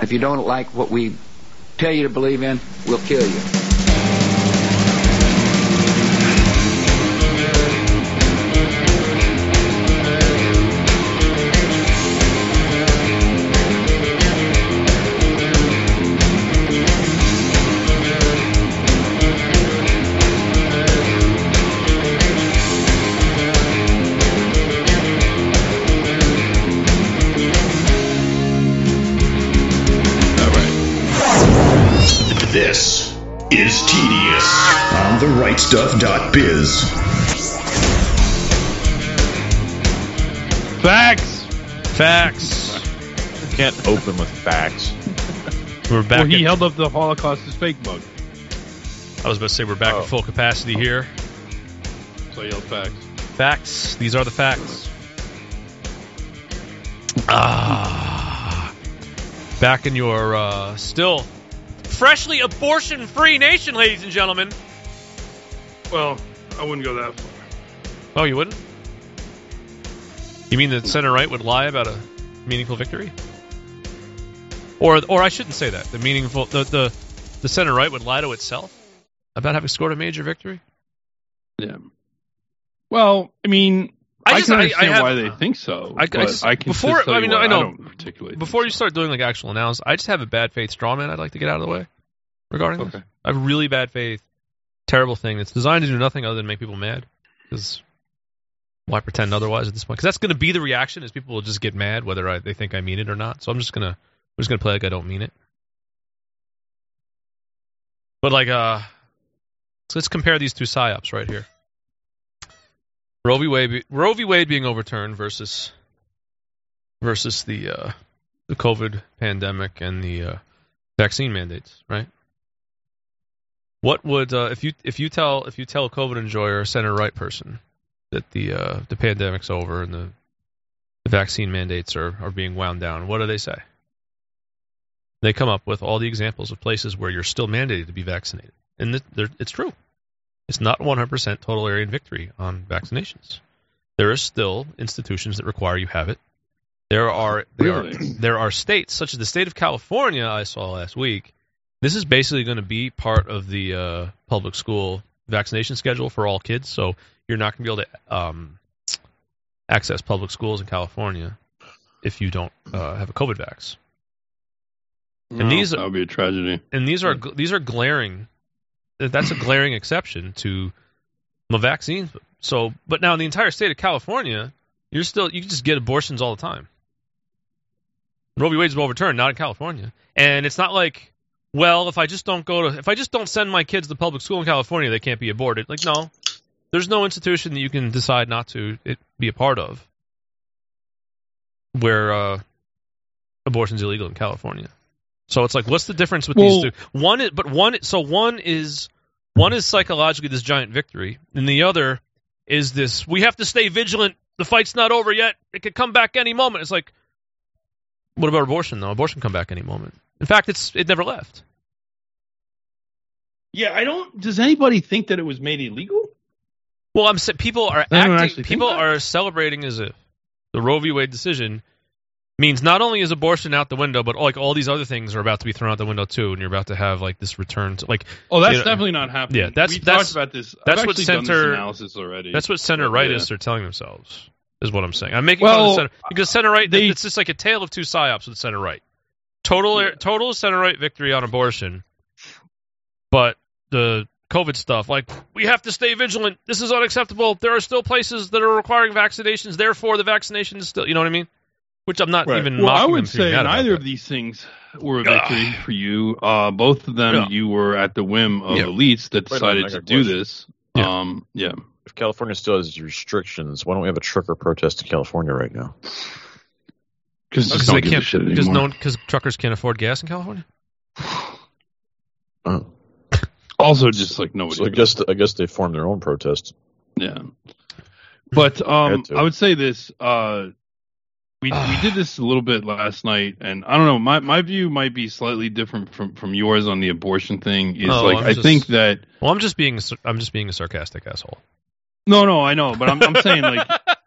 If you don't like what we tell you to believe in, we'll kill you. This is Tedious on therightstuff.biz. Facts. Can't open with facts. We're back. Well, he held up the Holocaust as fake mug. I was about to say we're back at full capacity here. So I yelled facts. Facts. These are the facts. Back in your still freshly abortion-free nation, ladies and gentlemen. Well, I wouldn't go that far. Oh, you wouldn't? You mean the center-right would lie about a meaningful victory? Or I shouldn't say that. The center-right would lie to itself about having scored a major victory? Yeah. Well, I mean, I can understand why they think so. I don't particularly. Before you start doing like actual analysis, I just have a bad faith straw man I'd like to get out of the way regarding this. I have really bad faith, terrible thing that's designed to do nothing other than make people mad. Because why pretend otherwise at this point? Because that's going to be the reaction: is people will just get mad whether they think I mean it or not. So I'm just gonna play like I don't mean it. But like, so let's compare these two psyops right here. Roe v. Wade being overturned versus the COVID pandemic and the vaccine mandates, right? What would if you tell a COVID enjoyer, a center right person, that the pandemic's over and the vaccine mandates are being wound down? What do they say? They come up with all the examples of places where you're still mandated to be vaccinated, and it's true. It's not 100% total Aryan victory on vaccinations. There are still institutions that require you have it. There are states, such as the state of California, I saw last week. This is basically going to be part of the public school vaccination schedule for all kids. So you're not going to be able to access public schools in California if you don't have a COVID vax. And that would be a tragedy. And these are glaring. That's a glaring exception to the vaccines. So, but now in the entire state of California, you can just get abortions all the time. Roe v. Wade's overturned, not in California, and it's not like, well, if I just don't send my kids to public school in California, they can't be aborted. Like, no, there's no institution that you can decide not to be a part of where abortion's illegal in California. So it's like, what's the difference with these two? One is psychologically this giant victory, and the other is this: we have to stay vigilant. The fight's not over yet. It could come back any moment. It's like, what about abortion though? Abortion come back any moment. In fact, it never left. Yeah, does anybody think that it was made illegal? Well, I'm saying people are celebrating as if the Roe v. Wade decision means not only is abortion out the window, but like all these other things are about to be thrown out the window too, and you're about to have like this return to like. Oh, that's definitely not happening. Yeah, we talked about this. That's I've what done this analysis already. That's what center rightists are telling themselves. Is what I'm saying. I'm making fun of the center because center right. It's just like a tale of two psyops with center right. Total center right victory on abortion, but the COVID stuff, like, we have to stay vigilant. This is unacceptable. There are still places that are requiring vaccinations. Therefore, the vaccination is still, you know what I mean? Which I'm not even mocking. I would say neither of these things were a victory for you. Both of them, you were at the whim of elites that decided to do this. If California still has restrictions, why don't we have a trucker protest in California right now? Because truckers can't afford gas in California. Also, just like nobody. So I guess they formed their own protest. Yeah, but I would say this. We did this a little bit last night, and I don't know. My view might be slightly different from yours on the abortion thing. I think that. Well, I'm just being a sarcastic asshole. No, I know, but I'm saying like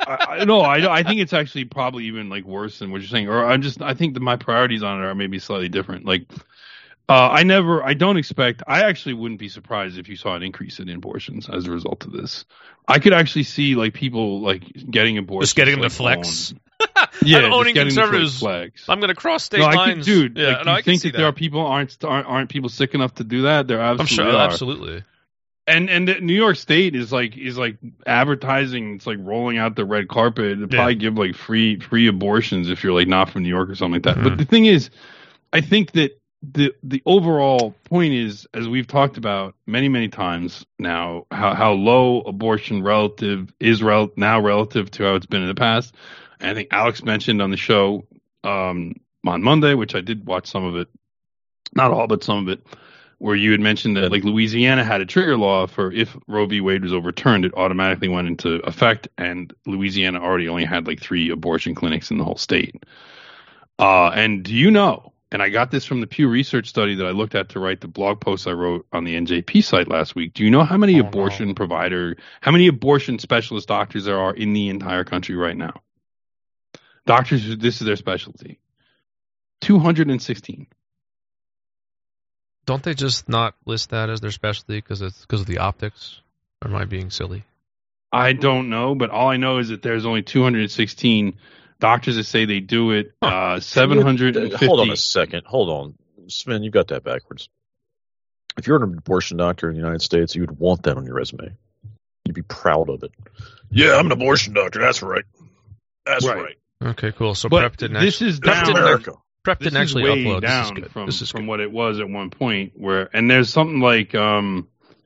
I think it's actually probably even like worse than what you're saying. Or I think that my priorities on it are maybe slightly different. Like, I actually wouldn't be surprised if you saw an increase in abortions as a result of this. I could actually see like people like getting abortions. Just getting them like, to flex. Yeah, I'm owning conservatives. I'm going to cross state lines. Dude, yeah, like, you think that there are people aren't people sick enough to do that? There absolutely are. Absolutely. And New York State is like advertising. It's like rolling out the red carpet. They'll probably give like free abortions if you're like not from New York or something like that. Mm-hmm. But the thing is, I think that the overall point is, as we've talked about many times now, how low abortion now relative to how it's been in the past. And I think Alex mentioned on the show on Monday, which I did watch some of it, not all, but some of it, where you had mentioned that like Louisiana had a trigger law for if Roe v. Wade was overturned, it automatically went into effect, and Louisiana already only had like 3 abortion clinics in the whole state. And do you know, and I got this from the Pew Research study that I looked at to write the blog post I wrote on the NJP site last week, do you know how many how many abortion specialist doctors there are in the entire country right now? Doctors, this is their specialty. 216. Don't they just not list that as their specialty because of the optics? Or am I being silly? I don't know, but all I know is that there's only 216 doctors that say they do it. 750. Hold on a second. Hold on. Sven, you got that backwards. If you're an abortion doctor in the United States, you would want that on your resume. You'd be proud of it. Yeah, I'm an abortion doctor. That's right. That's right. Okay, cool. So but Prep didn't actually upload. Down this is good. From what it was at one point. And there's something like only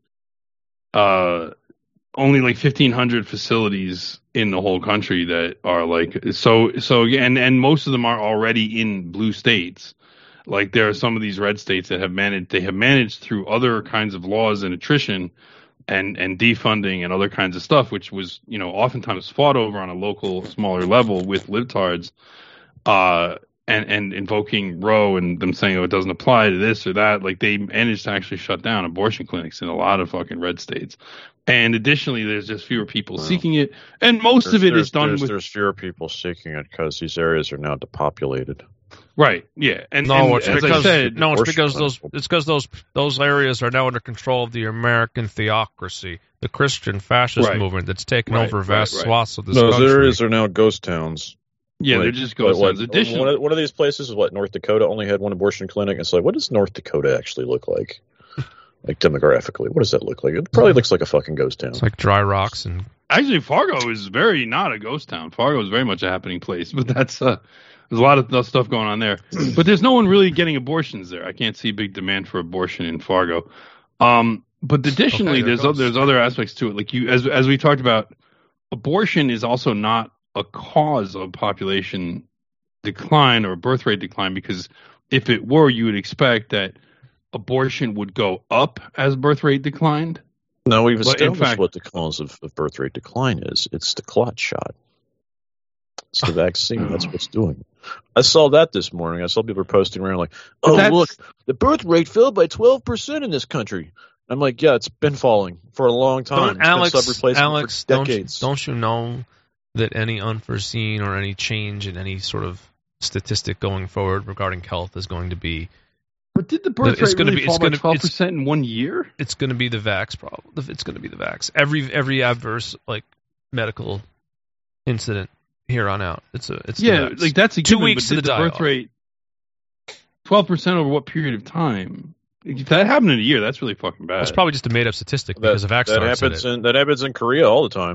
like 1,500 facilities in the whole country that are like so and most of them are already in blue states. Like there are some of these red states that have managed through other kinds of laws and attrition and defunding and other kinds of stuff, which was, oftentimes fought over on a local, smaller level with libtards, and invoking Roe and them saying, it doesn't apply to this or that. Like they managed to actually shut down abortion clinics in a lot of fucking red states. And additionally, there's just fewer people seeking it. And most of it is done with... There's fewer people seeking it because these areas are now depopulated. Right. Yeah. It's because those areas are now under control of the American theocracy, the Christian fascist movement that's taken over vast swaths of this country. Those areas are now ghost towns. Yeah, they're just ghost towns. Additionally, one of these places is North Dakota only had one abortion clinic. It's like, what does North Dakota actually look like? Like demographically, what does that look like? It probably looks like a fucking ghost town. It's like dry rocks and. Actually, Fargo is very not a ghost town. Fargo is very much a happening place, but that's there's a lot of stuff going on there. But there's no one really getting abortions there. I can't see big demand for abortion in Fargo. But additionally, there's other aspects to it. Like as we talked about, abortion is also not a cause of population decline or birth rate decline, because if it were, you would expect that abortion would go up as birth rate declined. No, we've established what the cause of birth rate decline is. It's the clot shot. It's the vaccine. That's what's doing. I saw that this morning. I saw people posting around like, look, the birth rate fell by 12% in this country. I'm like, yeah, it's been falling for a long time. Alex, for decades. Don't you know that any unforeseen or any change in any sort of statistic going forward regarding health is going to be... But did the birth rate really fall by 12% in 1 year? It's going to be the vax problem. It's going to be the vax. Every adverse medical incident here on out. It's like that's a 2 weeks to the birth rate. 12% over what period of time? If that happened in a year, that's really fucking bad. It's probably just a made up statistic because of vax. That happens in Korea all the time.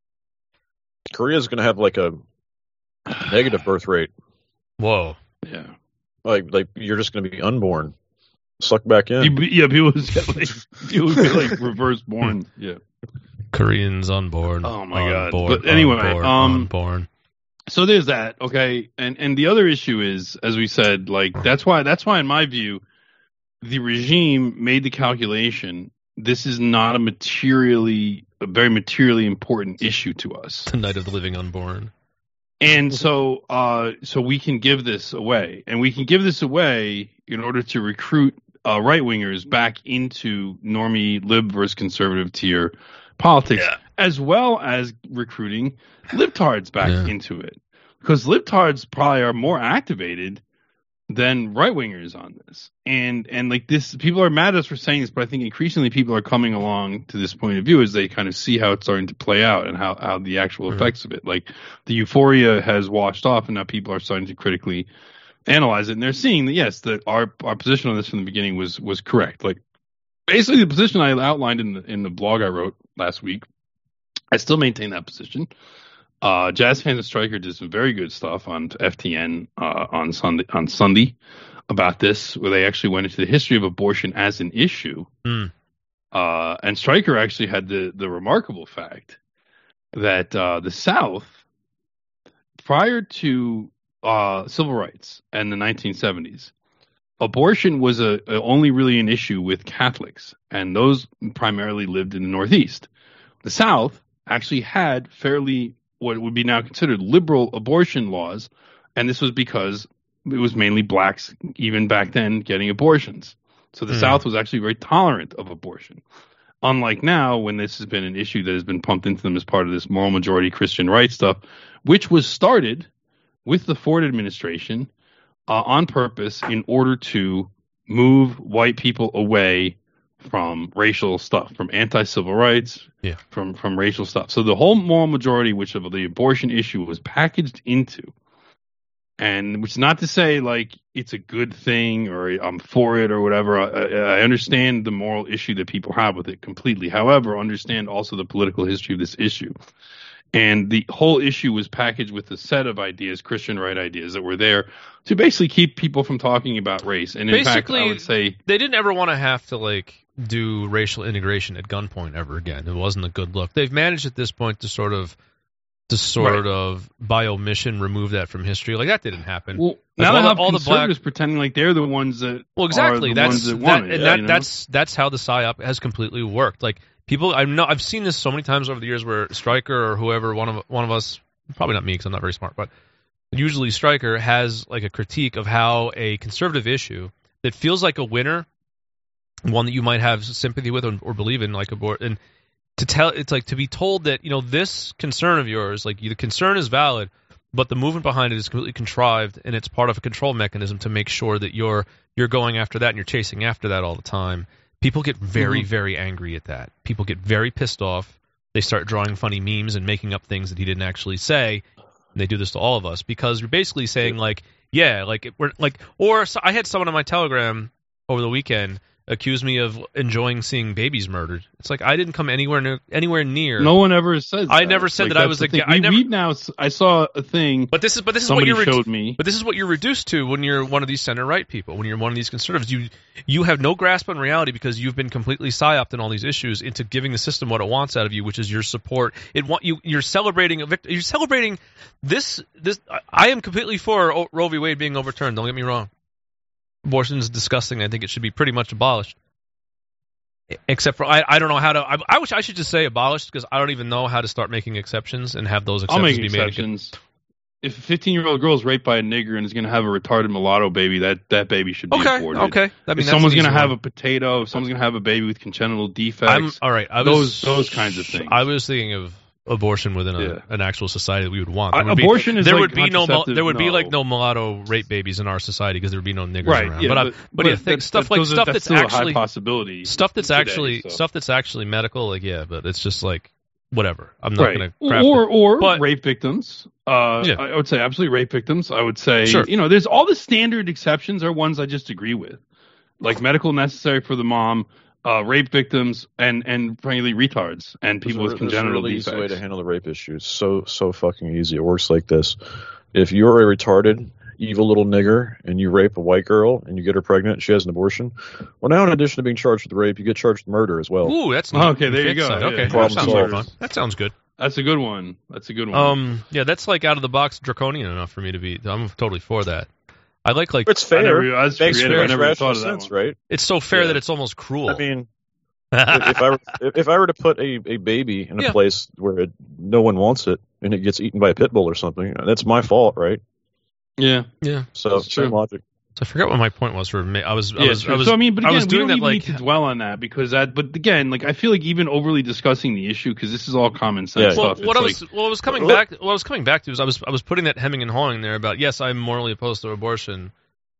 Korea's going to have like a negative birth rate. Whoa. Yeah. Like you're just going to be unborn, sucked back in. People would be like reverse born. Yeah, Koreans unborn. Oh my god! But anyway, unborn. So there's that. Okay, and the other issue is, as we said, like that's why in my view, the regime made the calculation. This is not a very materially important issue to us. The night of the living unborn. And so we can give this away, and we can give this away in order to recruit right wingers back into normie lib versus conservative tier politics. Yeah. as well as recruiting libtards back into it. Because libtards probably are more activated than right-wingers on this. And like this, people are mad at us for saying this, but I think increasingly people are coming along to this point of view as they kind of see how it's starting to play out and how the actual effects of it. Like the euphoria has washed off and now people are starting to critically analyze it. And they're seeing that, yes, that our position on this from the beginning was correct. Like basically the position I outlined in the blog I wrote last week, I still maintain that position. Jazz Fans and Stryker did some very good stuff on FTN on Sunday about this, where they actually went into the history of abortion as an issue. And Stryker actually had the remarkable fact that the South, prior to civil rights and the 1970s, abortion was only really an issue with Catholics, and those primarily lived in the Northeast. The South actually had fairly what would be now considered liberal abortion laws, and this was because it was mainly blacks, even back then, getting abortions. So the South was actually very tolerant of abortion. Unlike now, when this has been an issue that has been pumped into them as part of this moral majority Christian rights stuff, which was started with the Ford administration on purpose in order to move white people away from racial stuff, from anti-civil rights, from racial stuff. So the whole moral majority, which of the abortion issue was packaged into, and which is not to say like it's a good thing or I'm for it or whatever. I understand the moral issue that people have with it completely. However, understand also the political history of this issue. And the whole issue was packaged with a set of ideas, Christian right ideas, that were there to basically keep people from talking about race. And in fact, I would say they didn't ever want to have to like do racial integration at gunpoint ever again. It wasn't a good look. They've managed at this point to sort of by omission remove that from history. Like that didn't happen. Well, now they have all conservatives pretending like they're the ones that exactly are the ones that want it. That's how the PSYOP has completely worked. Like people, I've seen this so many times over the years where Stryker or whoever, one of us, probably not me because I'm not very smart, but usually Stryker has like a critique of how a conservative issue that feels like a winner, one that you might have sympathy with or believe in, like abort, and it's like to be told that, you know, this concern of yours, like the concern is valid, but the movement behind it is completely contrived, and it's part of a control mechanism to make sure that you're going after that and you're chasing after that all the time. People get very, very angry at that. People get very pissed off. They start drawing funny memes and making up things that he didn't actually say. And they do this to all of us because you're basically saying like, yeah, like we're like, or so I had someone on my Telegram over the weekend accuse me of enjoying seeing babies murdered. It's like I didn't come anywhere near. No one ever says that. I never said like, that I was I saw a thing. But this is what you showed me. But this is what you're reduced to when you're one of these center right people. When you're one of these conservatives, you have no grasp on reality because you've been completely psyoped in all these issues into giving the system what it wants out of you, which is your support. You're celebrating a victory. You're celebrating this. I am completely for Roe v. Wade being overturned. Don't get me wrong. Abortion is disgusting. I think it should be pretty much abolished. Except for, I don't know how to. I wish I should just say abolished because I don't even know how to start making exceptions and have those exceptions be made. Exceptions. If a 15-year-old girl is raped by a nigger and is going to have a retarded mulatto baby, that baby should be aborted. Okay. If someone's going to have a potato, if someone's going to have a baby with congenital defects, all right. Those kinds of things. I was thinking of abortion within an actual society that we would want. There would be no mulatto rape babies in our society because there would be no niggers around. Yeah, but stuff that's actually a high possibility. Stuff that's actually medical. Like but it's just like whatever. I'm not going to craft or rape victims. I would say absolutely rape victims. I would say there's all the standard exceptions are ones I just agree with, like medical necessary for the mom. Rape victims and frankly retards and people with congenital defects. There's a really easy way to handle the rape issue. So fucking easy. It works like this: if you're a retarded, evil little nigger and you rape a white girl and you get her pregnant, and she has an abortion. Well, now in addition to being charged with rape, you get charged with murder as well. Ooh, that's neat. Okay. There you go. Okay, that sounds like fun. That sounds good. That's a good one. That's like out of the box draconian enough for me to be. I'm totally for that. I like it's fair. I never thought of that sense, right? It's so fair that it's almost cruel. I mean, if I were to put a baby in a place where no one wants it and it gets eaten by a pit bull or something, that's my fault, right? Yeah. So it's true logic. I forgot what my point was for me. I was but again, we don't even need to dwell on that because but again, like I feel like even overly discussing the issue because this is all common sense stuff. What I was coming back to was I was putting that hemming and hawing there about yes, I'm morally opposed to abortion.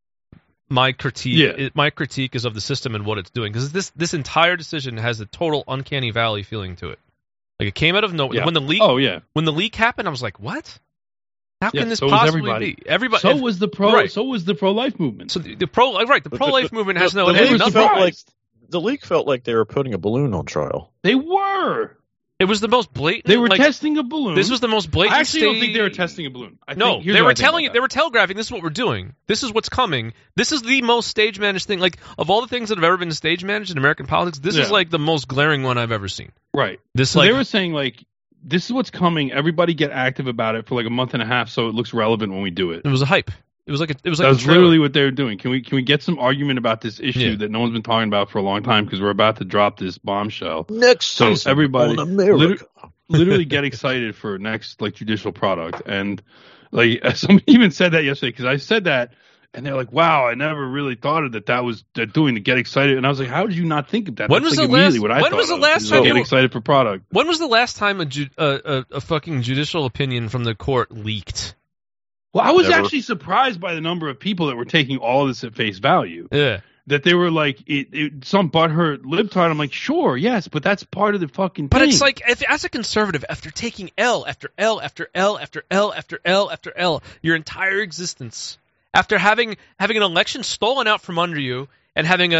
My critique is of the system and what it's doing because this entire decision has a total uncanny valley feeling to it. Like it came out of nowhere when the leak. When the leak happened, I was like, "What? How can this possibly be?" Everybody. So was the pro-life movement. So the pro-life movement has no. The leak felt like they were putting a balloon on trial. They were. It was the most blatant. They were testing a balloon. This was the most blatant. I actually don't think they were testing a balloon. They were telling you. They were telegraphing. This is what we're doing. This is what's coming. This is the most stage managed thing. Like of all the things that have ever been stage managed in American politics, this is like the most glaring one I've ever seen. Right. They were saying like, this is what's coming. Everybody get active about it for like a month and a half, so it looks relevant when we do it. It was a hype. It was like that's literally what they were doing. Can we get some argument about this issue that no one's been talking about for a long time because we're about to drop this bombshell next season. So everybody on America. literally get excited for next like judicial product and like somebody even said that yesterday because I said that and they're like, wow, I never really thought of that was doing to get excited and I was like, how did you not think of that? When was the last time get excited for product? When was the last time a fucking judicial opinion from the court leaked? Well, I was actually surprised by the number of people that were taking all of this at face value. Yeah. That they were like, some butthurt libtard. I'm like, sure, yes, but that's part of the fucking thing. But it's like, as a conservative, after taking L after L after L after L after L after L, your entire existence, after having an election stolen out from under you and having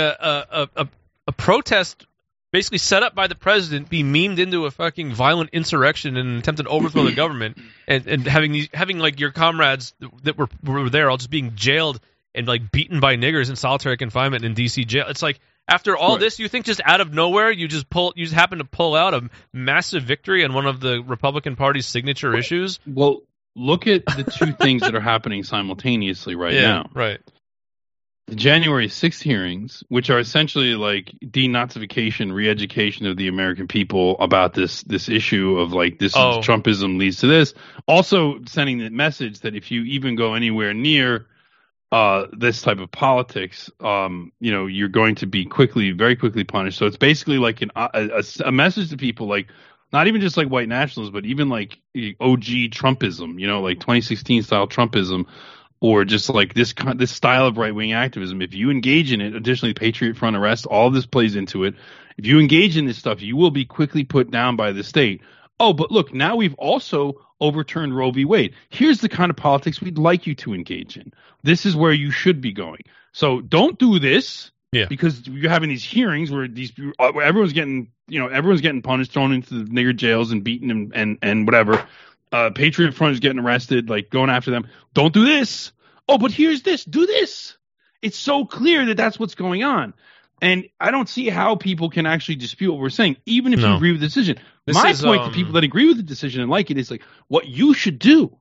a protest basically set up by the president be memed into a fucking violent insurrection and an attempted overthrow of the government, and having like your comrades that were there all just being jailed and like beaten by niggers in solitary confinement in DC jail. It's like after all this, you think just out of nowhere you just happen to pull out a massive victory on one of the Republican Party's signature issues. Well, look at the two things that are happening simultaneously right now. Right. The January 6th hearings, which are essentially like denazification, re-education of the American people about this issue of like this Trumpism leads to this. Also sending the message that if you even go anywhere near this type of politics, you're going to be very quickly punished. So it's basically like a message to people, like not even just like white nationalists, but even like OG Trumpism, like 2016 style Trumpism. Or just like this style of right-wing activism. If you engage in it, additionally, Patriot Front arrest, all of this plays into it. If you engage in this stuff, you will be quickly put down by the state. Oh, but look, now we've also overturned Roe v. Wade. Here's the kind of politics we'd like you to engage in. This is where you should be going. So don't do this. Yeah. Because you're having these hearings where everyone's getting punished, thrown into the nigger jails and beaten and whatever. Patriot Front is getting arrested, like going after them. Don't do this. Oh, but here's this. Do this. It's so clear that that's what's going on. And I don't see how people can actually dispute what we're saying, even if you agree with the decision. My point to people that agree with the decision and like it is like, what you should do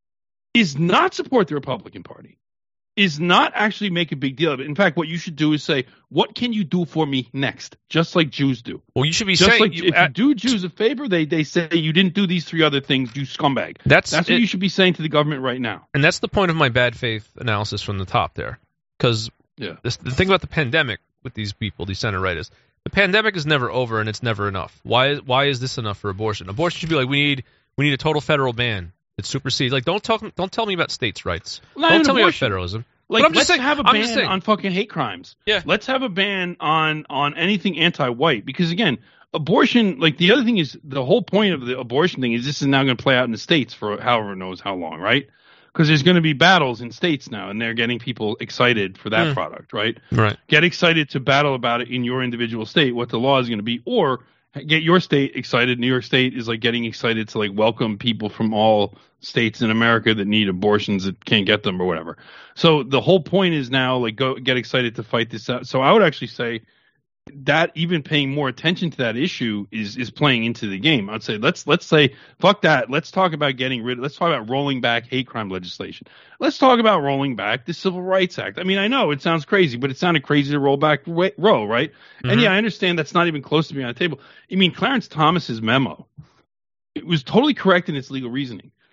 is not support the Republican Party, is not actually make a big deal of it. In fact, what you should do is say, what can you do for me next? Just like Jews do. Well, you should be just saying... Like if you do Jews a favor, they say you didn't do these three other things, you scumbag. That's what you should be saying to the government right now. And that's the point of my bad faith analysis from the top there. Because the thing about the pandemic with these people, these center-rightists, the pandemic is never over and it's never enough. Why is this enough for abortion? Abortion should be like, we need a total federal ban that supersedes... Like, don't tell me about states' rights. Don't tell me about federalism. Like, let's have a ban on fucking hate crimes. Yeah. Let's have a ban on anything anti-white. Because, again, abortion, like, the other thing is, the whole point of the abortion thing is this is now going to play out in the states for however knows how long, right? Because there's going to be battles in states now, and they're getting people excited for that product, right? Right. Get excited to battle about it in your individual state, what the law is going to be, or get your state excited. New York State is, like, getting excited to, like, welcome people from all states in America that need abortions that can't get them or whatever. So the whole point is now, like, go get excited to fight this out. So I would actually say that even paying more attention to that issue is playing into the game. I'd say let's say fuck that. Let's talk about let's talk about rolling back hate crime legislation. Let's talk about rolling back the Civil Rights Act. I mean, I know it sounds crazy, but it sounded crazy to roll back Roe, right? Mm-hmm. And yeah, I understand that's not even close to being on the table. I mean, Clarence Thomas's memo, it was totally correct in its legal reasoning.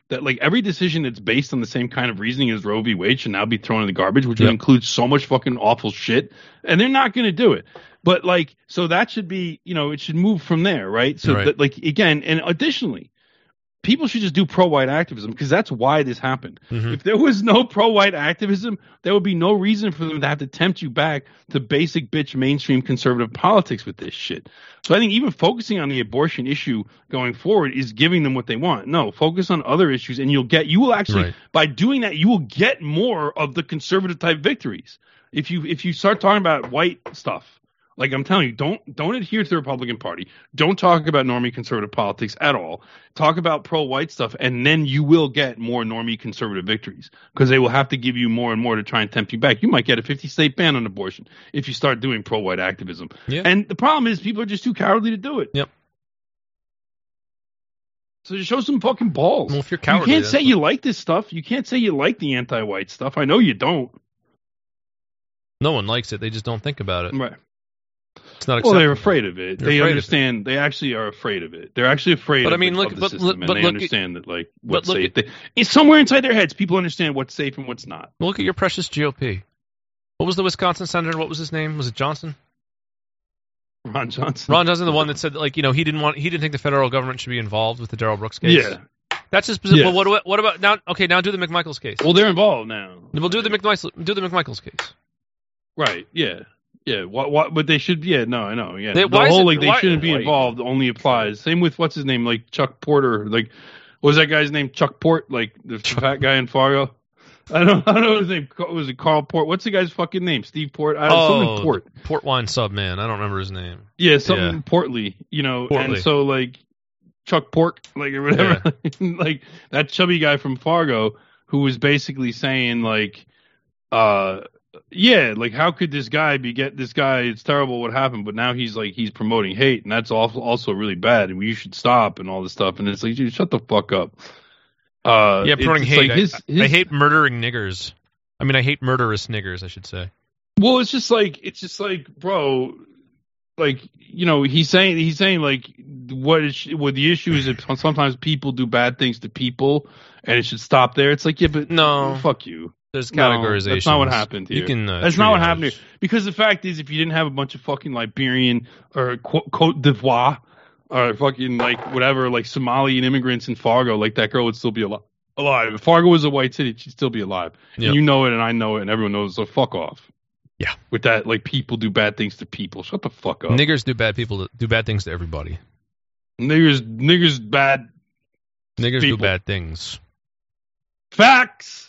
that like every decision that's based on the same kind of reasoning as Roe v. Wade should now be thrown in the garbage, which would include so much fucking awful shit, and they're not going to do it. But like, so that should be, it should move from there, right? So that, like, again, and additionally, people should just do pro-white activism because that's why this happened. Mm-hmm. If there was no pro-white activism, there would be no reason for them to have to tempt you back to basic bitch mainstream conservative politics with this shit. So I think even focusing on the abortion issue going forward is giving them what they want. No, focus on other issues, and you will actually, by doing that, you will get more of the conservative type victories. If you start talking about white stuff. Like I'm telling you, don't adhere to the Republican Party. Don't talk about normie conservative politics at all. Talk about pro-white stuff, and then you will get more normie conservative victories because they will have to give you more and more to try and tempt you back. You might get a 50-state ban on abortion if you start doing pro-white activism. Yeah. And the problem is people are just too cowardly to do it. Yep. So just show some fucking balls. Well, if you're cowardly, you can't say you like this stuff. You can't say you like the anti-white stuff. I know you don't. No one likes it. They just don't think about it. Right. It's not well, they're afraid of it. They understand. They actually are afraid of it. They're actually afraid of the system, and they understand that, like, what's safe. It's somewhere inside their heads. People understand what's safe and what's not. Look at your precious GOP. What was the Wisconsin senator? What was his name? Was it Johnson? Ron Johnson. Ron Johnson, the one that said, like, he didn't think the federal government should be involved with the Darrell Brooks case. Yeah. That's just specific. Yeah. Well, what about now? Okay, now do the McMichaels case. Well, they're involved now. We'll do the McMichaels case. Right. Yeah. Yeah, what? But they should. Yeah, no, I know. Yeah, the whole they shouldn't be involved only applies. Same with what's his name, like Chuck Porter. Like, what was that guy's name? Chuck Port, like the fat guy in Fargo. I don't know his name. Was it Carl Port? What's the guy's fucking name? Steve Port. Something Port. Port wine sub man. I don't remember his name. Yeah, something Portly. Portly. And so like Chuck Pork, like or whatever, like that chubby guy from Fargo who was basically saying like, yeah, like how could this guy this guy? It's terrible what happened, but now he's promoting hate, and that's also really bad, and you should stop and all this stuff. And it's like, dude, shut the fuck up. Promoting hate. Like I hate murdering niggers. I mean, I hate murderous niggers, I should say. Well, it's just like, bro, like, he's saying like what the issue is that sometimes people do bad things to people, and it should stop there. It's like, yeah, but no, fuck you. There's categorization. No, that's not what happened here. That's not what happened here. Because the fact is, if you didn't have a bunch of fucking Liberian or Cote d'Ivoire or fucking like whatever, like Somalian immigrants in Fargo, like that girl would still be alive. If Fargo was a white city, she'd still be alive. Yep. And you know it, and I know it, and everyone knows it. So fuck off. Yeah. With that, like, people do bad things to people. Shut the fuck up. Niggers do bad things to everybody. Niggers bad. Niggers people. Do bad things. Facts.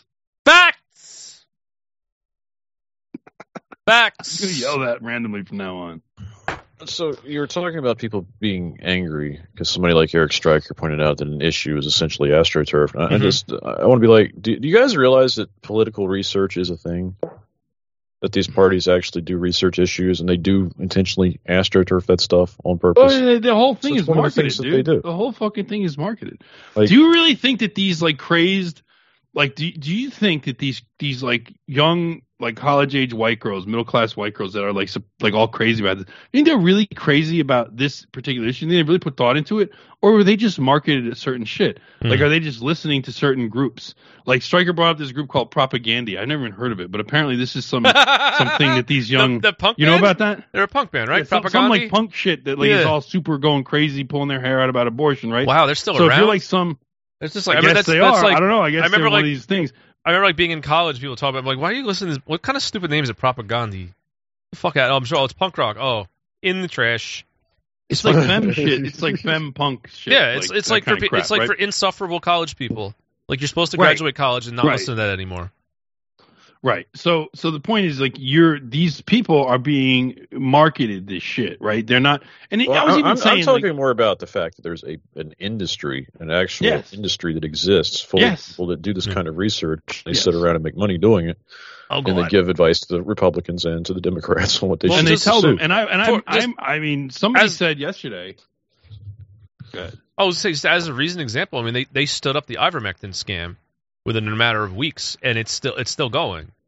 I'm going to yell that randomly from now on. So you were talking about people being angry because somebody like Eric Stryker pointed out that an issue is essentially AstroTurf. I want to be like, do you guys realize that political research is a thing? That these parties actually do research issues and they do intentionally AstroTurf that stuff on purpose? Oh, the whole thing is marketed, dude. The whole fucking thing is marketed. Like, do you really think that these like crazed, like, do you think that these like young, like college age white girls, middle class white girls that are like all crazy about this, you think they're really crazy about this particular issue? They really put thought into it, or were they just marketed a certain shit? Like, are they just listening to certain groups? Like Stryker brought up this group called Propaganda. I've never even heard of it, but apparently this is something that these young the punk you know about that? They're a punk band, right? Yeah, some like punk shit that like is all super going crazy, pulling their hair out about abortion, right? Wow, they're still around. So if you're like some. It's just like, I guess they are. Like, I don't know. I guess they're one of these things. I remember like being in college, people talking about like, why are you listening to this? What kind of stupid name is it? Propaganda. Fuck out. Oh, I'm sure it's punk rock. Oh, in the trash. It's like femme shit. It's like femme punk shit. Yeah, it's like for insufferable college people. Like you're supposed to graduate college and not listen to that anymore. Right. So the point is like these people are being marketed this shit, right? They're not. And I was even saying, I'm talking more about the fact that there's an industry, an actual industry that exists full of people that do this kind of research. They sit around and make money doing it, and they give advice to the Republicans and to the Democrats on what they should do. And they tell them. I mean, somebody said yesterday. Go ahead. I would say, just as a recent example, I mean, they stood up the ivermectin scam within a matter of weeks, and it's still going.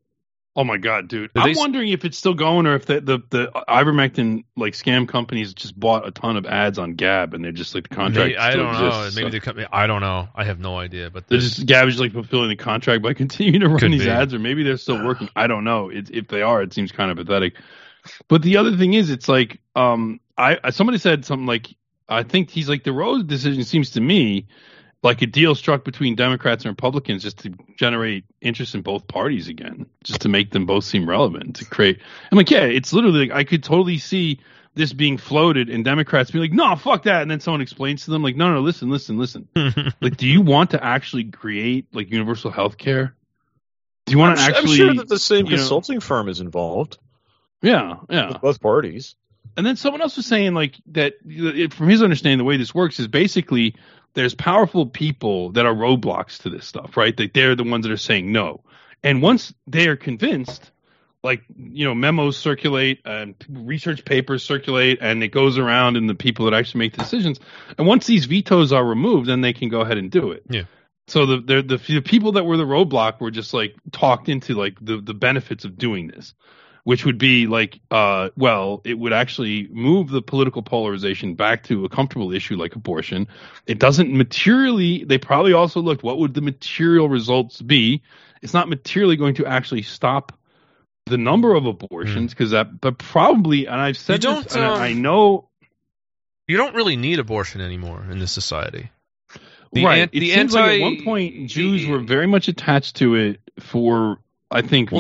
Oh my god, dude! I'm wondering if it's still going, or if the ivermectin like scam companies just bought a ton of ads on Gab, and they're just like the contract. I don't know. Maybe the company. I don't know. I have no idea. But Gab is like fulfilling the contract by continuing to run these ads, or maybe they're still working. I don't know. If they are, it seems kind of pathetic. But the other thing is, it's like somebody said something like, I think he's like, the Rose decision seems to me like a deal struck between Democrats and Republicans just to generate interest in both parties again, just to make them both seem relevant, to create. I'm like, yeah, it's literally like, I could totally see this being floated and Democrats being like, no, fuck that. And then someone explains to them like, no, listen. Like, do you want to actually create like universal health care? Do you want to actually? I'm sure that the same consulting firm is involved. Yeah. With both parties. And then someone else was saying like that, from his understanding, the way this works is basically there's powerful people that are roadblocks to this stuff, right? That they're the ones that are saying no. And once they are convinced, like, memos circulate and research papers circulate, and it goes around in the people that actually make the decisions. And once these vetoes are removed, then they can go ahead and do it. Yeah. So the people that were the roadblock were just like talked into like the benefits of doing this, which would be like, it would actually move the political polarization back to a comfortable issue like abortion. It doesn't materially, they probably also looked, what would the material results be? It's not materially going to actually stop the number of abortions, but probably, and I've said this, and I know. You don't really need abortion anymore in this society. Right. It seems like at one point Jews were very much attached to it for, I think,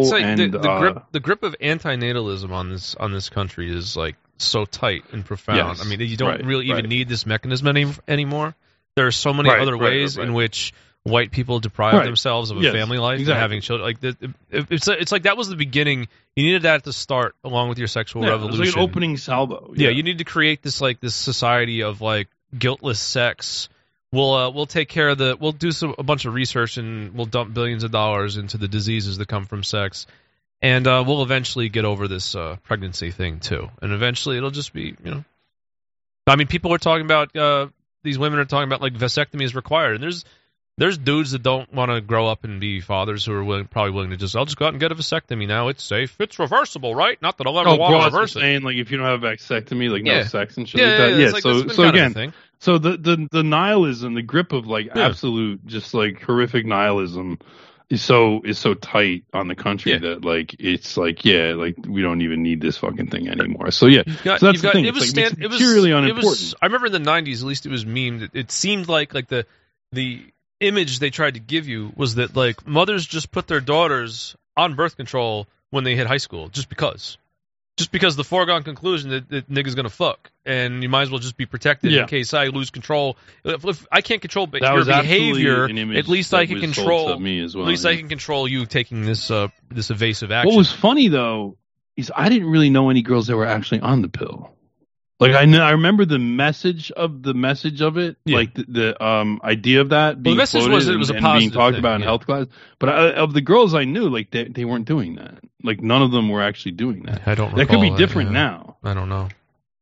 the grip of antinatalism on this country is like so tight and profound. Yes. I mean, you don't really even need this mechanism anymore. There are so many other ways in which white people deprive themselves of a family life and having children. Like it's like that was the beginning. You needed that to start along with your sexual revolution. It was like an opening salvo. Yeah, you need to create this society of like guiltless sex. We'll take care of we'll do a bunch of research and we'll dump billions of dollars into the diseases that come from sex, and we'll eventually get over this pregnancy thing too. And eventually it'll just be, I mean, people are talking about these women are talking about like vasectomy is required, and there's dudes that don't want to grow up and be fathers who are probably willing to I'll just go out and get a vasectomy now. It's safe. It's reversible, right? Not that I'll ever want to reverse it. Saying like if you don't have a vasectomy, like no sex and shit like that. Yeah. So again. So the nihilism, the grip of like absolute, just like horrific nihilism is so tight on the country that like it's like like we don't even need this fucking thing anymore. So so that's the thing. It's materially unimportant. I remember in the 90s, at least it was memed. It seemed like the image they tried to give you was that like mothers just put their daughters on birth control when they hit high school just because the foregone conclusion that nigga's gonna fuck, and you might as well just be protected in case I lose control. If I can't control your behavior, at least I can control me as well. At least I can control you taking this evasive action. What was funny though is I didn't really know any girls that were actually on the pill. Like I remember the message of it, like the idea of that being the message was it was a positive being talked thing, about in health class. But of the girls I knew, like they weren't doing that. Like none of them were actually doing that. I don't recall that could be different now. I don't know.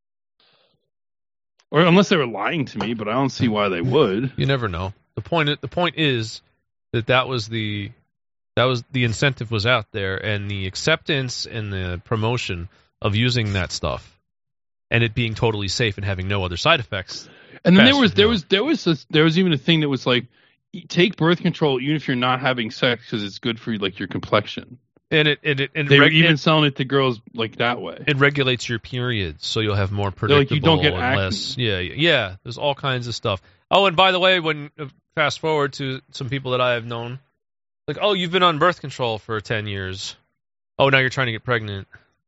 Or unless they were lying to me, but I don't see why they would. You never know. The point is that was the incentive was out there, and the acceptance and the promotion of using that stuff. And it being totally safe and having no other side effects. And then there was even a thing that was like, take birth control even if you're not having sex because it's good for like your complexion. And they were even selling it to girls like that way. It regulates your periods, so you'll have more predictable. Like you don't get acne. Less. Yeah. There's all kinds of stuff. Oh, and by the way, when fast forward to some people that I have known, like, oh, you've been on birth control for 10 years. Oh, now you're trying to get pregnant.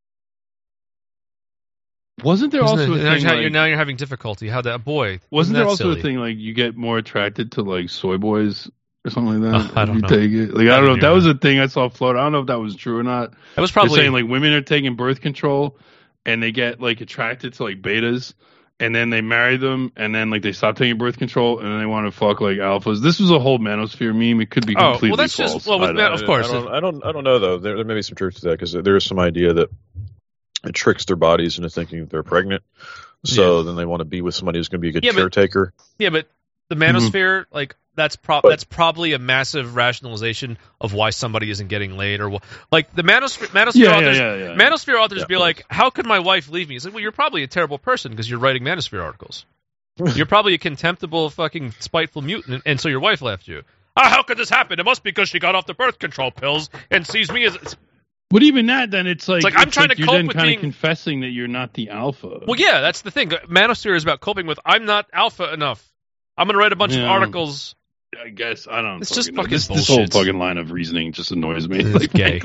Wasn't there also a thing now you're having difficulty? How that boy? Wasn't there also a thing like you get more attracted to like soy boys or something like that? I don't know. Take it. Like I don't know if that was a thing I saw float. I don't know if that was true or not. It was probably saying like women are taking birth control and they get like attracted to like betas and then they marry them and then like they stop taking birth control and then they want to fuck like alphas. This was a whole manosphere meme. It could be completely false. Just of course. I don't know though. There may be some truth to that because there is some idea that it tricks their bodies into thinking they're pregnant. So then they want to be with somebody who's going to be a good caretaker. But the manosphere, like that's probably a massive rationalization of why somebody isn't getting laid, or like the Manosphere authors be like, how could my wife leave me? It's like, well, you're probably a terrible person because you're writing Manosphere articles. You're probably a contemptible, fucking spiteful mutant, and so your wife left you. How could this happen? It must be because she got off the birth control pills and sees me as. But even that, then it's like I'm trying to cope with being confessing that you're not the alpha. Well, yeah, that's the thing. Manosphere is about coping with. I'm not alpha enough. I'm going to write a bunch of articles. I guess I don't. It's just fucking this whole fucking line of reasoning just annoys me. It's gay.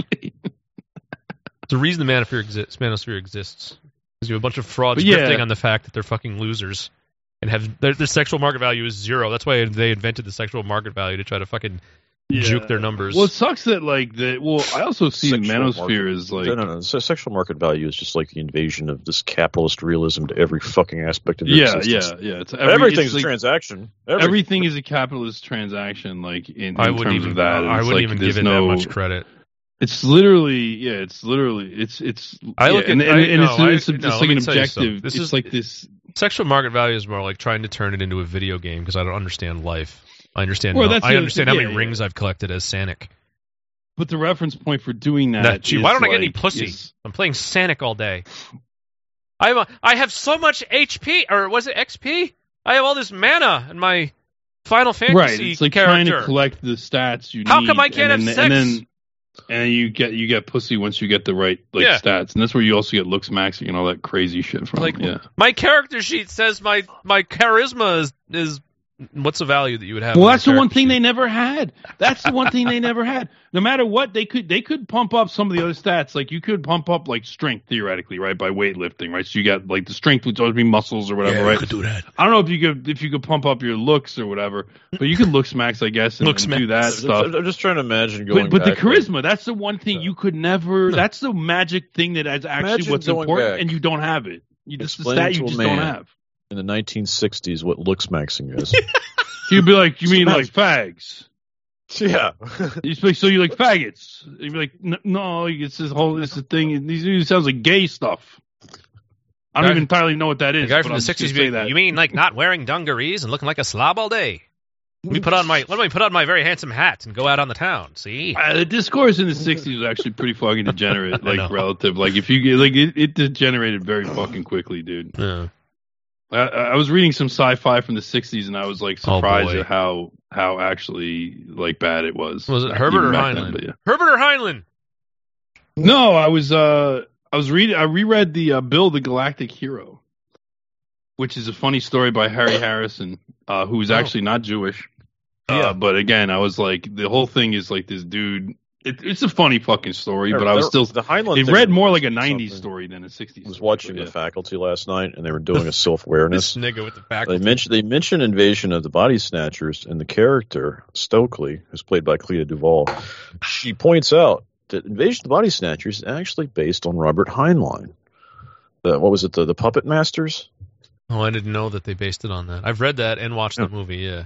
The reason the Manosphere exists is you have a bunch of frauds drifting on the fact that they're fucking losers and have their sexual market value is 0. That's why they invented the sexual market value to try to fucking juke their numbers. Well, it sucks that I also see Manosphere as like no. So sexual market value is just like the invasion of this capitalist realism to every fucking aspect of your existence. Yeah. Everything's a transaction. Everything is a capitalist transaction. Like in terms of that, I wouldn't even give it that much credit. It's literally, it's like an objective. It's like this. Sexual market value is more like trying to turn it into a video game because I don't understand life. I understand. I understand how many rings I've collected as Sanic. But the reference point for doing that is why don't I get any pussy? I'm playing Sanic all day. I have so much HP, or was it XP? I have all this mana in my Final Fantasy right, it's like character. Trying to collect the stats you need. How come I can't have sex? And you get pussy once you get the right stats, and that's where you also get looks maxing and all that crazy shit from. My character sheet says my charisma is what's the value that you would have? Well, that's the one thing they never had. That's the one thing they never had. No matter what, they could pump up some of the other stats. Like you could pump up like strength theoretically, right, by weightlifting, right? So you got like the strength would always be muscles or whatever, right? You could do that. I don't know if you could pump up your looks or whatever, but you could looks max, I guess, and do that stuff. I'm just trying to imagine going. But the charisma, that's the one thing you could never. That's the magic thing that is actually what's important, and you don't have it. It's the stat you just don't have. In the 1960s, what looks maxing is. You'd be like, you mean like fags? Yeah. So you like faggots? You'd be like, no, it's this thing. These sounds like gay stuff. I don't even entirely know what that is. The guy from the 60s be like, you mean like not wearing dungarees and looking like a slob all day? Let me put on my very handsome hat and go out on the town. See, the discourse in the 60s was actually pretty fucking degenerate, like relative. Like if you like it degenerated very fucking quickly, dude. Yeah. I was reading some sci-fi from the 60s, and I was like surprised at how actually like bad it was. Was it Herbert or Heinlein? Yeah. Herbert or Heinlein? No, I reread the Bill the Galactic Hero, which is a funny story by Harry Harrison, who is actually not Jewish. But again, I was like, the whole thing is like this dude. It's a funny fucking story, but I was still. It read more like a '90s story than a '60s. I was watching The Faculty last night, and they were doing a self-awareness. This nigga with the Faculty. They mentioned Invasion of the Body Snatchers, and the character Stokely, who's played by Clea Duvall, she points out that Invasion of the Body Snatchers is actually based on Robert Heinlein. What was it? The Puppet Masters? Oh, I didn't know that they based it on that. I've read that and watched the movie. Yeah,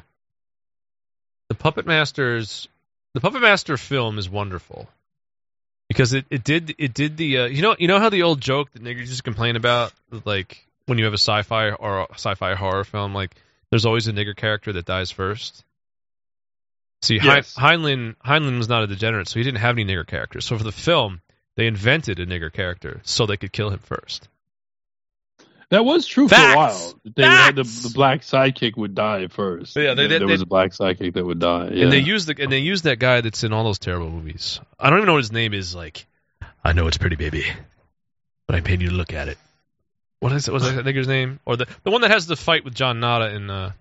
the Puppet Masters. The Puppet Master film is wonderful because it did the you know how the old joke that niggers just complain about, like when you have a sci-fi or a sci-fi horror film, like there's always a nigger character that dies first. See, yes. Heinlein was not a degenerate, so he didn't have any nigger characters. So for the film, they invented a nigger character so they could kill him first. That was true for a while. They had the black sidekick would die first. Yeah, there was a black sidekick that would die. Yeah. And they used that guy that's in all those terrible movies. I don't even know what his name is. Like, I know it's Pretty Baby, but I paid you to look at it. Was that nigger's name? Or the one that has the fight with John Nada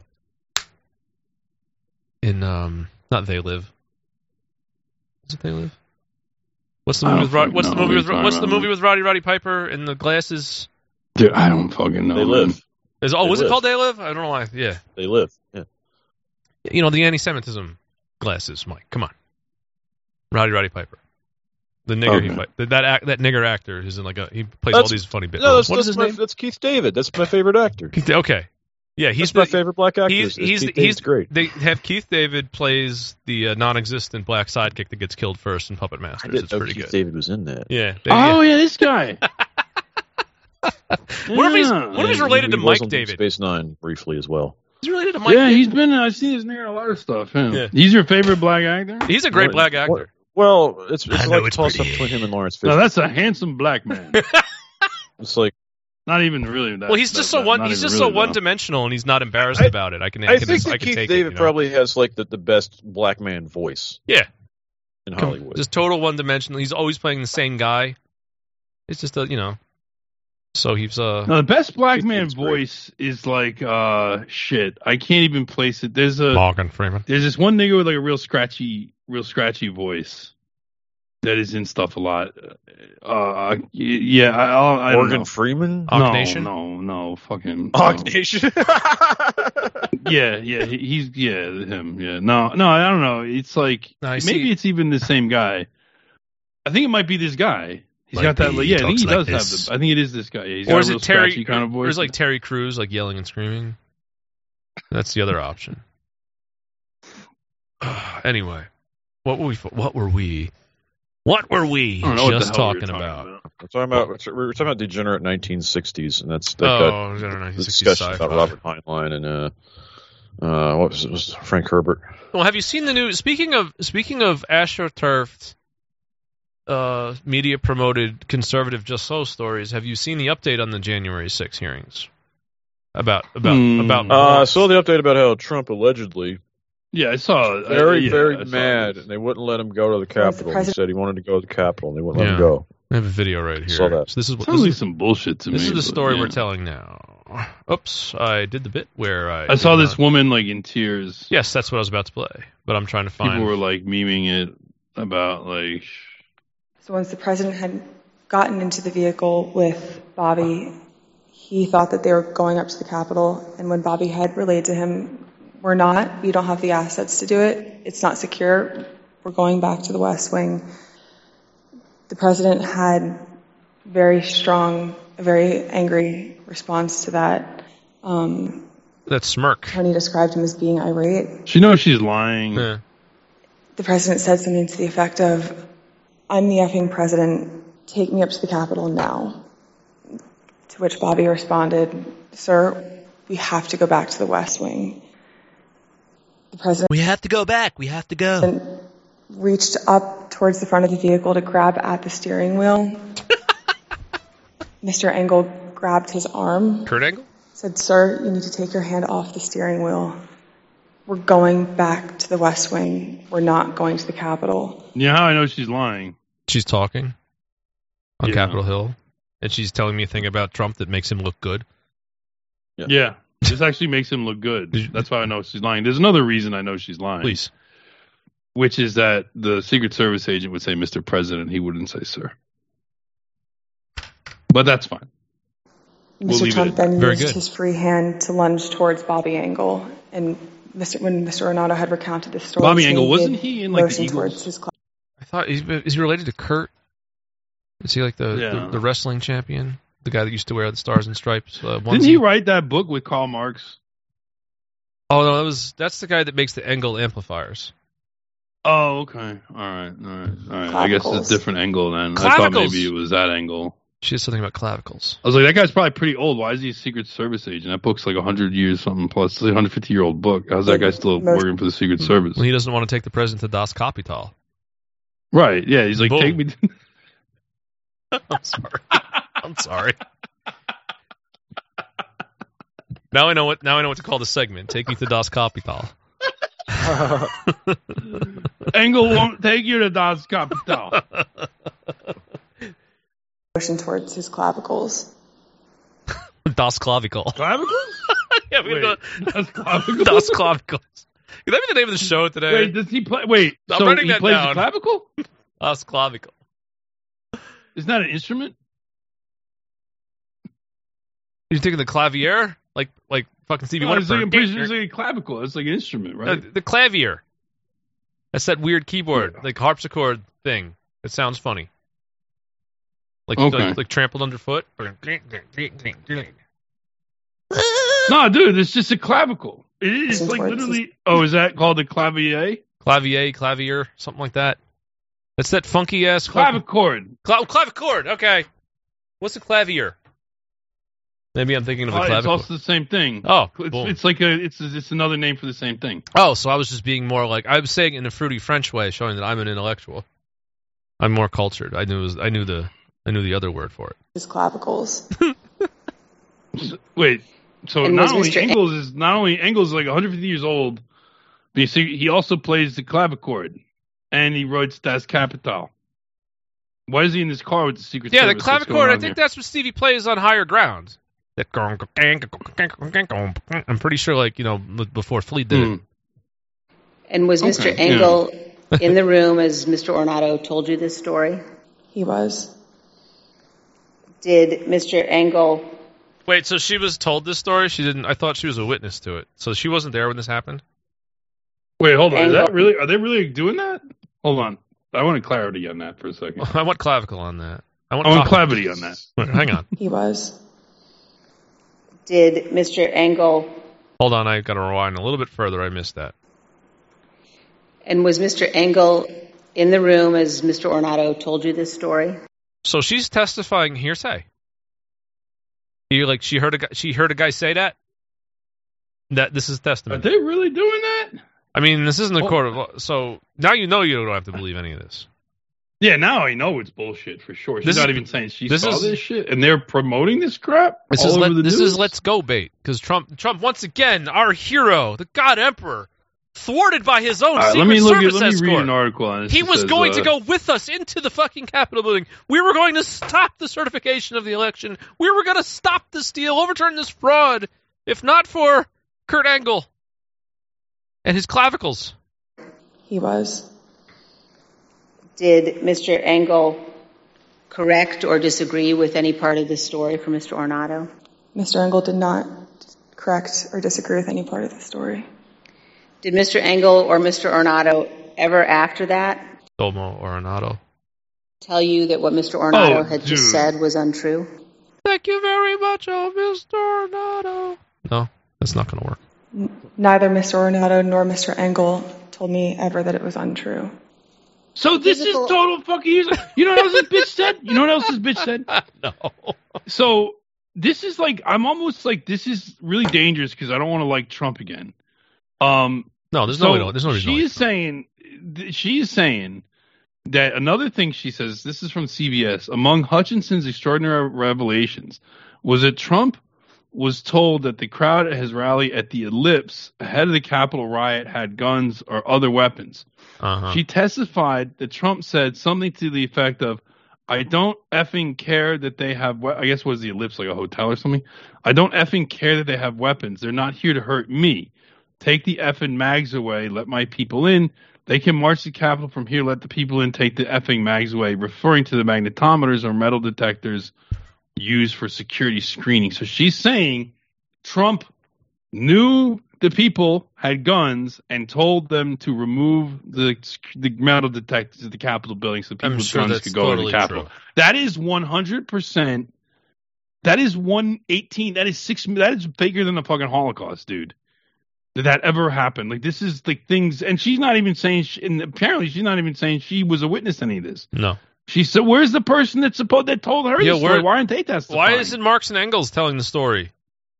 in not They Live. Is it They Live? What's the movie with Roddy Piper and the glasses? Dude, I don't fucking know. They Live. Was it called They Live? I don't know why. Yeah. They Live. Yeah. You know, the anti-Semitism glasses, Mike. Come on. Roddy Piper. The nigger that nigger actor who's in he plays all these funny bits. No, what is his name? That's Keith David. That's my favorite actor. Okay. Yeah, he's my favorite black actor. He's great. They have Keith David plays the non-existent black sidekick that gets killed first in Puppet Masters. It's pretty Keith good. David was in that. Yeah. Yeah, this guy. What if he's related to Mike David? Space Nine briefly as well. He's related to Mike. Yeah, he's been. I've seen his name in a lot of stuff. Yeah. He's your favorite black actor? He's a great black actor. Well, it's like a toss-up between him and Lawrence Fishburne. No, that's a handsome black man. It's like not even really that. Well, he's just so one-dimensional, and he's not embarrassed about it. I think that Keith David probably has like the best black man voice. Yeah, in Hollywood, just total one-dimensional. He's always playing the same guy. It's just So he's No, the best black man voice is like shit. I can't even place it. There's Morgan Freeman. There's this one nigga with like a real scratchy voice that is in stuff a lot. Yeah, I Morgan Freeman? No, fucking Hawk Nation. yeah, he's him. Yeah, no, I don't know. It's like maybe it's even the same guy. I think it might be this guy. He's got that. Yeah, I think he does have the. I think it is this guy. Yeah, he's got a real Terry kind of voice. Or is like Terry Crews, like yelling and screaming? That's the other option. Anyway, what were we just talking about? We're talking about degenerate 1960s, and that's the discussion about Robert Heinlein and what was it? Frank Herbert. Well, have you seen the new? Speaking of AstroTurfed. Media promoted conservative Just So stories. Have you seen the update on the January 6 hearings? About I saw the update about how Trump allegedly I saw very mad, and they wouldn't let him go to the Capitol. He said he wanted to go to the Capitol, and they wouldn't let him go. I have a video right here. Saw that. So this is sounds like some bullshit to me. This is the story we're telling now. Oops, I did the bit where I saw this woman like in tears. Yes, that's what I was about to play, but I'm trying to find. People were like memeing it about like. So once the president had gotten into the vehicle with Bobby, he thought that they were going up to the Capitol. And when Bobby had relayed to him, we're not, we don't have the assets to do it. It's not secure. We're going back to the West Wing. The president had very strong, a very angry response to that. That smirk. Tony described him as being irate. She knows she's lying. Yeah. The president said something to the effect of, I'm the effing president. Take me up to the Capitol now. To which Bobby responded, sir, we have to go back to the West Wing. The president... We have to go back. We have to go. Reached up towards the front of the vehicle to grab at the steering wheel. Mr. Engel grabbed his arm. Kurt Engel? Said, sir, you need to take your hand off the steering wheel. We're going back to the West Wing. We're not going to the Capitol. You know how I know she's lying? She's talking on Capitol Hill, and she's telling me a thing about Trump that makes him look good. Yeah. This actually makes him look good. That's why I know she's lying. There's another reason I know she's lying. Please. Which is that the Secret Service agent would say, Mr. President. He wouldn't say, sir. But that's fine. Mr. Trump then used his free hand to lunge towards Bobby Engel. And when Mr. Renato had recounted this story, Bobby Engel, wasn't he in like the Eagles? I thought, is he related to Kurt? Is he like the wrestling champion? The guy that used to wear the Stars and Stripes onesie? Didn't he write that book with Karl Marx? Oh, no, that's the guy that makes the Engel amplifiers. Oh, okay. All right. I guess it's a different angle then. I thought maybe it was that angle. She has something about clavicles. I was like, that guy's probably pretty old. Why is he a Secret Service agent? That book's like 100 years something plus. It's like a 150-year-old book. How's that guy still working for the Secret Service? Well, he doesn't want to take the president to Das Kapital. Right. Yeah. He's like, take me. I'm sorry. Now I know what to call the segment. Take me to Das Kapital. Engel won't take you to Das Kapital. Pushing towards his clavicles. Das Clavicle. Clavicles? Yeah, we're going to Das Clavicles. Das Clavicles. Could that be the name of the show today? Wait, does he play? Wait, I'm so writing he that plays down. the clavicle? Das Clavicle. Isn't that an instrument? You're thinking the clavier? Like fucking Stevie Wonder. It's like a clavicle. It's like an instrument, right? The clavier. That's that weird keyboard, like harpsichord thing. It sounds funny. Like trampled underfoot. No, dude, it's just a clavicle. It's like literally. Oh, is that called a clavier? Clavier, something like that. That's that funky ass clavichord. Clavichord. Okay. What's a clavier? Maybe I'm thinking of the clavicle. It's also the same thing. Oh, it's another name for the same thing. Oh, so I was just being more like I was saying in a fruity French way, showing that I'm an intellectual. I'm more cultured. I knew the other word for it. His clavicles. Wait, so not only Engels is like 150 years old, but you see, he also plays the clavichord, and he writes Das Kapital. Why is he in this car with the Secret Service? Yeah, the clavichord. I think that's what Stevie plays on Higher Ground. I'm pretty sure, before Flea did it. And was Mr. Engel in the room as Mr. Ornato told you this story? He was. Did Mr. Engel... Wait, so she was told this story? She didn't. I thought she was a witness to it. So she wasn't there when this happened? Wait, hold on. Is that really? Are they really doing that? Hold on. I want clarity on that for a second. I want clavicle on that. I want clarity on that. Hang on. He was. Did Mr. Engel... Hold on, I've got to rewind a little bit further. I missed that. And was Mr. Engel in the room as Mr. Ornato told you this story? So she's testifying hearsay. She heard a guy say that this is testimony. Are they really doing that? I mean, this isn't a court of law. So now you know you don't have to believe any of this. Yeah, now I know it's bullshit for sure. She's not even saying she saw this shit, and they're promoting this crap all over the news. This is let's go bait, because Trump once again, our hero, the God Emperor, thwarted by his own Secret Service escort. Let me read an article on this. He was going to go with us into the fucking Capitol building. We were going to stop the certification of the election. We were going to stop this deal, overturn this fraud, if not for Kurt Engel and his clavicles. He was. Did Mr. Engel correct or disagree with any part of this story from Mr. Ornato? Mr. Engel did not correct or disagree with any part of the story. Did Mr. Engel or Mr. Ornato ever after that Domo Ornato tell you that what Mr. Ornato had just said was untrue? Thank you very much, Mr. Ornato. No, that's not going to work. Neither Mr. Ornato nor Mr. Engel told me ever that it was untrue. So this is total fucking... You know what else this bitch said? No. So this is I'm almost this is really dangerous because I don't want to Trump again. No, there's no reason. She is saying that another thing she says, this is from CBS, among Hutchinson's extraordinary revelations was that Trump was told that the crowd at his rally at the Ellipse ahead of the Capitol riot had guns or other weapons. Uh-huh. She testified that Trump said something to the effect of, I don't effing care that they have, I guess was the Ellipse like a hotel or something? I don't effing care that they have weapons. They're not here to hurt me. Take the effing mags away. Let my people in. They can march the Capitol from here. Let the people in. Take the effing mags away, referring to the magnetometers or metal detectors used for security screening. So she's saying Trump knew the people had guns and told them to remove the metal detectors at the Capitol building so people with guns could go to the Capitol. True. That is 100%. That is 118. That is 6. That is bigger than the fucking Holocaust, dude. That ever happened? This is things, and she's not even saying. And apparently, she's not even saying she was a witness to any of this. No. She said, "Where's the person that told her the story? Why aren't they testifying? Why isn't Marx and Engels telling the story?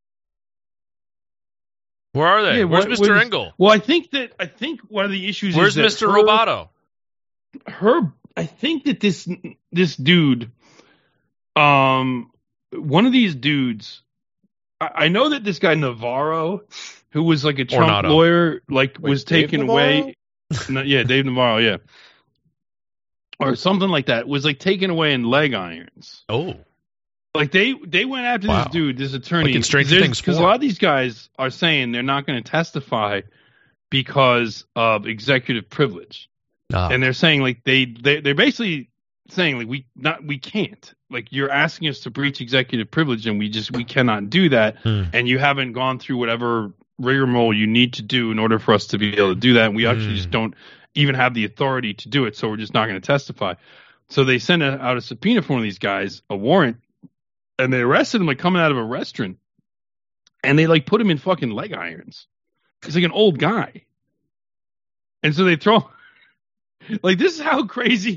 Where are they? Yeah, where's Mr. Engel? Well, I think one of the issues is that Mr. Roboto? I think that this dude, one of these dudes, I know that this guy Navarro, who was a Trump lawyer, was taken away. Yeah, Dave Navarro, yeah. Or something like that, was taken away in leg irons. Oh. They went after this dude, this attorney. Because a lot of these guys are saying they're not going to testify because of executive privilege. And they're saying they're basically saying we can't. You're asking us to breach executive privilege and we cannot do that. And you haven't gone through whatever rigmarole you need to do in order for us to be able to do that. And we actually just don't even have the authority to do it, so we're just not going to testify. So they sent out a subpoena for one of these guys, a warrant, and they arrested him coming out of a restaurant, and they put him in fucking leg irons. He's an old guy, and so they throw this is how crazy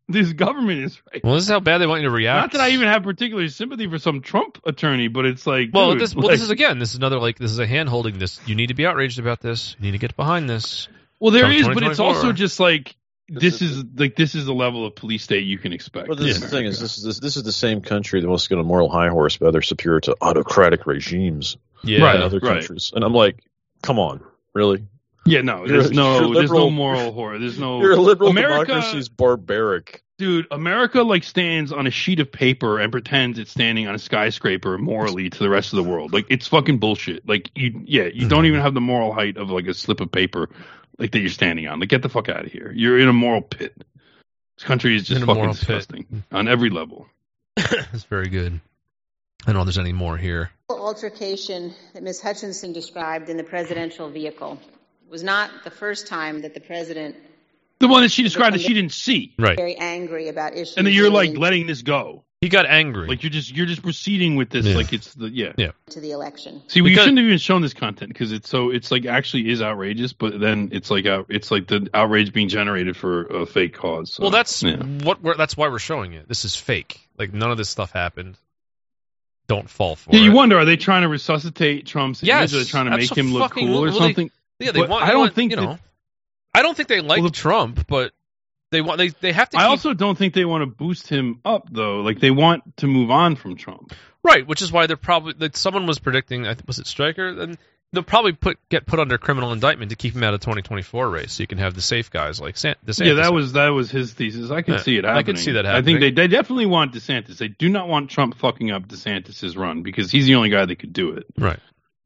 this government is right. Well, this is how bad they want you to react. Not that I even have particular sympathy for some Trump attorney, but it's like, well, dude, this is another this is a hand holding this. You need to be outraged about this. You need to get behind this. Well, there is, but it's also just like this is the level of police state you can expect. Well, this is the thing is this is the same country that wants to get on a moral high horse about their superior to autocratic regimes in other countries, and I'm like, come on, really? Yeah, no, there's no moral horror. There's no. Your liberal democracy is barbaric, dude. America like stands on a sheet of paper and pretends it's standing on a skyscraper morally to the rest of the world. Like it's fucking bullshit. Like you don't even have the moral height of like a slip of paper like that you're standing on. Like get the fuck out of here. You're in a moral pit. This country is just fucking disgusting on every level. That's very good. I don't know if there's any more here. The altercation that Ms. Hutchinson described in the presidential vehicle was not the first time that the president... The one that she described that she didn't see. Right. Very angry about issues. And then you're like letting this go. He got angry. Like you're just proceeding with this like it's the to the election. See, we shouldn't have even shown this content because it's like actually is outrageous, but then it's like the outrage being generated for a fake cause. So, well, that's why we're showing it. This is fake. Like none of this stuff happened. Don't fall for it. Yeah, you wonder, are they trying to resuscitate Trump's image? Are they trying to make him look cool or something? I don't think they like Trump, but they have to. I also don't think they want to boost him up though. Like they want to move on from Trump, right? Which is why they're probably like someone was predicting. Was it Stryker? And they'll probably get put under criminal indictment to keep him out of 2024 race. So you can have the safe guys like DeSantis. Yeah, that was his thesis. I can see it happening. I can see that happening. I think they definitely want DeSantis. They do not want Trump fucking up DeSantis' run because he's the only guy that could do it. Right.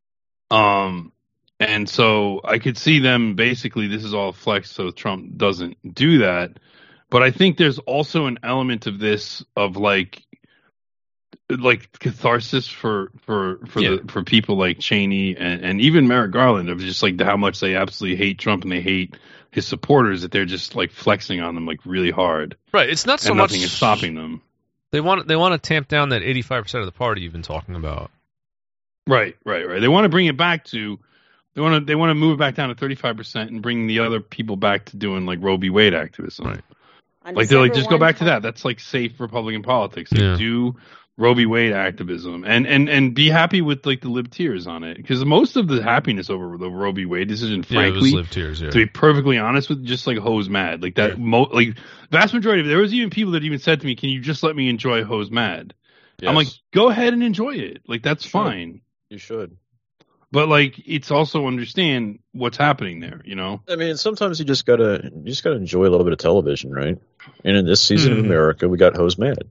And so I could see them basically this is all flex so Trump doesn't do that. But I think there's also an element of this of like catharsis for people like Cheney and even Merrick Garland of just like how much they absolutely hate Trump and they hate his supporters that they're just like flexing on them like really hard. Right. It's not so and much nothing is stopping them. They want to tamp down that 85% of the party you've been talking about. Right. They want to bring it back to. They want to move it back down to 35% and bring the other people back to doing like Roe v. Wade activism. Right. Like they're like just go back to that. That's like safe Republican politics. They do Roe v. Wade activism and be happy with like the lib-tears on it because most of the happiness over the Roe v. Wade decision, frankly, it was lib-tears, to be perfectly honest with, just like Ho's mad. Like that, like vast majority of there was even people that even said to me, "Can you just let me enjoy Ho's mad?" Yes. I'm like, go ahead and enjoy it. Like that's fine. You should. But like, it's also understand what's happening there, you know. I mean, sometimes you just gotta enjoy a little bit of television, right? And in this season of America, we got Ho's mad.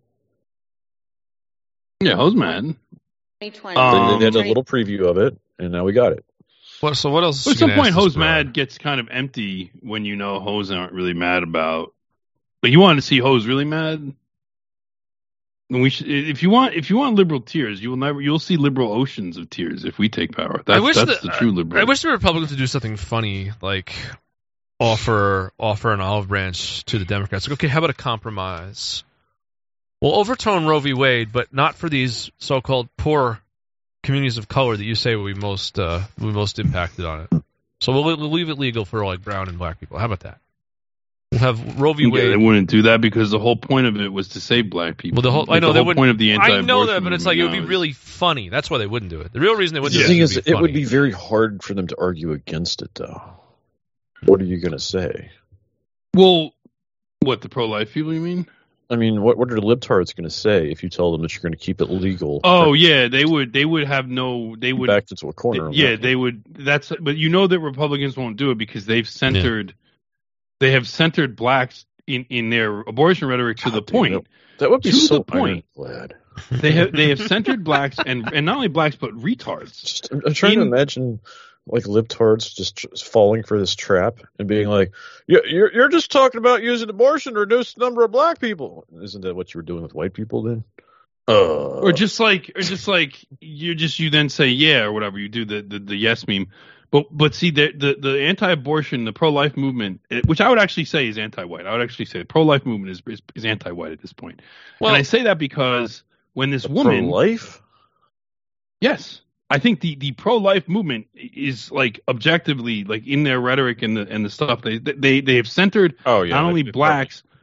Yeah, Ho's mad. 2020. They had a little preview of it, and now we got it. So what else? At some point, Ho's mad gets kind of empty when you know Ho's aren't really mad about. Like you want to see Ho's really mad. And if you want liberal tears, you'll see liberal oceans of tears if we take power. That's the true liberal. I wish the Republicans would do something funny, like offer an olive branch to the Democrats. Like, okay, how about a compromise? We'll overturn Roe v. Wade, but not for these so-called poor communities of color that you say we most impacted on it. So we'll leave it legal for like brown and black people. How about that? We'll have Roe v. Wade. They wouldn't do that because the whole point of it was to save black people. Well, I know the whole point of the anti-abortion. I know that, but it's like it would be really funny. That's why they wouldn't do it. The real reason they wouldn't do it is it would be very hard for them to argue against it, though. What are you going to say? Well, what the pro-life people? You mean? I mean, what are the libtards going to say if you tell them that you're going to keep it legal? Oh yeah, they would have no. They would backed into a corner. They would. But you know that Republicans won't do it because they've centered. Yeah. They have centered blacks in their abortion rhetoric to the point. That would be so glad. They have centered blacks and not only blacks but retards. I'm trying to imagine like libtards just falling for this trap and being like, "You're just talking about using abortion to reduce the number of black people." Isn't that what you were doing with white people then? Or just like you then say yeah or whatever you do the yes meme. But see the anti-abortion, the pro-life movement, which I would actually say is anti-white. I would actually say the pro-life movement is anti-white at this point. Well, and I say that because when this woman pro-life, yes, I think the pro-life movement is like objectively like in their rhetoric and the stuff they have centered not only blacks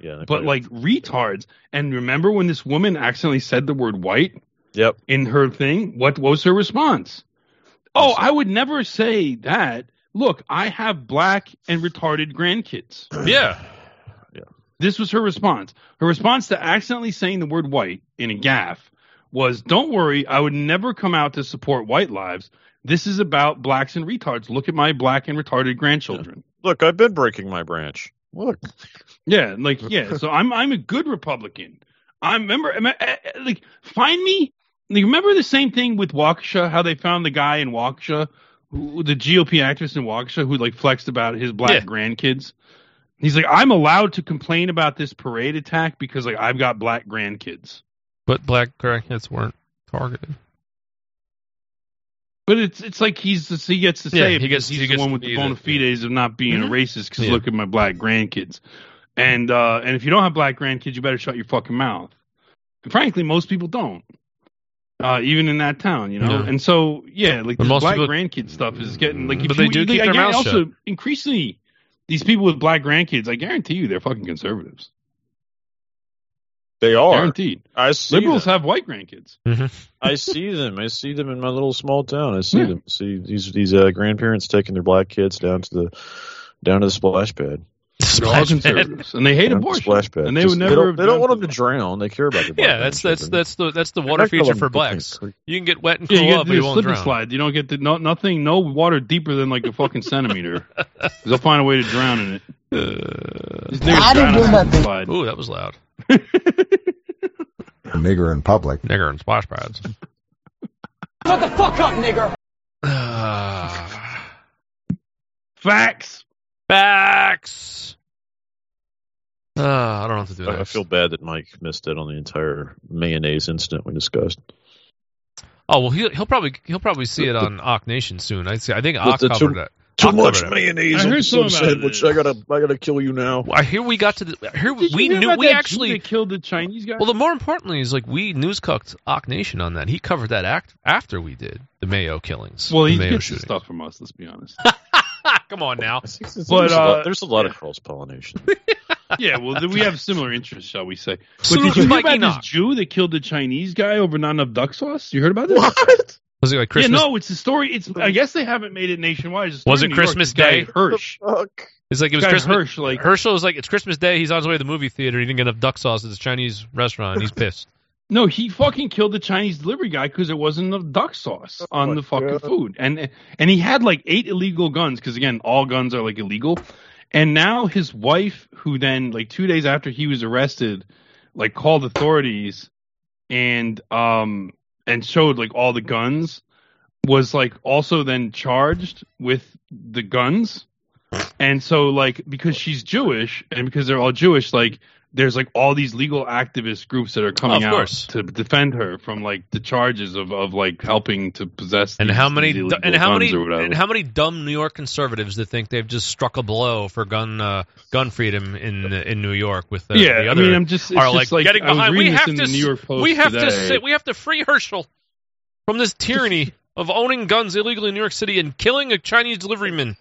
Yeah, but like retards. And remember when this woman accidentally said the word white? Yep. In her thing, what was her response? Oh, I would never say that. Look, I have black and retarded grandkids. Yeah. This was her response. Her response to accidentally saying the word white in a gaffe was, don't worry, I would never come out to support white lives. This is about blacks and retards. Look at my black and retarded grandchildren. Yeah. Look, I've been breaking my branch. Look. Yeah, so I'm a good Republican. Find me. Remember the same thing with Waukesha, how they found the guy in Waukesha, the GOP activist in Waukesha who like flexed about his black grandkids? He's like, I'm allowed to complain about this parade attack because like I've got black grandkids. But black grandkids weren't targeted. But it's like he gets to say it because he's the one with the bona fides of not being a racist because look at my black grandkids. And if you don't have black grandkids, you better shut your fucking mouth. And frankly, most people don't. Even in that town, you know? Yeah. And so, like the black grandkid stuff is getting like... But they do keep their mouths shut. Increasingly, these people with black grandkids, I guarantee you they're fucking conservatives. They are. Guaranteed. Liberals have white grandkids. Mm-hmm. I see them. I see them in my little small town. I see them. See these grandparents taking their black kids down to the splash pad. They're all conservatives, and they hate abortion. Splash pad. And they would never. They don't want them to drown. They care about their black that's the water feature for blacks. You can get wet and cool up, but you won't drown. Slide. You don't get no water deeper than like a fucking centimeter. They'll find a way to drown in it. I didn't do nothing. Ooh, that was loud. Nigger in public. Nigger in splash pads. Shut the fuck up, nigger. Facts. I don't know what to do next. I feel bad that Mike missed it on the entire mayonnaise incident we discussed. Oh well, he'll probably see it on Ock Nation soon. I think Ock covered that. Too much mayonnaise on some sandwich. I gotta kill you now. Here we got to we killed the Chinese guy. Well, the more importantly is like we news cooked Ock Nation on that. He covered that after we did the Mayo killings. Well, he gets the stuff from us. Let's be honest. Come on now. But there's a lot of cross pollination. Yeah, well, we have similar interests, shall we say? But did you hear about this Jew that killed the Chinese guy over not enough duck sauce? You heard about this? What? Was it like Christmas? Yeah, no, it's a story. I guess they haven't made it nationwide. Was it Christmas Day? Hirsch. It's like it was Christmas. Hirsch, like Herschel was like, it's Christmas Day. He's on his way to the movie theater. He didn't get enough duck sauce at this Chinese restaurant. He's pissed. No, he fucking killed the Chinese delivery guy because there wasn't enough duck sauce on the fucking food. And he had like 8 illegal guns because, again, all guns are like illegal. And now his wife, who then like 2 days after he was arrested, like called authorities and showed like all the guns, was like also then charged with the guns. And so like because she's Jewish and because they're all Jewish, like there's like all these legal activist groups that are coming out to defend her from like the charges of like helping to possess and how many and how many dumb New York conservatives that think they've just struck a blow for gun freedom in New York with the other I mean, I'm just are just like getting behind. We have to New York Post we have today. we have to free Herschel from this tyranny of owning guns illegally in New York City and killing a Chinese deliveryman.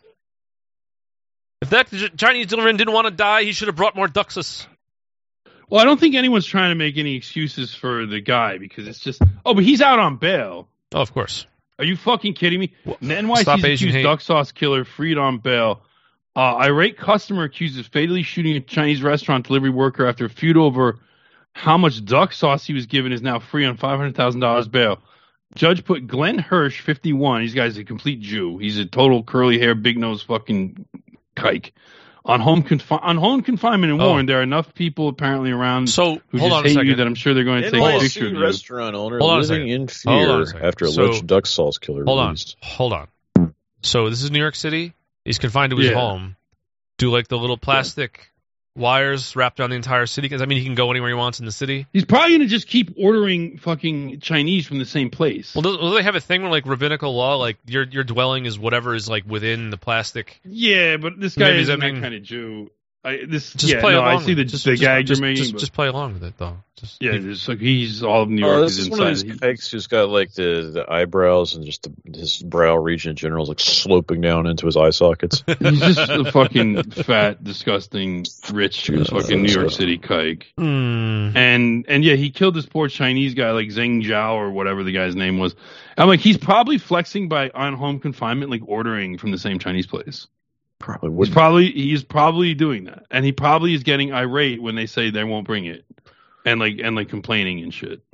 If that Chinese deliveryman didn't want to die, he should have brought more duck sauce. Well, I don't think anyone's trying to make any excuses for the guy because it's just, but he's out on bail. Oh, of course. Are you fucking kidding me? The NYC's accused duck sauce killer freed on bail. Irate customer accused of fatally shooting a Chinese restaurant delivery worker after a feud over how much duck sauce he was given is now free on $500,000 bail. Judge put Glenn Hirsch, 51. This guy's a complete Jew. He's a total curly hair, big nose fucking kike. On home confinement and warned, there are enough people apparently around who just hate you that I'm sure they're going to take a picture of you. Restaurant owner living in fear after alleged duck sauce killer released. Hold on. So this is New York City. He's confined to his home. Do like the little plastic wires wrapped around the entire city? Because I mean, he can go anywhere he wants in the city. He's probably going to just keep ordering fucking Chinese from the same place. Well, do they have a thing where like rabbinical law, like your dwelling is whatever is like within the plastic? Yeah, but this guy isn't that kind of Jew. I see the gag you're making. Just play along with it, though. Just like he's all of New York. This is one of these kikes who's got like the eyebrows and just his brow region in general is like sloping down into his eye sockets. He's just a fucking fat, disgusting, rich, fucking New York City kike. And yeah, he killed this poor Chinese guy, like Zheng Zhao or whatever the guy's name was. I'm like, he's probably flexing by on home confinement, like ordering from the same Chinese place. He's probably doing that, and he probably is getting irate when they say they won't bring it, and like complaining and shit.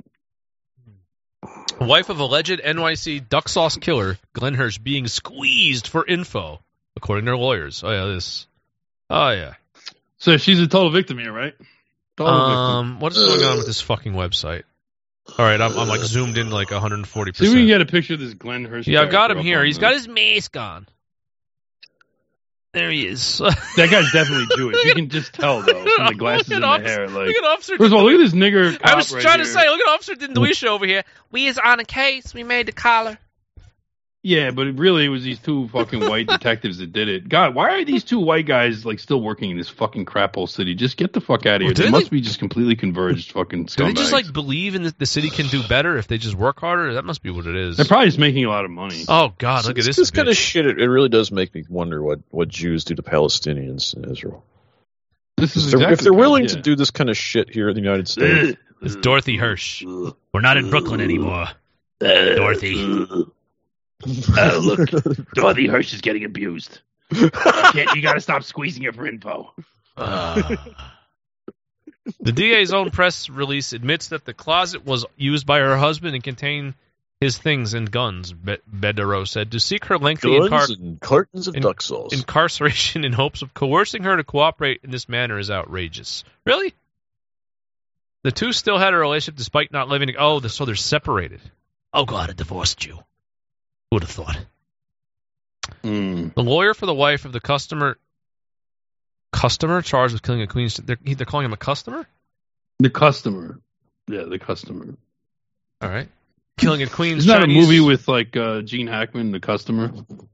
Wife of alleged NYC duck sauce killer Glenn Hirsch being squeezed for info, according to her lawyers. Oh yeah. So she's a total victim here, right? What is going on with this fucking website? All right, I'm like zoomed in like 140%. See if we can get a picture of this Glenn Hirsch. Yeah, I've got him here. He's got his mask on. There he is. That guy's definitely Jewish. You can just tell, though, from the glasses and the hair. Like, look at Officer. First of all, look at this nigger cop. I was trying to say, look at Officer Dinduisha over here. We is on a case. We made the collar. Yeah, but it was these two fucking white detectives that did it. God, why are these two white guys like still working in this fucking crap hole city? Just get the fuck out of here. They must be just completely converged fucking scumbags. Do they just like believe in the city can do better if they just work harder? That must be what it is. They're probably just making a lot of money. Oh God, look at this. This kind of shit. It really does make me wonder what Jews do to Palestinians in Israel. If they're willing to do this kind of shit here in the United States. It's Dorothy Hirsch. We're not in Brooklyn anymore. Dorothy. Look, Dorothy Hirsch is getting abused. You got to stop squeezing her for info. The DA's own press release admits that the closet was used by her husband and contained his things and guns, Bedero said, to seek her lengthy and cartons of duck sauce. Incarceration in hopes of coercing her to cooperate in this manner is outrageous. Really? The two still had a relationship despite not living together. Oh, so they're separated. Oh, God, a divorced Jew. Who would have thought? The lawyer for the wife of the customer charged with killing a queen. They're calling him a customer? The customer. Yeah, the customer. All right. Killing a Queen's Isn't that Chinese... a movie with like Gene Hackman, The Customer?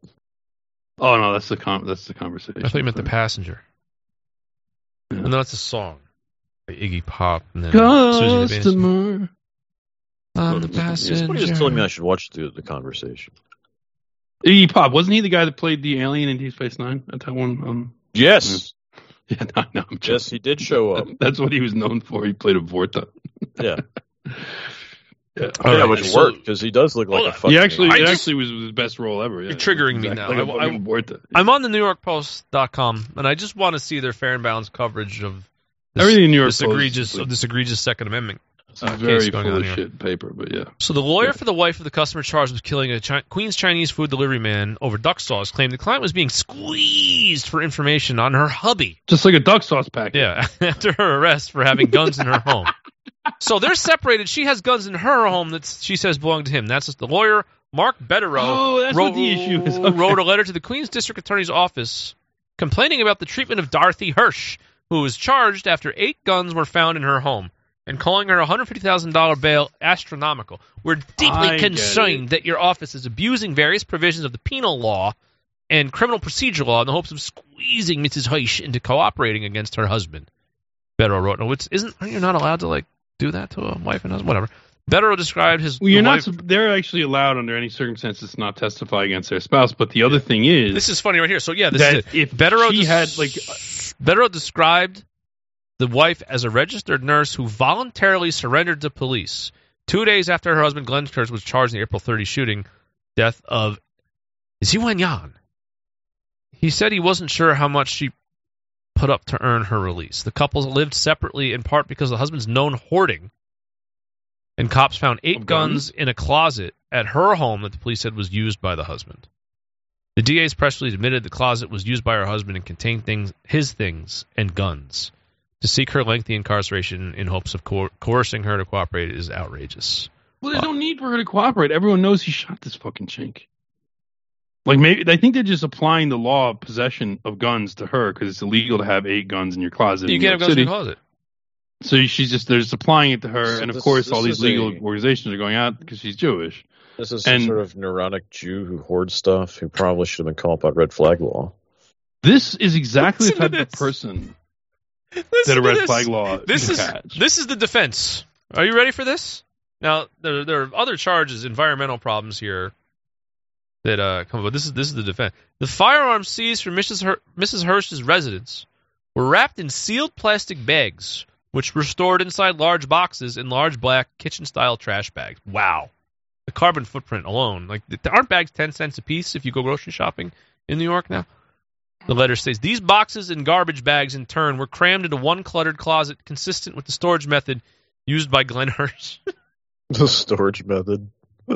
Oh no, that's the conversation. I thought you meant The Passenger. Yeah. And that's a song by Iggy Pop and then Customer. I'm the passenger. Somebody just told me I should watch the conversation. Iggy Pop, wasn't he the guy that played the alien in Deep Space Nine at that one? Yes. Yeah, no, yes, he did show up. That's what he was known for. He played a Vorta. Yeah. Yeah, which worked because he does look like a fucking. It actually was his best role ever. Yeah. You're triggering me now. Like I'm on the NewYorkPost.com and I just want to see their fair and balanced coverage of everything in New York this egregious Second Amendment. It's a very full of shit paper, but yeah. So the lawyer for the wife of the customer charged with killing a Queen's Chinese food delivery man over duck sauce claimed the client was being squeezed for information on her hubby. Just like a duck sauce packet. Yeah, after her arrest for having guns in her home. So they're separated. She has guns in her home that she says belong to him. That's just the lawyer, Mark Bedero, what the issue is. Okay. Wrote a letter to the Queens District Attorney's Office complaining about the treatment of Dorothy Hirsch, who was charged after 8 guns were found in her home, and calling her $150,000 bail astronomical. We're deeply concerned that your office is abusing various provisions of the penal law and criminal procedure law in the hopes of squeezing Mrs. Hirsch into cooperating against her husband. Bedero wrote, "No, aren't you not allowed to do that to a wife and husband? Whatever." Bedero described his. Well, they're actually allowed under any circumstances to not testify against their spouse. But the other thing is, this is funny right here. So yeah, this is it. If Bedero Bedero described the wife as a registered nurse who voluntarily surrendered to police 2 days after her husband Glenn Hirsch was charged in the April 30 shooting death of Ziwen Yan. He said he wasn't sure how much she put up to earn her release. The couple lived separately in part because the husband's known hoarding, and cops found 8 guns in a closet at her home that the police said was used by the husband. The DA's press release admitted the closet was used by her husband and contained his things and guns. To seek her lengthy incarceration in hopes of coercing her to cooperate is outrageous. Well, there's no need for her to cooperate. Everyone knows he shot this fucking chink. Maybe I think they're just applying the law of possession of guns to her because it's illegal to have 8 guns in your closet. You can't have guns in your closet. So they're just applying it to her, and of course all these legal organizations are going out because she's Jewish. This is some sort of neurotic Jew who hoards stuff who probably should have been called by red flag law. This is exactly the type of person that a red flag law This is the defense. Are you ready for this? Now, there are other charges, environmental problems here that come up. But this is the defense. The firearms seized from Mrs. Hirsch's residence were wrapped in sealed plastic bags, which were stored inside large boxes in large black kitchen-style trash bags. Wow. The carbon footprint alone. Like, aren't bags 10 cents a piece if you go grocery shopping in New York now? The letter states, these boxes and garbage bags, in turn, were crammed into one cluttered closet consistent with the storage method used by Glenn Hirsch. The storage method.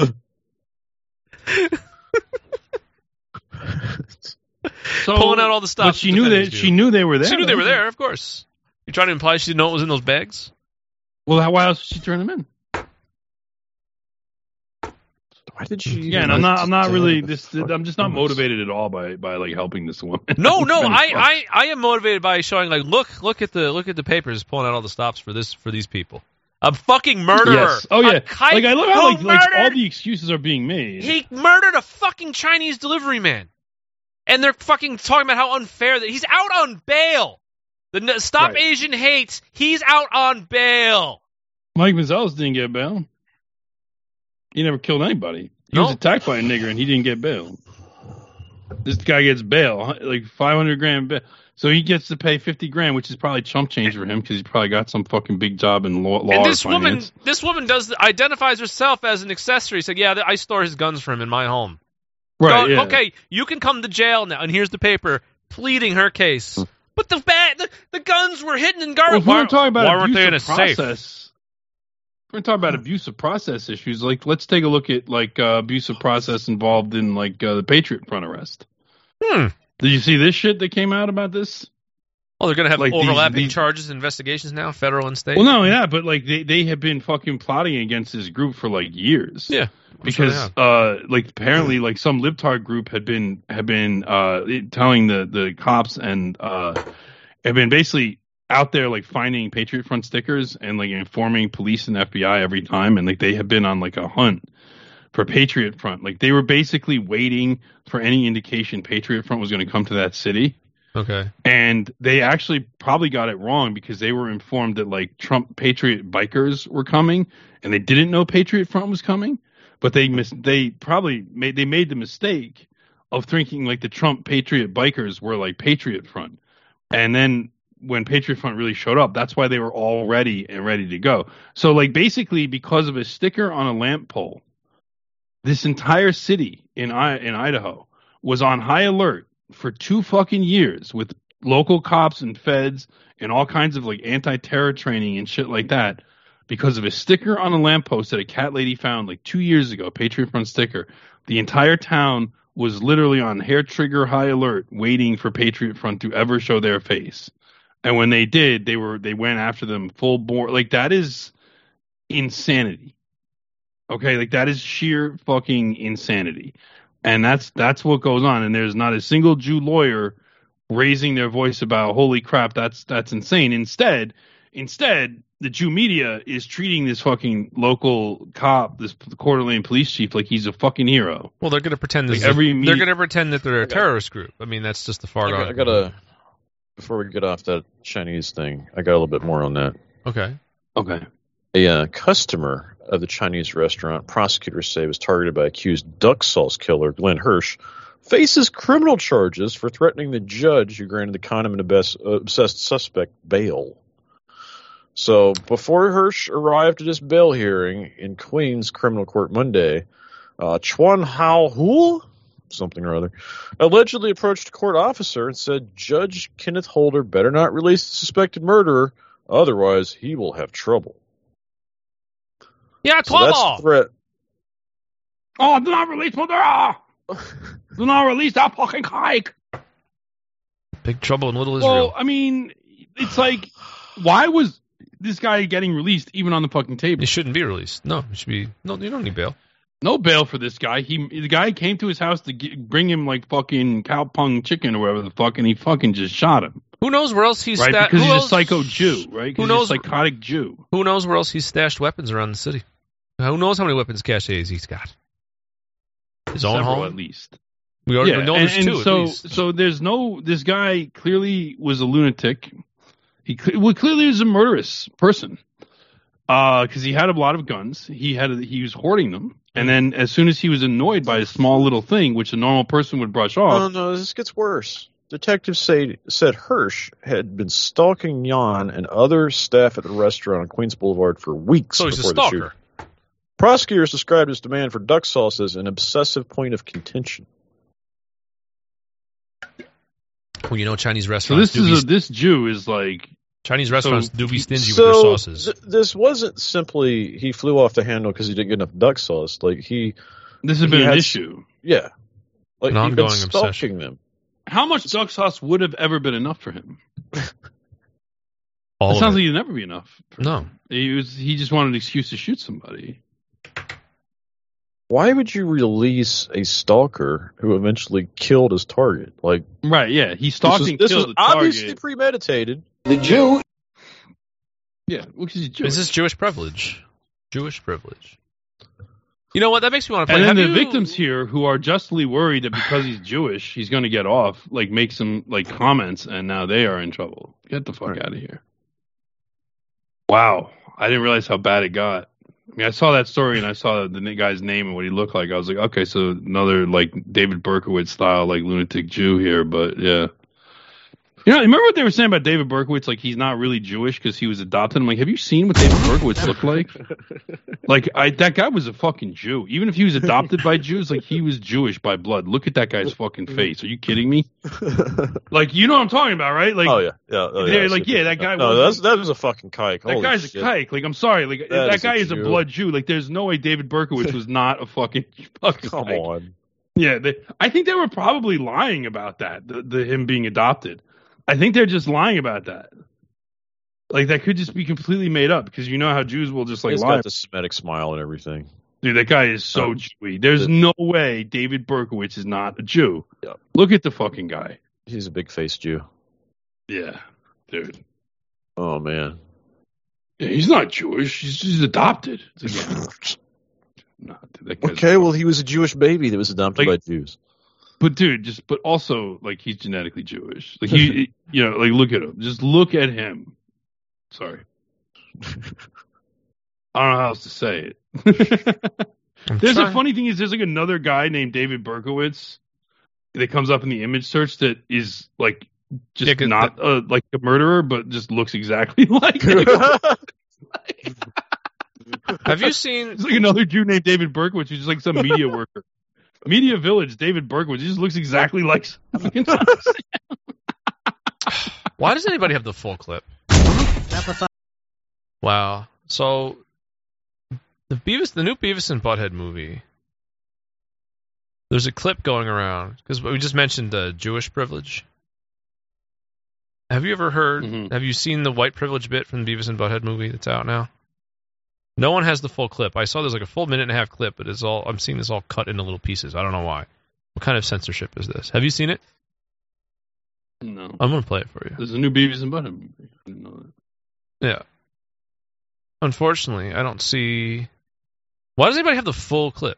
So, pulling out all the stuff. But she knew they were there. She knew they were there, of course. You trying to imply she didn't know what was in those bags? Well, why else would she turn them in? Why did she? Yeah, and I'm not really this. I'm just not motivated at all by like helping this woman. No, I am motivated by showing like look at the papers, pulling out all the stops for these people. A fucking murderer. Yes. Oh yeah. Like I love how like all the excuses are being made. He murdered a fucking Chinese delivery man, and they're fucking talking about how unfair that he's out on bail. The Stop Asian Hate. He's out on bail. Mike Mazzella didn't get bail. He never killed anybody. He was attacked by a nigger, and he didn't get bail. This guy gets bail, like $500,000 bail. So he gets to pay $50,000, which is probably chump change for him because he's probably got some fucking big job in law and or finance. This woman identifies herself as an accessory. Said, "Yeah, I store his guns for him in my home." Right. So, okay, you can come to jail now, and here's the paper pleading her case. But the guns were hidden in garbage. Well, we're talking about why weren't they in a process. safe? We're talking about abusive process issues. Like, let's take a look at like abusive process involved in like the Patriot Front arrest. Did you see this shit that came out about this? Oh, they're gonna have like overlapping charges, investigations now, federal and state. Well, no, yeah, but like they have been fucking plotting against this group for like years. Yeah, because like apparently like some libtard group had been telling the cops and have been basically out there like finding Patriot Front stickers and like informing police and FBI every time, and like they have been on like a hunt for Patriot Front. Like they were basically waiting for any indication Patriot Front was going to come to that city. Okay. And they actually probably got it wrong because they were informed that like Trump Patriot bikers were coming, and they didn't know Patriot Front was coming, but they made the mistake of thinking like the Trump Patriot bikers were like Patriot Front. And then when Patriot Front really showed up, that's why they were all ready to go. So like basically because of a sticker on a lamp pole, this entire city in Idaho was on high alert for 2 fucking years with local cops and feds and all kinds of like anti-terror training and shit like that because of a sticker on a lamppost that a cat lady found like 2 years ago, Patriot Front sticker. The entire town was literally on hair trigger high alert waiting for Patriot Front to ever show their face. And when they did, they went after them full bore. Like that is insanity. Okay, like that is sheer fucking insanity. And that's what goes on. And there's not a single Jew lawyer raising their voice about, holy crap, that's insane. Instead, the Jew media is treating this fucking local cop, this Coeur d'Alene police chief, like he's a fucking hero. Well, they're going to pretend they're going to pretend that they're a terrorist group. I mean, that's just the far I gotta, before we get off that Chinese thing, I got a little bit more on that. Okay. A customer of the Chinese restaurant, prosecutors say, was targeted by accused duck sauce killer Glenn Hirsch, faces criminal charges for threatening the judge who granted the condom obsessed suspect bail. So before Hirsch arrived at his bail hearing in Queens criminal court Monday, Chuan Hao Hu, something or other, allegedly approached a court officer and said, Judge Kenneth Holder better not release the suspected murderer, otherwise he will have trouble. Yeah, so that's the threat. Oh, do not release murderer! Do not release that fucking kike! Big trouble in Little Israel. Well, I mean, it's like, why was this guy getting released even on the fucking table? He shouldn't be released. No, it should be. No, you don't need bail. No bail for this guy. The guy came to his house to bring him like fucking cow pung chicken or whatever the fuck, and he fucking just shot him. Who knows where else he's right? Because he's a psycho Jew, right? Who knows? He's a psychotic Jew. Who knows where else he's stashed weapons around the city? Who knows how many weapons caches he's got? His own home, at least. We already know there's two. So there's no. This guy clearly was a lunatic. He clearly was a murderous person. Because he had a lot of guns. He was hoarding them. And then as soon as he was annoyed by a small little thing, which a normal person would brush off. Oh, no, this gets worse. Detectives said Hirsch had been stalking Jan and other staff at the restaurant on Queens Boulevard for weeks So he's before a the stalker. shooting. Prosecutors described his demand for duck sauce as an obsessive point of contention. Well, you know, Chinese So restaurants. this Jew is like Chinese restaurants do be stingy So with their sauces. This wasn't simply he flew off the handle because he didn't get enough duck sauce. Like this has been an issue. Yeah, like An he'd been ongoing stalking obsession. them. How much duck sauce would have ever been enough for him? All It of sounds it. like it'd never be enough. No. He just wanted an excuse to shoot somebody. Why would you release a stalker who eventually killed his target? Like, Right, yeah. He stalked and this killed was the target. obviously premeditated. The Jew. Yeah, well, 'cause he's Jewish. Is this Jewish privilege? Jewish privilege. You know what? That makes me want to play. And then Have the you- victims here, who are justly worried that because he's Jewish, he's going to get off, like make some like comments, and now they are in trouble. Get the fuck out of here! Wow, I didn't realize how bad it got. I mean, I saw that story and I saw the guy's name and what he looked like. I was like, okay, so another like David Berkowitz style like lunatic Jew here, but yeah. You know, remember what they were saying about David Berkowitz? Like, he's not really Jewish because he was adopted. I'm like, have you seen what David Berkowitz looked like? Like, that guy was a fucking Jew. Even if he was adopted by Jews, like, he was Jewish by blood. Look at that guy's fucking face. Are you kidding me? Like, you know what I'm talking about, right? Like, Oh yeah. that guy. No, that was a fucking kike. That Holy guy's shit. a kike. Like, I'm sorry. Like, that guy is a Jew. blood Jew. Like, there's no way David Berkowitz was not a fucking Come kike. on. Yeah, I think they were probably lying about that. The him being adopted. I think they're just lying about that. Like, that could just be completely made up because you know how Jews will just like He's lie. got the Semitic smile and everything. Dude, that guy is so Jewy. There's no way David Berkowitz is not a Jew. Yeah. Look at the fucking guy. He's a big faced Jew. Yeah, dude. Oh man. Yeah, he's not Jewish. He's adopted. It's like, nah, dude, that guy's Okay, well, he was a Jewish baby that was adopted by Jews. But dude, but also like he's genetically Jewish. Like he, you know, like look at him. Just look at him. Sorry, I don't know how else to say it. There's a funny thing is there's like another guy named David Berkowitz that comes up in the image search that is like just not like a murderer, but just looks exactly like him. Have you seen? It's like another Jew named David Berkowitz who's just like some media worker. Media Village, David Berkowitz. He just looks exactly like. Why does anybody have the full clip? Wow. So the new Beavis and Butthead movie. There's a clip going around because we just mentioned Jewish privilege. Have you ever heard? Mm-hmm. Have you seen the white privilege bit from the Beavis and Butthead movie that's out now? No one has the full clip. I saw there's like a full minute and a half clip, but I'm seeing this all cut into little pieces. I don't know why. What kind of censorship is this? Have you seen it? No. I'm going to play it for you. There's a new Beavis and Butthead movie. I didn't know that. Yeah. Unfortunately, I don't see... Why does anybody have the full clip?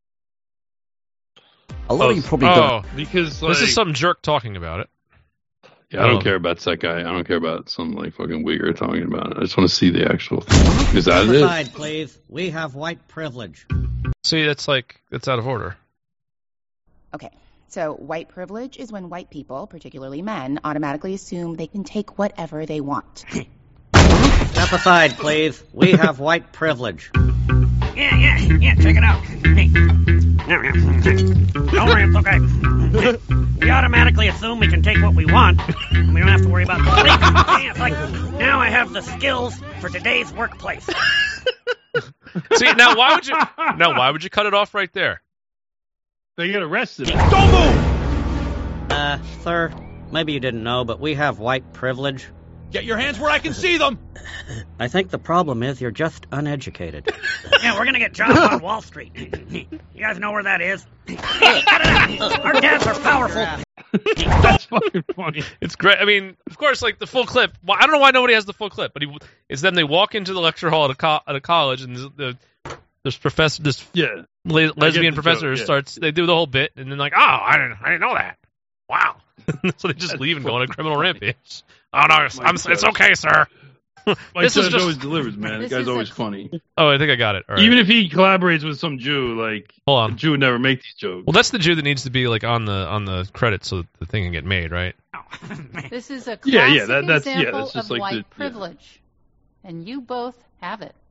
A lot of you probably don't. Because this is some jerk talking about it. Yeah, I don't care about that guy. I don't care about some like fucking wigger talking about it. I just want to see the actual thing. Is that it? Aside, please. We have white privilege. See, that's out of order. Okay, so white privilege is when white people, particularly men, automatically assume they can take whatever they want. Step aside, please. We have white privilege. Yeah, check it out. Hey. Don't worry, it's okay. We automatically assume we can take what we want, and we don't have to worry about the consequences. It's like, now I have the skills for today's workplace. See, now why would you cut it off right there? They get arrested. Don't move! Sir, maybe you didn't know, but we have white privilege. Get your hands where I can see them! I think the problem is you're just uneducated. Yeah, we're gonna get jobs on Wall Street. You guys know where that is? Our dads are powerful. That's fucking funny. It's great. I mean, of course, like the full clip. I don't know why nobody has the full clip, but it's them. They walk into the lecture hall at a college, and this professor, lesbian professor starts. They do the whole bit, and then like, oh, I didn't know that. Wow. So they just leave and go on a criminal rampage. Oh no, it's okay, sir. This is always delivers, man. The guy's always funny. Oh, I think I got it. All right. Even if he collaborates with some Jew, like hold on, the Jew would never make these jokes. Well, that's the Jew that needs to be like on the credits so that the thing can get made, right? This is a classic that's example just of like white privilege, and you both have it.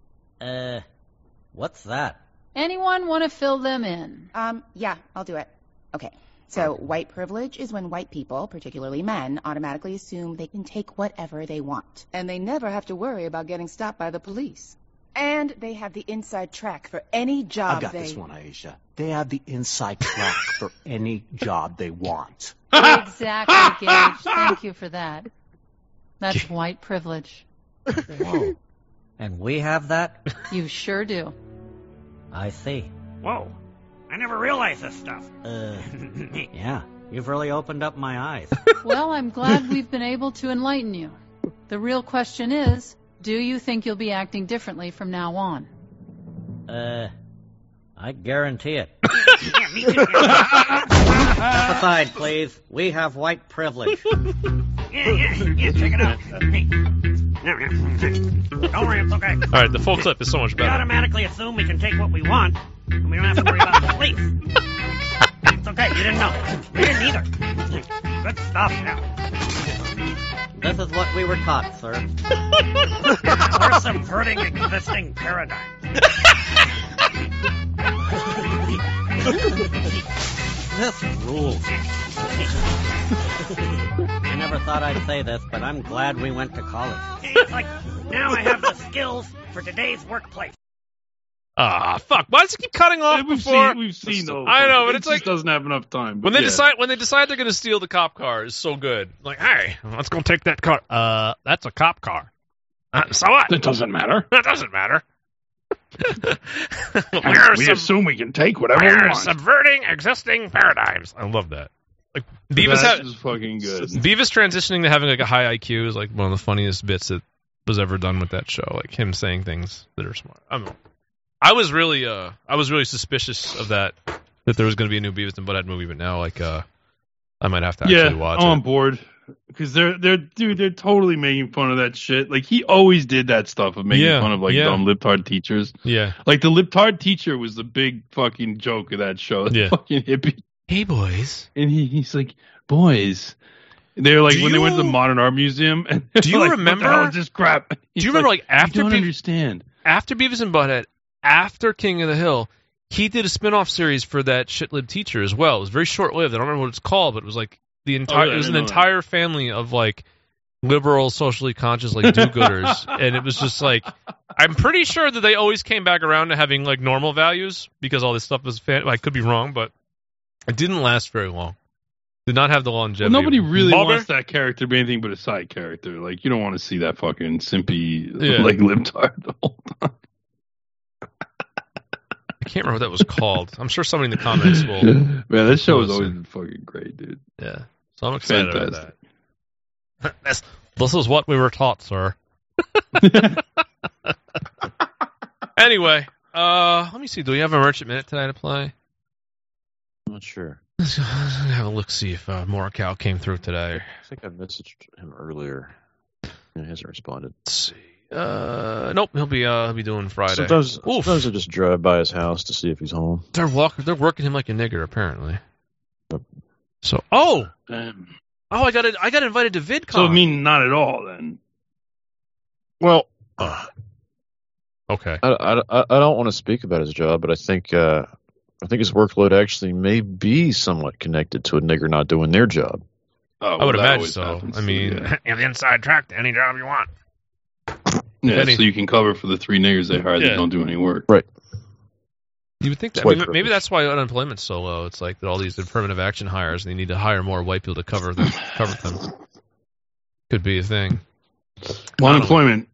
What's that? Anyone want to fill them in? Yeah, I'll do it. Okay. So white privilege is when white people, particularly men, automatically assume they can take whatever they want. And they never have to worry about getting stopped by the police. And they have the inside track for any job I've got this one, Aisha. They have the inside track for any job they want. Exactly, Gage. Thank you for that. That's white privilege. Whoa. And we have that? You sure do. I see. Whoa. I never realized this stuff. Yeah, you've really opened up my eyes. Well, I'm glad we've been able to enlighten you. The real question is, do you think you'll be acting differently from now on? I guarantee it. Yeah, me too. Step aside, please. We have white privilege. Yeah, check it out. Hey. Don't worry, it's okay. All right, the full clip is so much We better. automatically assume we can take what we want, and we don't have to worry about the police. It's okay, you didn't know. We didn't either. Good stuff now. This is what we were taught, sir. We're subverting existing paradigms. This rules. I never thought I'd say this, but I'm glad we went to college. It's like, now I have the skills for today's workplace. Ah, fuck! Why does it keep cutting off before? We've seen those. I know, but it it's just like doesn't have enough time. when they decide they're going to steal the cop car is so good. Like, hey, let's go take that car. That's a cop car. So what? That doesn't matter. That doesn't matter. We assume we can take whatever we We're want. subverting existing paradigms. I love that. Like That is fucking good. Beavis transitioning to having like a high IQ is like one of the funniest bits that was ever done with that show. Like him saying things that are smart. I was really suspicious of that there was going to be a new Beavis and Butthead movie, but now like I might have to actually watch I'm it. on board because they're totally making fun of that shit. Like he always did that stuff of making fun of like dumb libtard teachers. Yeah, like the libtard teacher was the big fucking joke of that show. The fucking hippie. Hey boys, and he's like, boys. They're like when they went to the Modern Art Museum. And do you like, remember? What the hell is this crap? Do you remember like after? I don't understand. After Beavis and Butthead, after King of the Hill, he did a spin-off series for that shitlib teacher as well. It was very short-lived. I don't remember what it's called, but it was like it was an entire family of like liberal, socially conscious like do-gooders, and it was just like I'm pretty sure that they always came back around to having like normal values because all this stuff was I could be wrong, but it didn't last very long. Did not have the longevity. Well, nobody really wants that character to be anything but a side character. Like you don't want to see that fucking simpy like libtard the whole time. I can't remember what that was called. I'm sure somebody in the comments will. Man, that show has always been fucking great, dude. Yeah. So I'm excited about that. This is what we were taught, sir. Anyway, let me see. Do we have a Merchant Minute today to play? I'm not sure. Let's have a look, see if Morikawa came through today. I think I messaged him earlier. He hasn't responded. Let's see. Nope, he'll be doing Friday. Sometimes I just drive by his house to see if he's home. They're working him like a nigger, apparently. So, I got invited to VidCon. So I mean, not at all then. Well, okay. I don't want to speak about his job, but I think his workload actually may be somewhat connected to a nigger not doing their job. Oh, I would imagine so. Happens, I mean, an inside track to any job you want. Yeah, so you can cover for the 3 niggers they hired that don't do any work. Right. You would think that. Maybe that's why unemployment's so low. It's like that all these affirmative action hires, and they need to hire more white people to cover them. Could be a thing. Well, unemployment,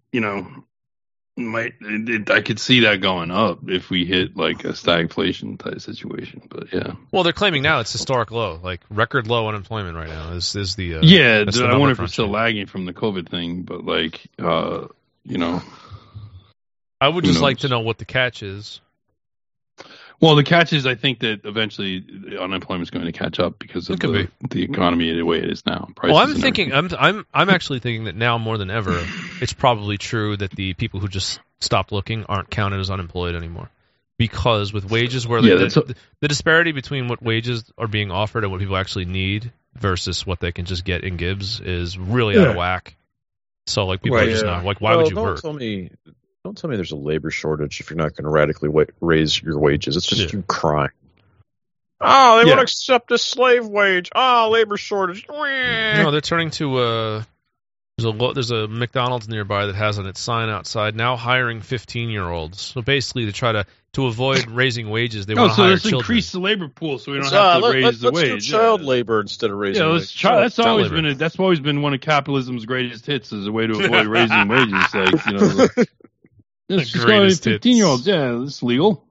I could see that going up if we hit like a stagflation type situation. But yeah. Well, they're claiming now it's historic low, like record low unemployment right now. Is the I wonder if it's still lagging from the COVID thing, but like I would just like to know what the catch is. Well, the catch is, I think that eventually unemployment is going to catch up because of the economy the way it is now. Well, I'm actually thinking that now more than ever, it's probably true that the people who just stopped looking aren't counted as unemployed anymore, because with wages where the disparity between what wages are being offered and what people actually need versus what they can just get in Gibbs is really out of whack. So like people are just not like, why would you work? Don't tell me there's a labor shortage if you're not going to radically raise your wages. It's just you crying. Oh, they won't accept a slave wage. Oh, labor shortage. No, they're turning to there's a McDonald's nearby that has on its sign outside now hiring 15-year-olds. So basically, to try to avoid raising wages, they want to hire children. Let's increase the labor pool so we don't have to raise the wage. Let's do child labor instead of raising wages. That's always been one of capitalism's greatest hits as a way to avoid raising wages. Like, you know. It's just 15-year-olds. Yeah, it's legal.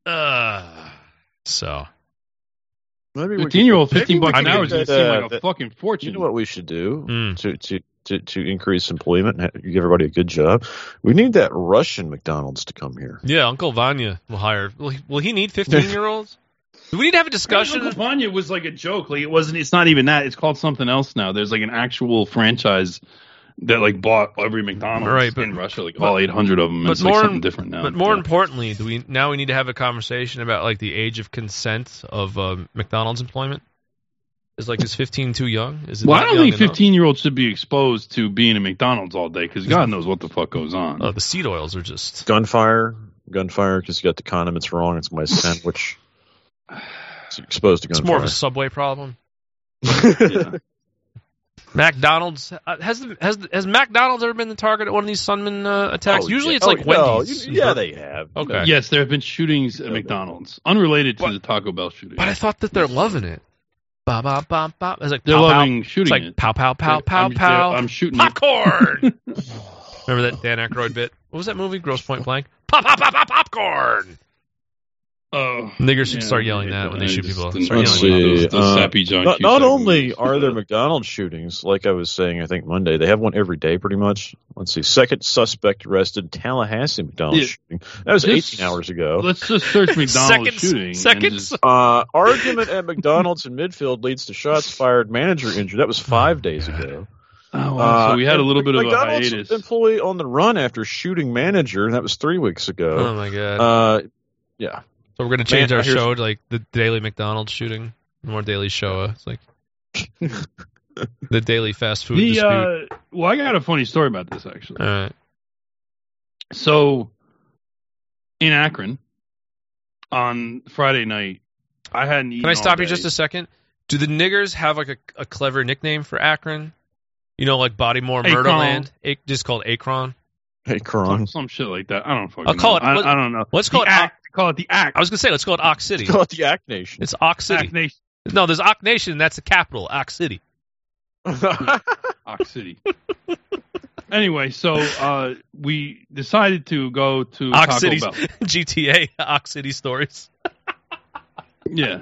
So. 15-year-old, $15 an hour is going to seem like a fucking fortune. You know what we should do to increase employment and give everybody a good job? We need that Russian McDonald's to come here. Yeah, Uncle Vanya will hire. Will he need 15-year-olds? Do we need to have a discussion? Uncle Vanya was like a joke. Like it's not even that. It's called something else now. There's like an actual franchise that like bought every McDonald's in Russia, like all 800 of them. It's like something different now. But more importantly, we need to have a conversation about like the age of consent of McDonald's employment? Is 15 too young? I don't think 15-year-olds should be exposed to being in McDonald's all day because God knows what the fuck goes on. Oh, the seed oils are just gunfire because you got the condiments wrong. It's my sandwich. It's exposed to gunfire. It's more of a Subway problem. Yeah. McDonald's has McDonald's ever been the target of one of these Sunman attacks? Usually it's Wendy's. Yeah, they have. Okay. Yes, there have been shootings at McDonald's, unrelated to the Taco Bell shooting. But I thought that they're loving it. Ba ba ba ba. It's like they're loving shooting. It's like pow pow pow pow pow. I'm shooting popcorn. Remember that Dan Aykroyd bit? What was that movie? Grosse Point Blank. Pop pop pop pop popcorn. Oh, niggers should start yelling that when they shoot people. Let's see. Not only are there McDonald's shootings, like I was saying, I think Monday, they have one every day pretty much. Let's see. Second suspect arrested, Tallahassee McDonald's shooting. That was 18 hours ago. Let's just search McDonald's shooting. Argument at McDonald's in midfield leads to shots fired, manager injured. That was 5 days ago. Oh, wow. So we had a little bit of a McDonald's hiatus. Employee on the run after shooting manager. That was 3 weeks ago. Oh, my God. Yeah. So we're going to change our show to like the Daily McDonald's shooting. More Daily Show. It's like the Daily Fast Food dispute. Well, I got a funny story about this, actually. All right. So, in Akron, on Friday night, I hadn't eaten. Can I stop you just a second? Do the niggers have like a clever nickname for Akron? You know, like Bodymore Murderland? Just called Akron? Akron. Some shit like that. I don't fucking know. Call it. I don't know. Let's call it Call it the Act. I was going to say, let's call it Ox City. Let's call it the Act Nation. It's Ox City. Act Nation. No, there's Ox Nation. That's the capital, Ox City. Ox City. Anyway, so we decided to go to Ox Taco Bell. GTA, Ox City Stories. Yeah.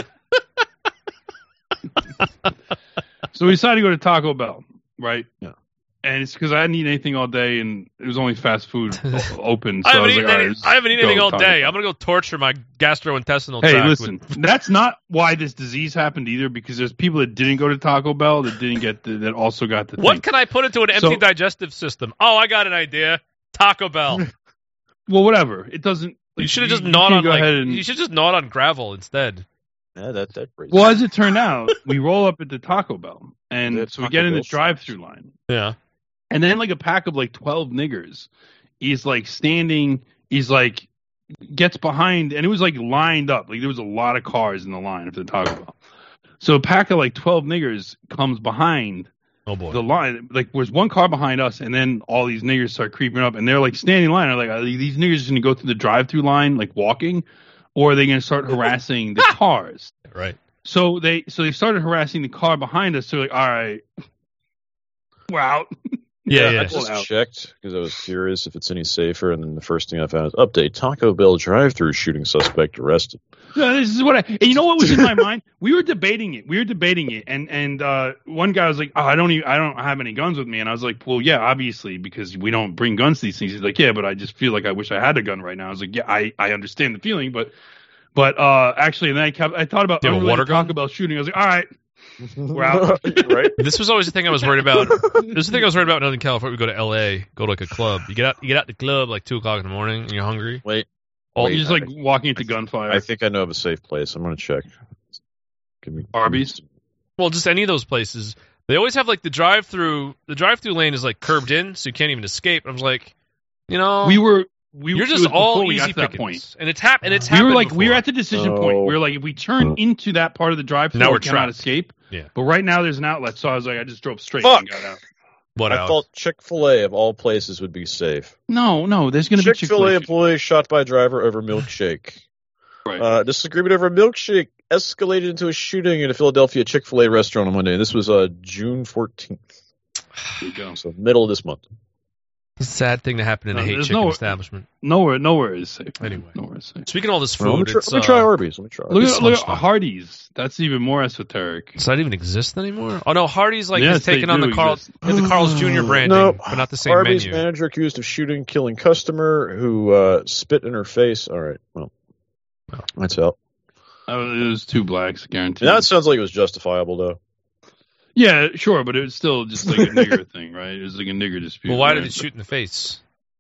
So we decided to go to Taco Bell, right? Yeah. And it's because I hadn't eaten anything all day, and it was only fast food open. So I haven't eaten anything all day. I'm going to go torture my gastrointestinal tract. Hey, listen, that's not why this disease happened either, because there's people that didn't go to Taco Bell that didn't get that also got the What thing. can I put into an empty digestive system? Oh, I got an idea. Taco Bell. Well, whatever. It doesn't. You should have just gnawed on you should just gnaw on gravel instead. Yeah, that's well, as it turned out, we roll up at the Taco Bell, and so we get in the drive-through line. Yeah. And then like a pack of like 12 niggers is like standing, he's like gets behind, and it was like lined up. Like there was a lot of cars in the line for the Taco Bell. So a pack of like 12 niggers comes behind the line. Like there's one car behind us, and then all these niggers start creeping up, and they're like standing in line. They're like, are these niggers going to go through the drive-through line like walking, or are they going to start harassing the cars? Right. So they started harassing the car behind us. So like, all right, we're out. Yeah. I just checked because I was curious if it's any safer, and then the first thing I found is update: Taco Bell drive-through shooting suspect arrested. No, this is what and you know what was in my mind? We were debating it, and one guy was like, "Oh, I don't have any guns with me," and I was like, "Well, yeah, obviously, because we don't bring guns to these things." He's like, "Yeah, but I just feel like I wish I had a gun right now." I was like, "Yeah, I understand the feeling, but But actually, and then I thought about Taco Bell shooting. I was like, all right, we're out. Right? This was always the thing I was worried about. This is the thing I was worried about in Northern California. We go to L.A., go to like a club. You get out the club like 2 o'clock in the morning, and you're hungry. Wait, you're just like walking into gunfire. I think I know of a safe place. I'm going to check. Give me Arby's. Well, just any of those places. They always have like the drive-through. The drive-through lane is like curbed in, so you can't even escape. I was like, you're just all easy pickings, and it's happened. We were at the decision point. We were like, if we turn into that part of the drive-through, now we cannot escape. Yeah. But right now there's an outlet, so I was like, I just drove straight and got out. I thought Chick-fil-A of all places would be safe. No, there's going to be Chick-fil-A employee shot by driver over milkshake. Right. Disagreement over milkshake escalated into a shooting in a Philadelphia Chick-fil-A restaurant on Monday. This was June 14th. There you go. So middle of this month. It's a sad thing to happen in a hate chicken establishment. Nowhere is safe. Anyway, nowhere is safe. Speaking of all this food, let me try Arby's. Look at Hardee's. That's even more esoteric. Does that even exist anymore? Oh no, Hardee's is taking on the Carl's Jr. branding, but not the same Arby's menu. Manager accused of shooting, killing customer who spit in her face. All right, well, that's out. It was 2 blacks, guaranteed. That sounds like it was justifiable, though. Yeah, sure, but it was still just like a nigger thing, right? It was like a nigger dispute. Well, why did he shoot in the face?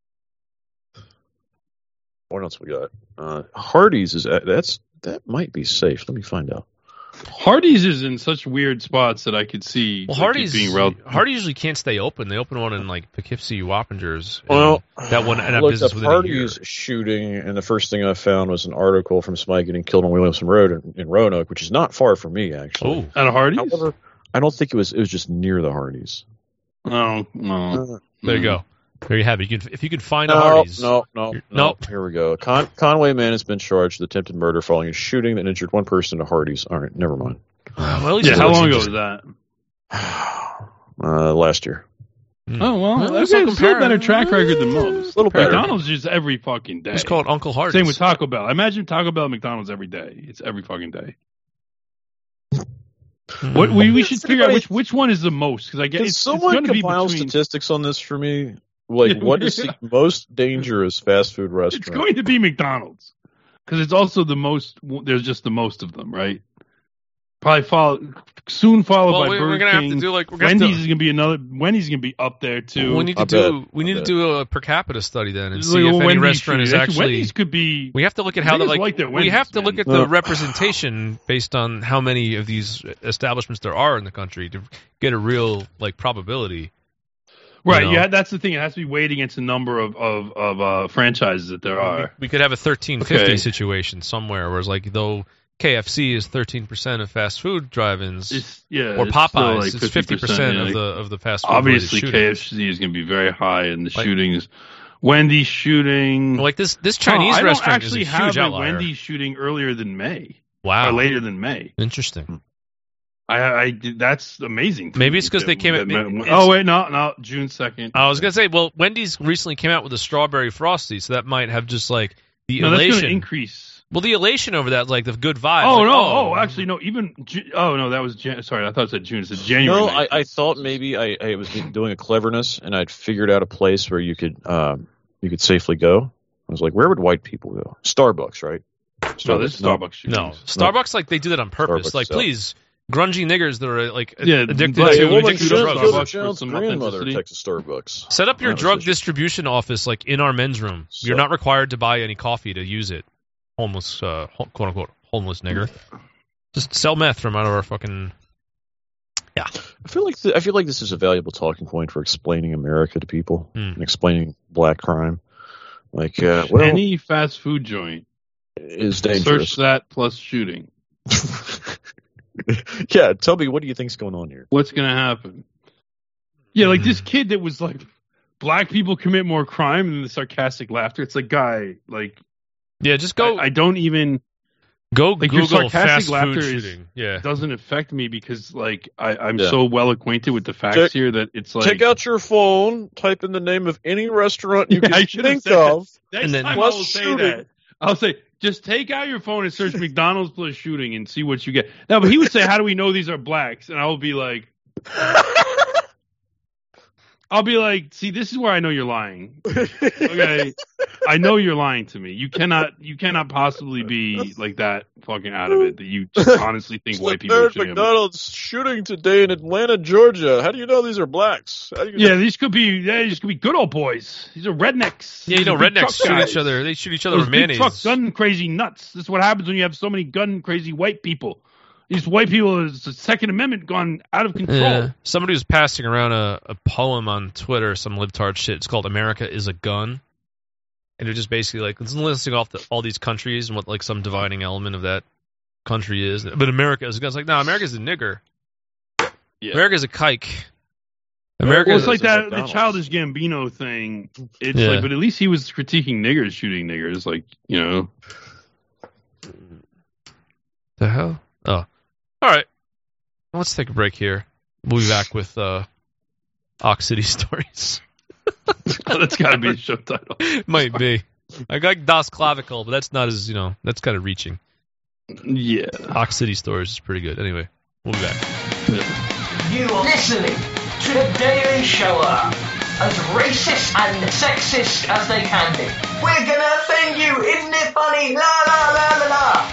What else we got? Hardee's that might be safe. Let me find out. Hardee's is in such weird spots that I could see. Well, Hardee's usually can't stay open. They open one in like Poughkeepsie, Wappingers. Well, that one ended up business within Hardee's shooting, and the first thing I found was an article from somebody getting killed on Williamson Road in Roanoke, which is not far from me actually. At a Hardee's? However, I don't think it was just near the Hardee's. No. There you go. There you have it. If you could find a Hardee's. No. Here we go. Conway man has been charged with attempted murder following a shooting that injured one person at Hardee's. All right, never mind. Well, how long ago was that? Last year. Oh, well, that's a better track record than most. A little better. McDonald's just every fucking day. It's called Uncle Hardee's. Same with Taco Bell. Imagine Taco Bell and McDonald's every day. It's every fucking day. What we should figure out which one is the most, because I guess it's going to be between statistics on this for me. Like, what is the most dangerous fast food restaurant? It's going to be McDonald's, because it's also the most. There's just the most of them, right? Probably followed by Burger we're gonna King. Have to do like Wendy's is going to be another. Wendy's is going to be up there too. We need to do a per capita study then and see if any restaurant is actually. Wendy's could be. We have to look at how we have to look at the representation based on how many of these establishments there are in the country to get a real probability. Right, yeah, that's the thing. It has to be weighed against the number of franchises that there are. We could have a 1350 situation somewhere, whereas though KFC is 13% of fast food drive-ins, or Popeyes, it's 50% of the fast food. Obviously, KFC is going to be very high in the shootings. Wendy's shooting, this Chinese restaurant is a huge outlier. I actually have a Wendy's shooting earlier than May. Wow, or later than May. Interesting. That's amazing. Maybe it's because they came out. No, June 2nd. I was gonna say, Wendy's recently came out with a strawberry frosty, so that might have just the elation. That's gonna increase. Well, the elation over that, the good vibe. Actually, no. Even that was sorry. I thought it said June. It said January. No, I thought maybe I was doing a cleverness, and I'd figured out a place where you could safely go. I was like, where would white people go? Starbucks, right? No, this is Starbucks. Shootings. No, Starbucks they do that on purpose. Starbucks please. Grungy niggers that are addicted to drugs. Jones' grandmother Texas Starbucks. Set up your drug distribution office in our men's room. So, you're not required to buy any coffee to use it. Homeless, quote unquote, homeless nigger. Just sell meth from out of our fucking. Yeah. I feel like this is a valuable talking point for explaining America to people and explaining black crime. Any fast food joint is dangerous. Search that plus shooting. Yeah, tell me, what do you think's going on here? What's going to happen? Yeah, this kid that was black people commit more crime than the sarcastic laughter. It's guy, yeah, just go. I don't even go Google your sarcastic fast laughter food shooting. Yeah, doesn't affect me because I'm so well acquainted with the facts here that it's take out your phone, type in the name of any restaurant you can think of, and then I will say that. I'll say, just take out your phone and search McDonald's plus shooting and see what you get. No, but he would say, how do we know these are blacks? And I will be like, I'll be like, see, this is where I know you're lying. Okay, I know you're lying to me. You cannot possibly be like that fucking out of it that you just honestly think white people are shooting. McDonald's shooting today in Atlanta, Georgia. How do you know these are blacks? These could be good old boys. These are rednecks. Yeah, rednecks shoot each other. They shoot each other with mayonnaise. Truck gun crazy nuts. This is what happens when you have so many gun crazy white people. These white people, it's the Second Amendment gone out of control. Yeah. Somebody was passing around a poem on Twitter, some libtard shit. It's called "America is a Gun," and they're just basically like listing off all these countries and what like some dividing element of that country is. But America is a gun. It's like, no, America is a nigger. Yeah. America is a kike. America is like that the Childish Gambino thing. It's like, but at least he was critiquing niggers shooting niggers. Like, you know, the hell. Oh. All right, let's take a break here. We'll be back with Ox City Stories. That's got to be a show title. Might be. I got Das Clavicle, but that's not as, that's kind of reaching. Yeah. Ox City Stories is pretty good. Anyway, we'll be back. You are listening to The Daily Shower, as racist and sexist as they can be. We're gonna offend you, isn't it funny? La la la la la.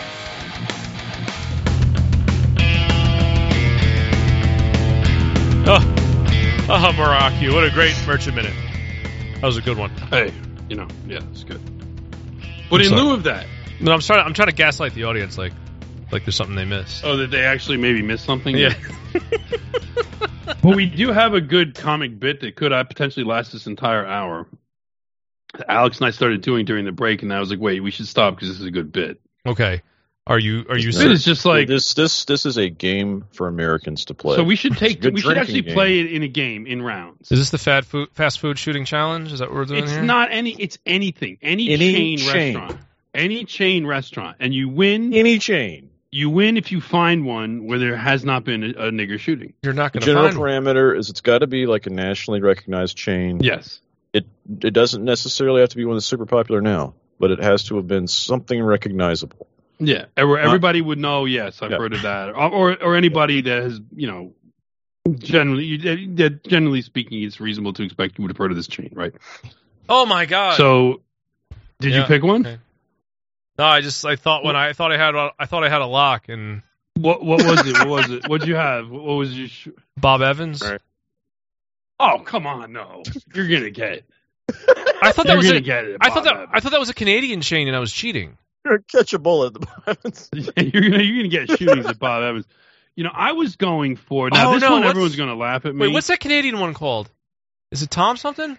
Oh, Morocco. What a great Merchant Minute. That was a good one. Hey, it's good. But in lieu of that... No, I'm trying to gaslight the audience like there's something they missed. Oh, that they actually maybe missed something? Yeah. But we do have a good comic bit that could potentially last this entire hour. Alex and I started doing during the break, and I was like, wait, we should stop because this is a good bit. Okay. Are you it's just like this is a game for Americans to play. So we should actually play it in a game in rounds. Is this the fast food shooting challenge? Is that what we're doing it's here? It's anything. Any chain restaurant. Any chain restaurant. And you win any chain. You win if you find one where there has not been a nigger shooting. You're not going to find one. The general parameter is it's got to be like a nationally recognized chain. Yes. It doesn't necessarily have to be one that's super popular now, but it has to have been something recognizable. Yeah, everybody would know. Yes, I've heard of that, or anybody that has, generally speaking, it's reasonable to expect you would have heard of this chain, right? Oh my God! So, did you pick one? Okay. No, I thought I had a lock, and what was it? What was it? What'd you have? What was your Bob Evans? Right. Oh, come on, no, you're gonna get it. I thought that was I thought that was a Canadian chain, and I was cheating. You're gonna catch a bullet at the Bob Evans. you're gonna get shootings at Bob Evans. I was going for everyone's gonna laugh at me. Wait, what's that Canadian one called? Is it Tom something?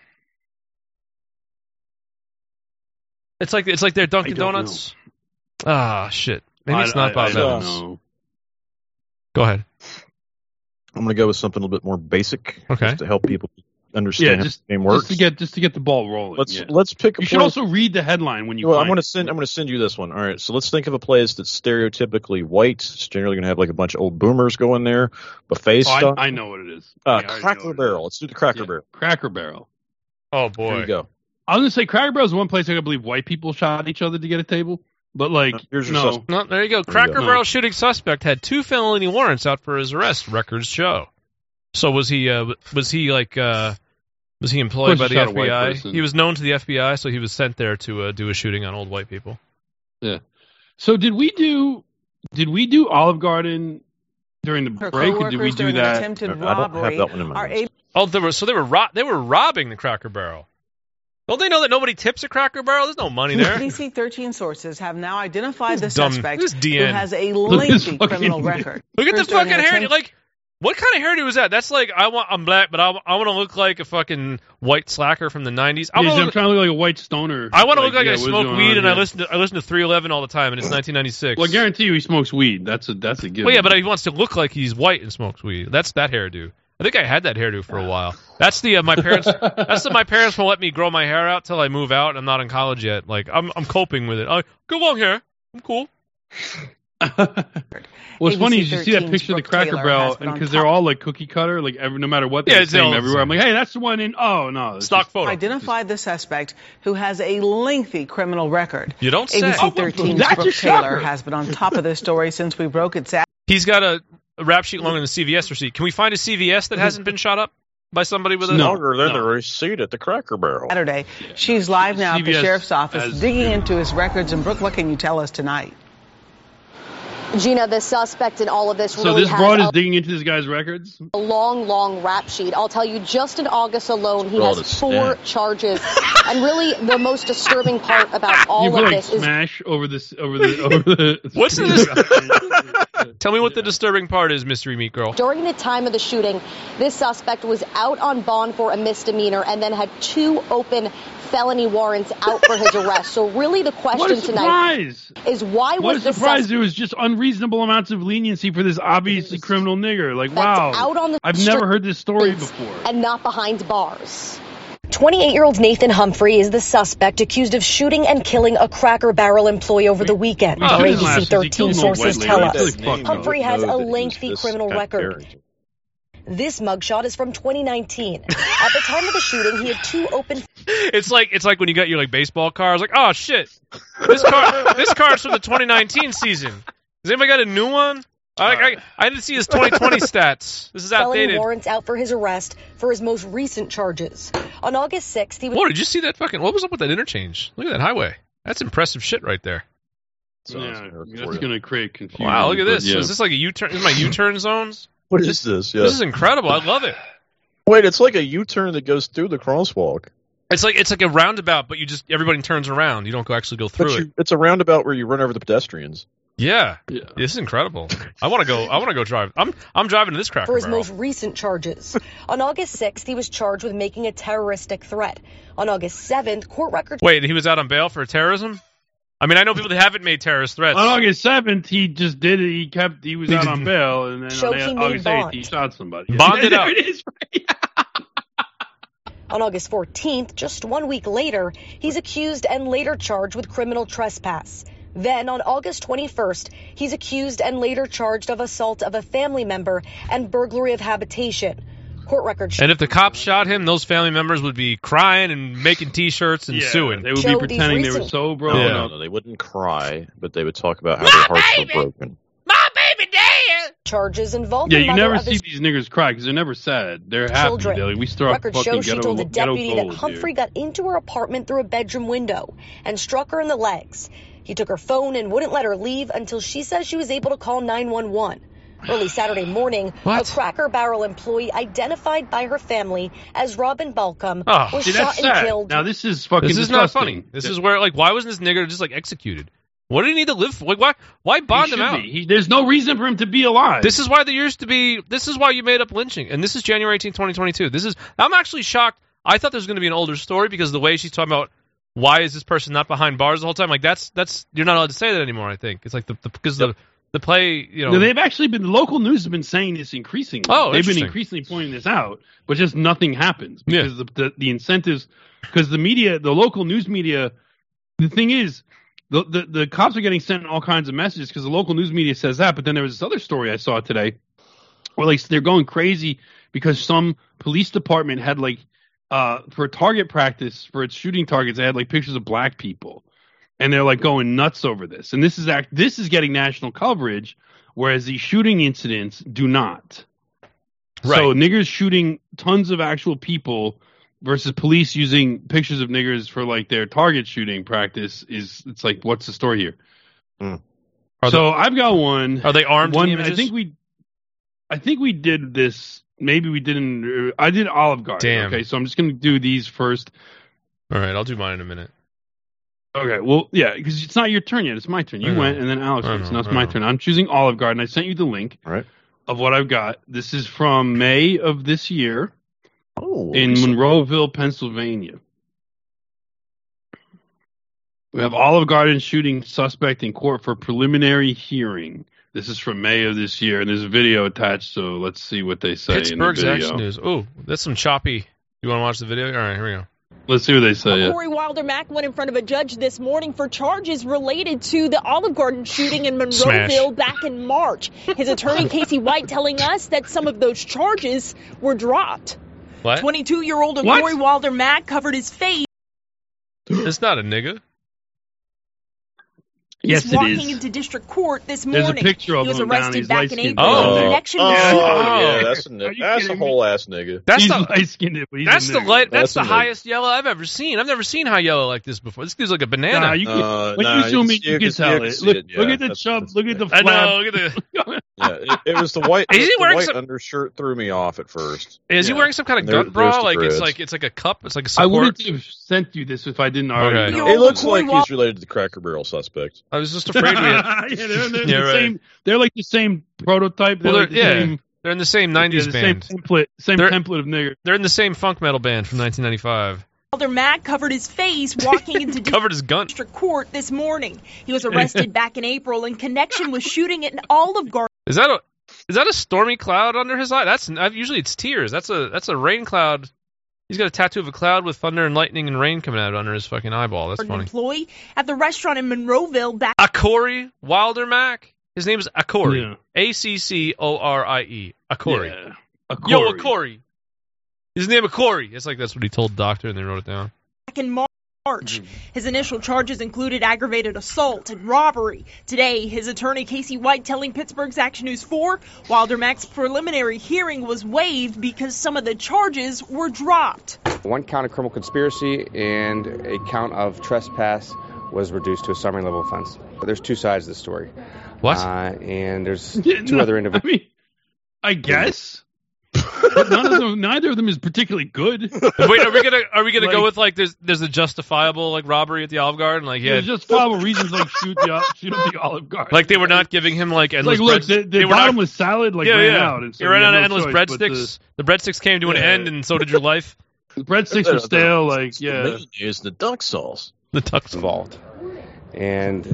It's like their Dunkin' Donuts. Ah, shit. Maybe it's not Bob Evans. Know. Go ahead. I'm gonna go with something a little bit more basic, just to help people understand how the game works. Just to get the ball rolling. Let's pick. You should also read the headline when you. Well, I'm going to send you this one. All right. So let's think of a place that's stereotypically white. It's generally going to have like a bunch of old boomers going there. Buffet stuff. I know what it is. Cracker Barrel. Let's do the Cracker Barrel. Cracker Barrel. Oh boy. There you go. I was going to say Cracker Barrel is one place I believe white people shot each other to get a table. But here's your suspect. No, there you go. Cracker Barrel shooting suspect had 2 felony warrants out for his arrest. Records show. So was he employed by the FBI? He was known to the FBI, so he was sent there to do a shooting on old white people. Yeah. So did we do Olive Garden during the break, or did we do that? I don't have that one in my mind. They were robbing the Cracker Barrel. Don't they know that nobody tips a Cracker Barrel? There's no money there. DC-13 sources have now identified the suspect who has a lengthy criminal record. Look at the fucking hair. What kind of hairdo is that? That's like, I'm black, but I want to look like a fucking white slacker from the 90s. I'm trying to look like a white stoner. I want to look like I smoke weed and I listen to 311 all the time, and it's 1996. Well, I guarantee you he smokes weed. That's a given. Well, yeah, but he wants to look like he's white and smokes weed. That's that hairdo. I think I had that hairdo for a while. That's the my parents. That's my parents will let me grow my hair out till I move out. I'm not in college yet. Like I'm coping with it. Go long hair. I'm cool. What's funny is you see that picture of the Cracker Barrel, and because they're all like cookie cutter, like no matter what, they're the same everywhere. I'm like, hey, that's the one in. Oh no, stock photo. Identified the suspect who has a lengthy criminal record. You don't say. ABC-13's Brooke Taylor has been on top of this story since we broke it. He's got a rap sheet longer than a CVS receipt. Can we find a CVS that hasn't been shot up? by somebody with a... Longer than the receipt at the Cracker Barrel. Saturday. She's live now at the CBS sheriff's office, digging into his records. And Brooke, what can you tell us tonight? Gina, the suspect in all of this So really this has broad is digging into this guy's records? a long rap sheet. I'll tell you, just in August alone, he has 4 charges. And really, the most disturbing part about all of this is... Smash over the... What's the... Tell me what the disturbing part is, Mystery Meat Girl. During the time of the shooting, this suspect was out on bond for a misdemeanor and then had 2 open felony warrants out for his arrest. So really the question tonight is why was this surprise there was just unreasonable amounts of leniency for this obviously criminal nigger. Like, wow, out on the I've never heard this story before. And not behind bars. 28-year-old Nathan Humphrey is the suspect accused of shooting and killing a Cracker Barrel employee over the weekend. Our ABC 13 sources tell us. Humphrey has a lengthy criminal record. This mugshot is from 2019. At the time of the shooting, he had 2 open... It's like when you got your baseball cars. Like, oh shit, this car's from the 2019 season. Has anybody got a new one? I didn't see his 2020 stats. This is outdated. Felony warrants out for his arrest for his most recent charges. On August 6th, he was... Whoa, did you see that fucking... What was up with that interchange? Look at that highway. That's impressive shit right there. Yeah, that's going to create confusion. Wow, look at this. Yeah. Is this like a U-turn? Is my U-turn zones? What is this? Yeah. This is incredible. I love it. Wait, it's like a U-turn that goes through the crosswalk. It's like a roundabout, but everybody turns around. You don't actually go through it. It's a roundabout where you run over the pedestrians. Yeah. This is incredible. I want to go drive. I'm driving to this Cracker For his Barrel. most recent charges. On August 6th, he was charged with making a terroristic threat. On August 7th, court records... Wait, he was out on bail for terrorism? I mean, I know people that haven't made terrorist threats. On August 7th, he just did it. He was out on bail, and then on August 8th, he shot somebody. Bonded up. There it is. On August 14th, just 1 week later, he's accused and later charged with criminal trespass. Then, on August 21st, he's accused and later charged of assault of a family member and burglary of habitation. Court records. And if the cops shot him, those family members would be crying and making T-shirts and suing. They would be pretending they were so broken. No, they wouldn't cry, but they would talk about how their hearts were broken. My baby dead! Charges involved. Yeah, you never see these niggers cry because they're never sad. They're happy. They're like, we struck Records fucking show she told the deputy gold, that Humphrey got into her apartment through a bedroom window and struck her in the legs. He took her phone and wouldn't let her leave until she says she was able to call 911. Early Saturday morning, a Cracker Barrel employee identified by her family as Robin Balcom was shot and killed. Now this is fucking This is disgusting. not funny. This is where, why wasn't this nigger just, executed? What did he need to live for? Why bond him out? There's no reason for him to be alive. This is why this is why you made up lynching. And this is January 18, 2022. I'm actually shocked. I thought there was going to be an older story because the way she's talking about why is this person not behind bars the whole time? That's you're not allowed to say that anymore, I think. It's like because the play, No, they've actually been, the local news have been saying this increasingly. Oh, they've been increasingly pointing this out, but just nothing happens because the incentives, because the media, the local news media, the thing is, the cops are getting sent all kinds of messages because the local news media says that, but then there was this other story I saw today where they're going crazy because some police department had for target practice for its shooting targets, they had pictures of black people. And they're going nuts over this. And this is getting national coverage, whereas the shooting incidents do not. Right. So niggers shooting tons of actual people versus police using pictures of niggers for their target shooting practice it's what's the story here? I've got one. Are they armed? I think we did this. Maybe we didn't. I did Olive Garden. Damn. Okay, so I'm just going to do these first. All right, I'll do mine in a minute. Okay, well, yeah, because it's not your turn yet. It's my turn. You went, and then Alex went, so now it's my turn. I'm choosing Olive Garden. I sent you the link of what I've got. This is from May of this year in Monroeville, Pennsylvania. We have Olive Garden shooting suspect in court for preliminary hearing. This is from May of this year, and there's a video attached, so let's see what they say Pittsburgh's in the video. Action News. Oh, that's some choppy. You want to watch the video? All right, here we go. Let's see what they say. Corey Wilder Mack went in front of a judge this morning for charges related to the Olive Garden shooting in Monroeville back in March. His attorney, Casey White, telling us that some of those charges were dropped. What? 22-year-old Corey Wilder Mack covered his face. It's not a nigga. Yes, He's walking into district court this morning. There's a picture of he was him arrested back in April Oh. in connection with shooting. Yeah, that's a whole ass nigga. That's That's the highest yellow I've ever seen. I've never seen high yellow like this before. This dude's like a banana. Nah, you zoom in, you can tell it. Look at the chub. Look at the flap. I know. Look at the. Yeah, it was the white. Is he wearing white some undershirt threw me off at first. Is he wearing some kind of gun bra? Like it's like a cup. It's like a support. I wouldn't have sent you this if I didn't already know. It looks like he's related to the Cracker Barrel suspect. I was just afraid we had... they're same. They're like the same prototype. They're like the same. They're in the same 90s band. Same template of nigger. They're in the same funk metal band from 1995. Wilder Mack covered his face walking into district court this morning. He was arrested back in April in connection with shooting at an Olive Garden. Is that a stormy cloud under his eye? Usually it's tears. That's a rain cloud. He's got a tattoo of a cloud with thunder and lightning and rain coming out under his fucking eyeball. That's funny. Employee at the restaurant in Monroeville back. Akori Wilder Mack. His name is Akori. Yeah. Accorie. Akori. Yeah. Akori. Yo, Akori. His name Akori. It's like that's what he told the doctor, and they wrote it down. Back in March. His initial charges included aggravated assault and robbery. Today, his attorney Casey White telling Pittsburgh's Action News 4 Wilder Mack's preliminary hearing was waived because some of the charges were dropped. One count of criminal conspiracy and a count of trespass was reduced to a summary level offense. There's two sides to the story. What? And there's two other individuals. I guess. But neither of them is particularly good. Wait, are we gonna go with like there's a justifiable like robbery at the Olive Garden? Like there's justifiable reasons like shoot up the Olive Garden. Like they were not giving him like endless. Like look, the bottomless salad ran out. And so you ran out of endless breadsticks. The breadsticks came to an end, and so did your life. The breadsticks were stale. Is the duck sauce. The duck's involved. And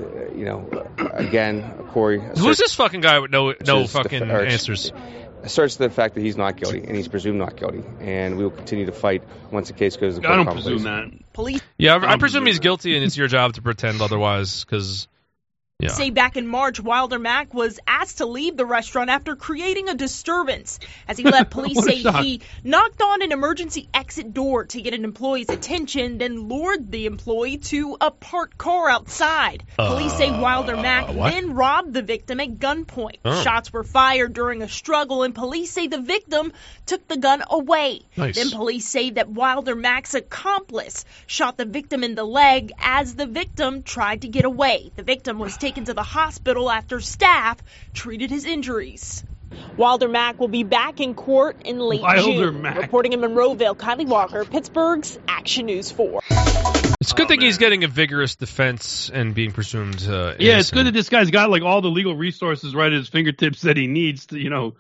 again, Corey. Who's this fucking guy with no fucking answers? Asserts the fact that he's not guilty, and he's presumed not guilty, and we will continue to fight once the case goes to court. I don't presume that. Police. Yeah, I presume he's guilty, and it's your job to pretend otherwise, because. Yeah. Say back in March, Wilder Mack was asked to leave the restaurant after creating a disturbance. As he left, police say he knocked on an emergency exit door to get an employee's attention, then lured the employee to a parked car outside. Police say Wilder Mack then robbed the victim at gunpoint. Shots were fired during a struggle, and police say the victim took the gun away. Nice. Then police say that Wilder Mack's accomplice shot the victim in the leg as the victim tried to get away. The victim was taken to the hospital after staff treated his injuries. Wilder Mack will be back in court in late June. Reporting in Monroeville, Kylie Walker, Pittsburgh's Action News 4. It's a good thing he's getting a vigorous defense and being presumed innocent. Yeah, it's good that this guy's got like all the legal resources right at his fingertips that he needs to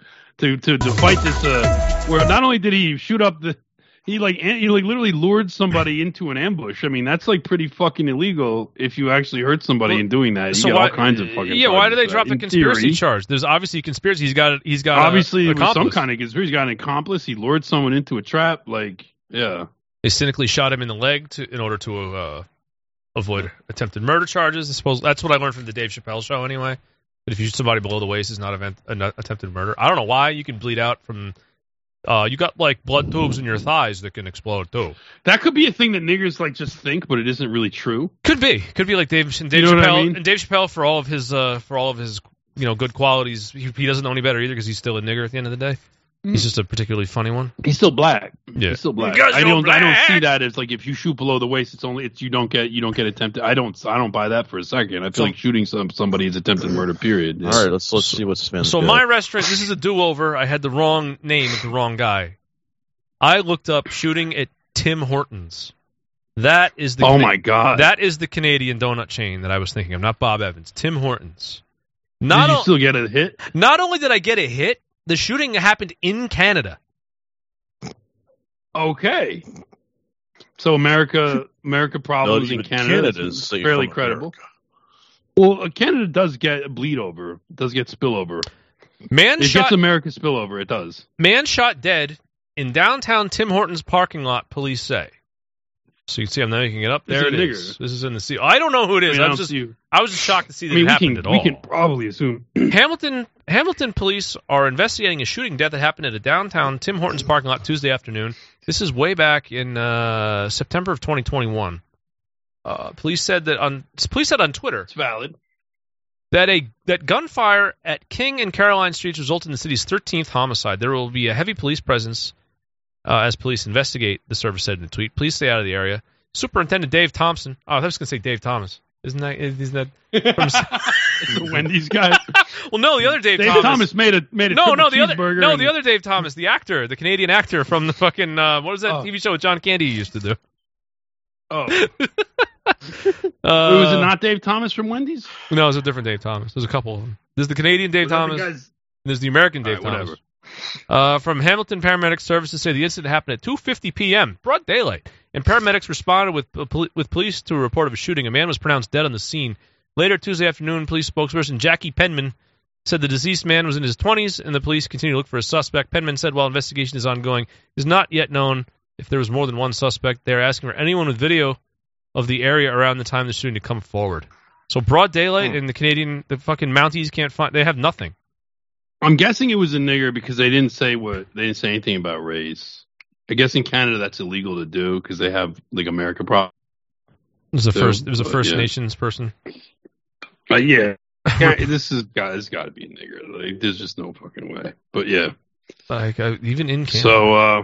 to fight this. Where not only did he shoot up he literally lured somebody into an ambush. I mean, that's like pretty fucking illegal if you actually hurt somebody in doing that. You get all kinds of fucking. Yeah, why do they drop the conspiracy charge? There's obviously a conspiracy. He's got obviously it was some kind of conspiracy. He's got an accomplice. He lured someone into a trap. Like, yeah, they cynically shot him in the leg in order to avoid attempted murder charges. I suppose that's what I learned from the Dave Chappelle show. Anyway, that if you shoot somebody below the waist, is not attempted murder. I don't know why you can bleed out from. You got like blood tubes in your thighs that can explode too. That could be a thing that niggers like just think, but it isn't really true. Could be like Dave Chappelle. I mean? And Dave Chappelle, for all of his good qualities, he doesn't know any better either because he's still a nigger at the end of the day. He's just a particularly funny one. He's still black. Yeah, he's still black. I don't see that as like if you shoot below the waist, you don't get attempted. I don't buy that for a second. I feel like shooting somebody is attempted murder. Period. All right, let's see what's Sven's So my restaurant. This is a do-over. I had the wrong name of the wrong guy. I looked up shooting at Tim Hortons. That is the my god. That is the Canadian donut chain that I was thinking of, not Bob Evans. Tim Hortons. Did you still get a hit? Not only did I get a hit. The shooting happened in Canada. Okay. So America problems in Canada is fairly credible. Well, Canada does get bleed over. It does get spillover. Gets America spillover. It does. Man shot dead in downtown Tim Hortons parking lot, police say. So you can see I'm not making it up. There it is. This is in the sea. I don't know who it is. I was just shocked to see that it happened at all. We can probably assume. Hamilton police are investigating a shooting death that happened at a downtown Tim Hortons parking lot Tuesday afternoon. This is way back in September of 2021. Police said on Twitter. It's valid. that gunfire at King and Caroline Streets resulted in the city's 13th homicide. There will be a heavy police presence as police investigate, the service said in a tweet. Please stay out of the area. Superintendent Dave Thompson. Oh, I was going to say Dave Thomas. Isn't that from the Wendy's guy? Well, no, the other Dave Thomas made a cheeseburger. The other Dave Thomas, the actor, the Canadian actor from the fucking what was that TV show with John Candy used to do? Oh. Was it not Dave Thomas from Wendy's? No, it was a different Dave Thomas. There's a couple of them. There's the Canadian Dave Thomas. And there's the American Dave Thomas. From Hamilton Paramedic Services say the incident happened at 2:50 p.m., broad daylight, and paramedics responded with police to a report of a shooting. A man was pronounced dead on the scene. Later Tuesday afternoon, police spokesperson Jackie Penman said the deceased man was in his 20s, and the police continue to look for a suspect. Penman said while investigation is ongoing, it is not yet known if there was more than one suspect. They are asking for anyone with video of the area around the time of the shooting to come forward. So broad daylight, and the fucking Mounties can't find. They have nothing. I'm guessing it was a nigger because they didn't say anything about race. I guess in Canada that's illegal to do because they have like America problem. It was a First Nations person. Yeah. This has got to be a nigger. Like, there's just no fucking way. But yeah, like even in Canada. So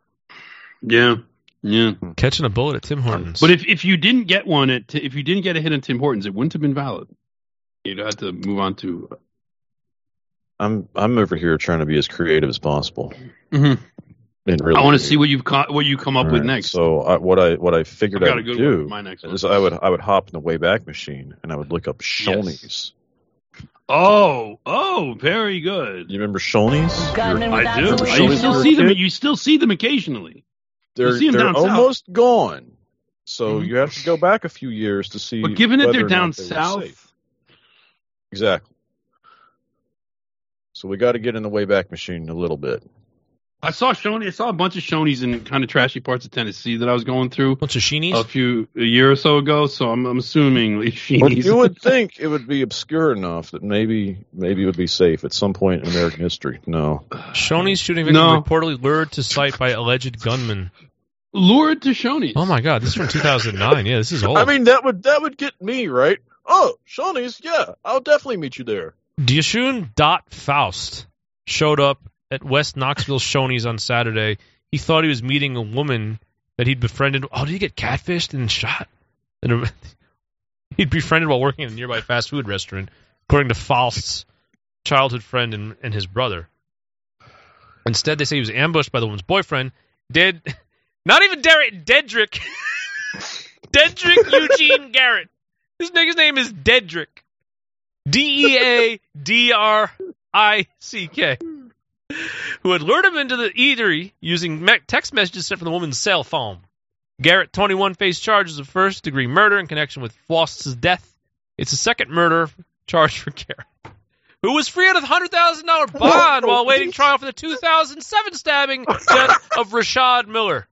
yeah, catching a bullet at Tim Hortons. But if you didn't get one if you didn't get a hit at Tim Hortons, it wouldn't have been valid. You'd have to move on to. I'm over here trying to be as creative as possible. Mm-hmm. Really, I want to see what you come up with next. So what I figured I would do is I would hop in the Wayback Machine and I would look up Shoney's. Yes. Oh, very good. You remember Shoney's? I do. You still see them occasionally. They're almost gone. So you have to go back a few years to see. But given that they're down south, exactly. So we got to get in the Wayback Machine a little bit. I saw a bunch of Shoney's in kind of trashy parts of Tennessee that I was going through. Bunch of Sheenies? A year or so ago, so I'm assuming Sheenies. Well, you would think it would be obscure enough that maybe it would be safe at some point in American history. No. Shoney's shooting victim reportedly lured to site by alleged gunman. Lured to Shoney's? Oh my God, this is from 2009. Yeah, this is old. I mean, that would get me, right? Oh, Shoney's, yeah, I'll definitely meet you there. Dioshun Faust showed up at West Knoxville Shoney's on Saturday. He thought he was meeting a woman that he'd befriended. Oh, did he get catfished and shot? He'd befriended while working in a nearby fast food restaurant, according to Faust's childhood friend and his brother. Instead, they say he was ambushed by the woman's boyfriend. Not even Dedrick. Dedrick Eugene Garrett. This nigga's name is Dedrick. Deadrick, who had lured him into the eatery using text messages sent from the woman's cell phone. Garrett, 21, faced charges of first-degree murder in connection with Faust's death. It's the second murder charge for Garrett, who was free on a $100,000 bond while awaiting trial for the 2007 stabbing death of Rashad Miller.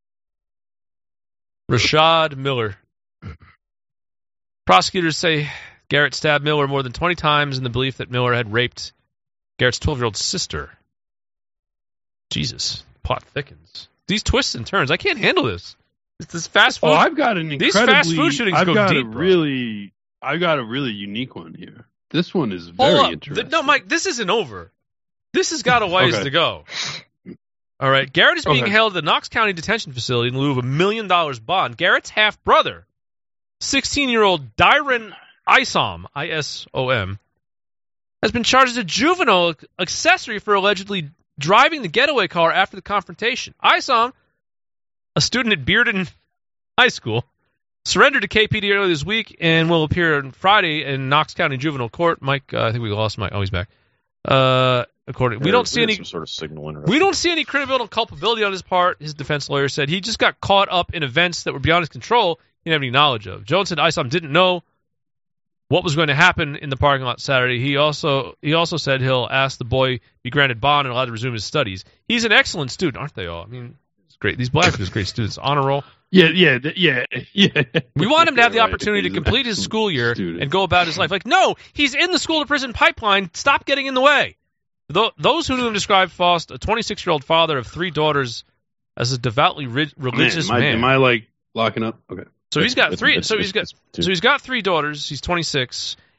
Prosecutors say Garrett stabbed Miller more than 20 times in the belief that Miller had raped Garrett's 12-year-old sister. Jesus, plot thickens. These twists and turns, I can't handle this. This fast food. Oh, I've got an incredibly. These fast food shootings go deep. I've got a really unique one here. This one is very interesting. No, Mike, this isn't over. This has got a ways to go. All right, Garrett is being held at the Knox County Detention Facility in lieu of $1 million bond. Garrett's half-brother, 16-year-old Dyron Isom, I-S-O-M, has been charged as a juvenile accessory for allegedly driving the getaway car after the confrontation. Isom, a student at Bearden High School, surrendered to KPD earlier this week and will appear on Friday in Knox County Juvenile Court. Mike, I think we lost Mike. Oh, he's back. We don't see any sort of signal interruption. We don't see any credibility culpability on his part. His defense lawyer said he just got caught up in events that were beyond his control. He didn't have any knowledge of. Jones said Isom didn't know what was going to happen in the parking lot Saturday. He also said he'll ask the boy be granted bond and allowed to resume his studies. He's an excellent student, aren't they all? I mean, it's great. These black are great students. Honor roll. Yeah. We want him to have the opportunity to complete his school year and go about his life. Like, no, he's in the school-to-prison pipeline. Stop getting in the way. Those who knew him described Faust, a 26-year-old father of 3 daughters, as a devoutly religious man. Am I like locking up? Okay. So he's got 3. So he's got 3 daughters. He's 26.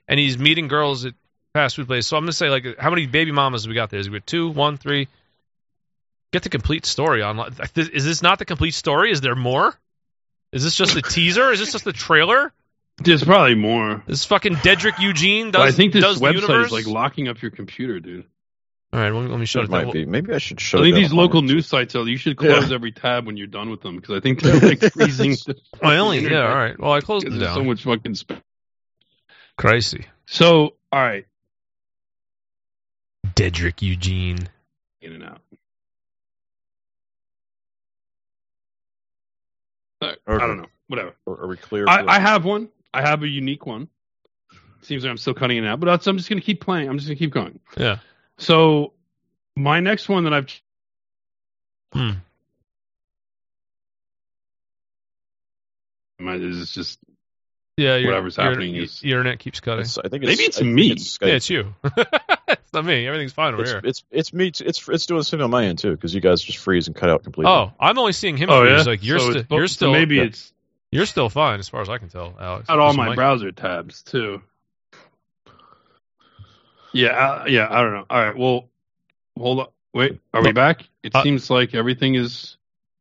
and he's meeting girls at fast food places. So I'm going to say, like, how many baby mamas have we got there? Is we got 2, 1, 3? Get the complete story online. Is this not the complete story? Is there more? Is this just a teaser? Is this just the trailer? There's probably more. This fucking Dedrick Eugene does. I think this does website universe? is like locking up your computer, dude. All right, let me show it. Might be. Maybe I should show. I think these local news sites, you should close every tab when you're done with them because I think they're like freezing. All right. Well, I closed them down. So much fucking spam. Crazy. So, all right. Dedrick Eugene. In and out. Right. I don't know. Whatever. Are we clear? I have one. I have a unique one. Seems like I'm still cutting it out, but I'm just going to keep playing. I'm just going to keep going. Yeah. So, my next one that I've... Is just... Yeah, whatever's happening is... Your internet keeps cutting. I think maybe it's me. It's you. It's not me. Everything's fine over here. It's me. It's doing something on my end too because you guys just freeze and cut out completely. Oh, I'm only seeing him. Yeah? Like you're still. Maybe it's. You're still fine as far as I can tell, Alex. Got all my browser tabs too. Yeah. I don't know. All right. Well, hold on. Wait. Are we back? It seems like everything is.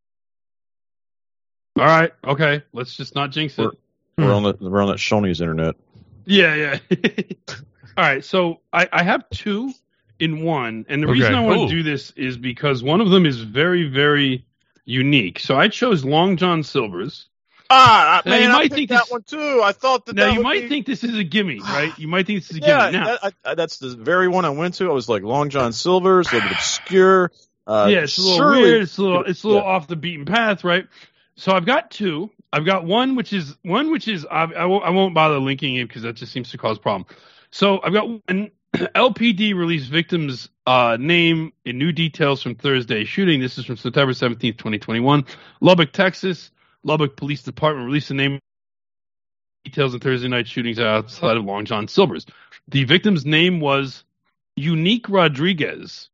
All right. Okay. Let's just not jinx it. We're on that Shoney's internet. Yeah. All right, so I have 2 in one, and the reason I want to do this is because one of them is very, very unique. So I chose Long John Silver's. Man, you might think that one too. I thought that. Now you might think this is a gimme, right? You might think this is a gimme. Now, that's the very one I went to. I was like Long John Silver's, a little bit obscure. It's a little weird. It's a little off the beaten path, right? So I've got 2. I've got one which is I won't bother linking it because that just seems to cause problem. So I've got one. LPD released victim's name and new details from Thursday's shooting. This is from September 17th, 2021. Lubbock, Texas. Lubbock Police Department released the name details of Thursday night shootings outside of Long John Silver's. The victim's name was Unique Rodriguez.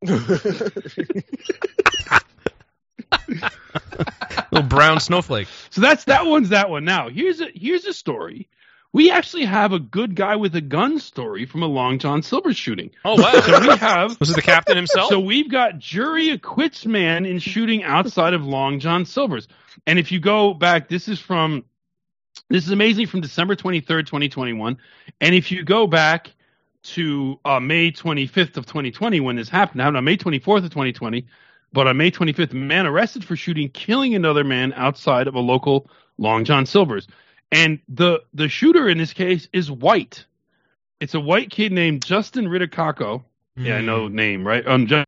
Little brown snowflake. So that one's that one. Now here's a story. We actually have a good guy with a gun story from a Long John Silver shooting. Oh wow! So we have was it the captain himself? So we've got jury acquits man in shooting outside of Long John Silver's. And if you go back, this is amazing from December 23rd, 2021. And if you go back to May 25th of 2020 when this happened on May 24th of 2020. But on May 25th, a man arrested for killing another man outside of a local Long John Silver's. And the shooter in this case is white. It's a white kid named Justin Ritakaco. Yeah, I know the name, right? It's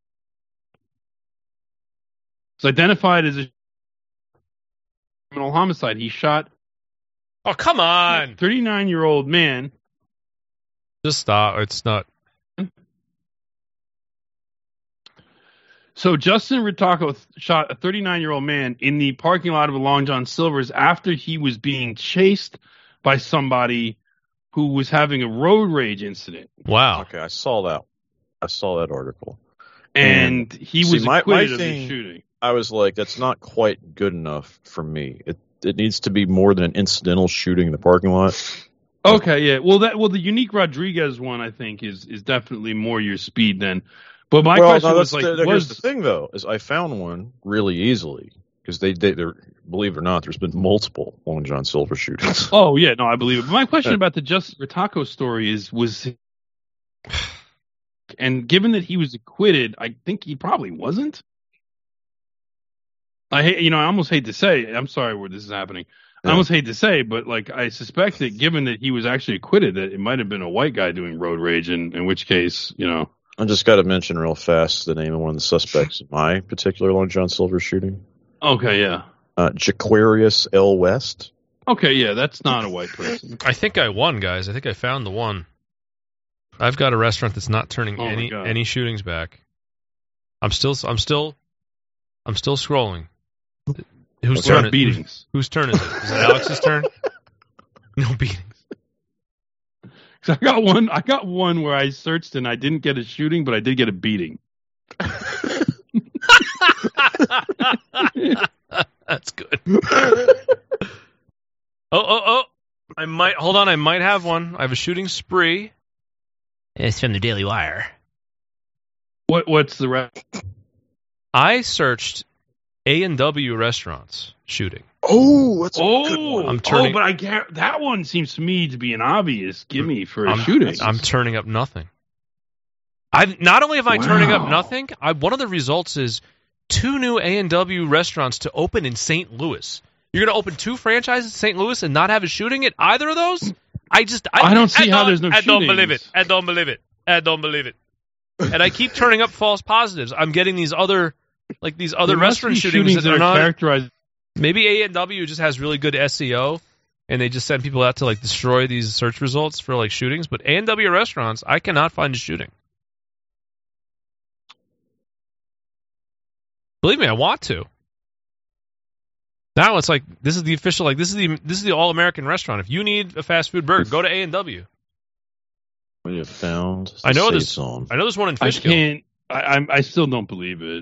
identified as a criminal homicide. He shot. Oh, come on! 39-year-old man. Just stop. It's not. So Justin Ritakaco shot a 39-year-old man in the parking lot of a Long John Silver's after he was being chased by somebody who was having a road rage incident. Wow. Okay, I saw that article. And he was acquitted of the shooting. I was like, that's not quite good enough for me. It needs to be more than an incidental shooting in the parking lot. Okay, yeah. Well, the Unique Rodriguez one, I think, is definitely more your speed than. But my question was here's the thing though, is I found one really easily because they're believe it or not, there's been multiple Long John Silver shootings. Oh yeah, no, I believe it. But my question about the Justin Ritakaco story and given that he was acquitted, I think he probably wasn't. I almost hate to say, I'm sorry where this is happening. I almost hate to say, but I suspect that given that he was actually acquitted, that it might have been a white guy doing road rage, in which case, I just got to mention real fast the name of one of the suspects in my particular Long John Silver shooting. Okay, yeah. Jaquarius L. West. Okay, yeah, that's not a white person. I think I won, guys. I think I found the one. I've got a restaurant that's not turning any shootings back. I'm still scrolling. Whose turn? Whose turn is it? Is it Alex's turn? No beatings. I got one where I searched and I didn't get a shooting, but I did get a beating. That's good. Oh! I might have one. I have a shooting spree. It's from the Daily Wire. What's the rest? I searched A&W restaurants shooting. Oh, that's a good one. But that one seems to me to be an obvious gimme for a shooting. I'm turning up nothing. Not only am I turning up nothing, one of the results is 2 new A&W restaurants to open in St. Louis. You're going to open 2 franchises in St. Louis and not have a shooting at either of those? I don't see how there's no shootings. I don't believe it. And I keep turning up false positives. I'm getting these other restaurant shootings that are not characterized. Maybe A&W just has really good SEO, and they just send people out to like destroy these search results for like shootings. But A&W restaurants, I cannot find a shooting. Believe me, I want to. Now it's like this is the official, like this is the all-American restaurant. If you need a fast food burger, go to A&W. What you found? I know there's one in Fishkill. I still don't believe it.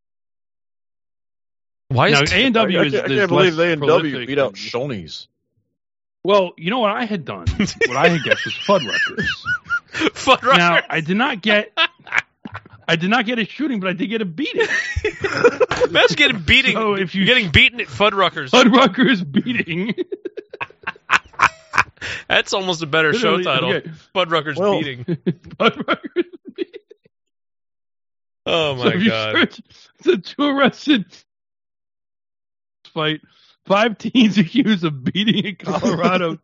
Why is A&W? I can't believe A&W beat out Shoney's. Well, you know what I had done? What I had guessed was Fuddruckers. Fuddruckers. Now I did not get a shooting, but I did get a beating. Imagine getting beating. So if you're getting beaten at Fuddruckers. Fuddruckers beating. That's almost a better show title. Okay. Fuddruckers beating. Fuddruckers beating. Oh my God! The 2 arrested fight. 5 teens accused of beating in Colorado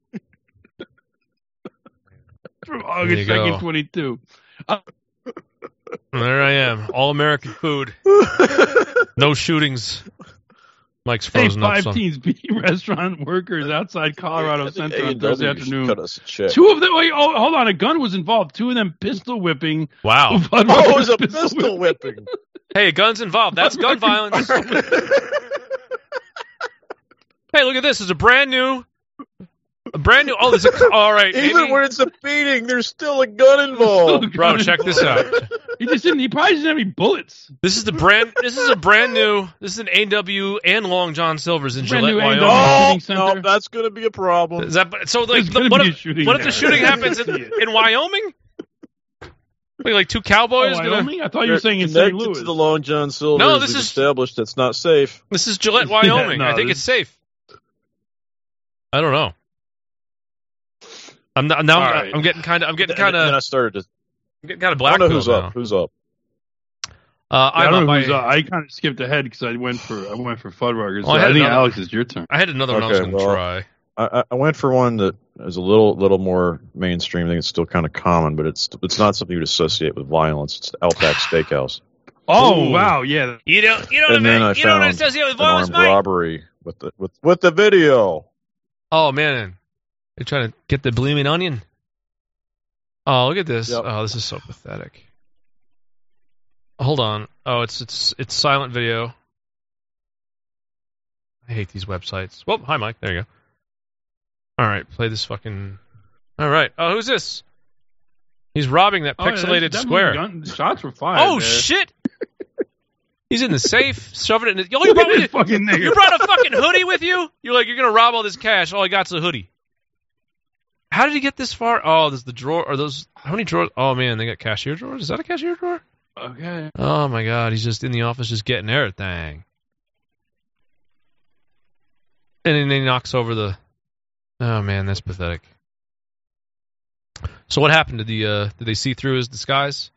from August 2nd, 22. There I am, all-American food. No shootings. Mike's frozen up. 5 teens beating restaurant workers outside Colorado Center on Thursday afternoon. Cut us a check. 2 of them. Hold on. A gun was involved. 2 of them pistol whipping. Wow. It was a pistol whipping. Hey, guns involved. That's gun violence. Hey, look at this. It's a brand new. Oh, there's all right. Even when it's a beating, there's still a gun involved. Bro, check this out. He probably doesn't have any bullets. This is a brand new. This is an A&W and Long John Silver's in Gillette, Wyoming. Oh, no, that's going to be a problem. Is that so? Like, what if the shooting happens in Wyoming? Like 2 cowboys? Wyoming? I thought you were saying in St. Louis. To the Long John Silver. No, this is established. It's not safe. This is Gillette, Wyoming. I think it's safe. I don't know. I'm getting kind of. Then I started to. I'm getting kind of black. I don't know who's up. I don't know who's up. I kind of skipped ahead because I went for Fuddruckers. So I think Alex, it's your turn. I had another one I was going to try. I went for one that is a little more mainstream. I think it's still kind of common, but it's not something you'd associate with violence. It's the Outback Steakhouse. Oh wow, yeah. You don't associate with violence, an armed robbery with the video. Oh man. They're trying to get the blooming onion. Oh, look at this. Yep. Oh, this is so pathetic. Hold on. Oh, it's silent video. I hate these websites. Well, hi, Mike. There you go. All right, play this fucking... All right. Oh, who's this? He's robbing that pixelated square. The shots were fired. Oh, shit! He's in the safe, shoving it in... You brought a fucking hoodie with you? You're like, you're going to rob all this cash. All I got's a hoodie. How did he get this far? Oh, there's the drawer. Are those... How many drawers? Oh, man, they got cashier drawers? Is that a cashier drawer? Okay. Oh, my God. He's just in the office just getting everything. And then he knocks over the... Oh, man, that's pathetic. So what happened? Did they see through his disguise?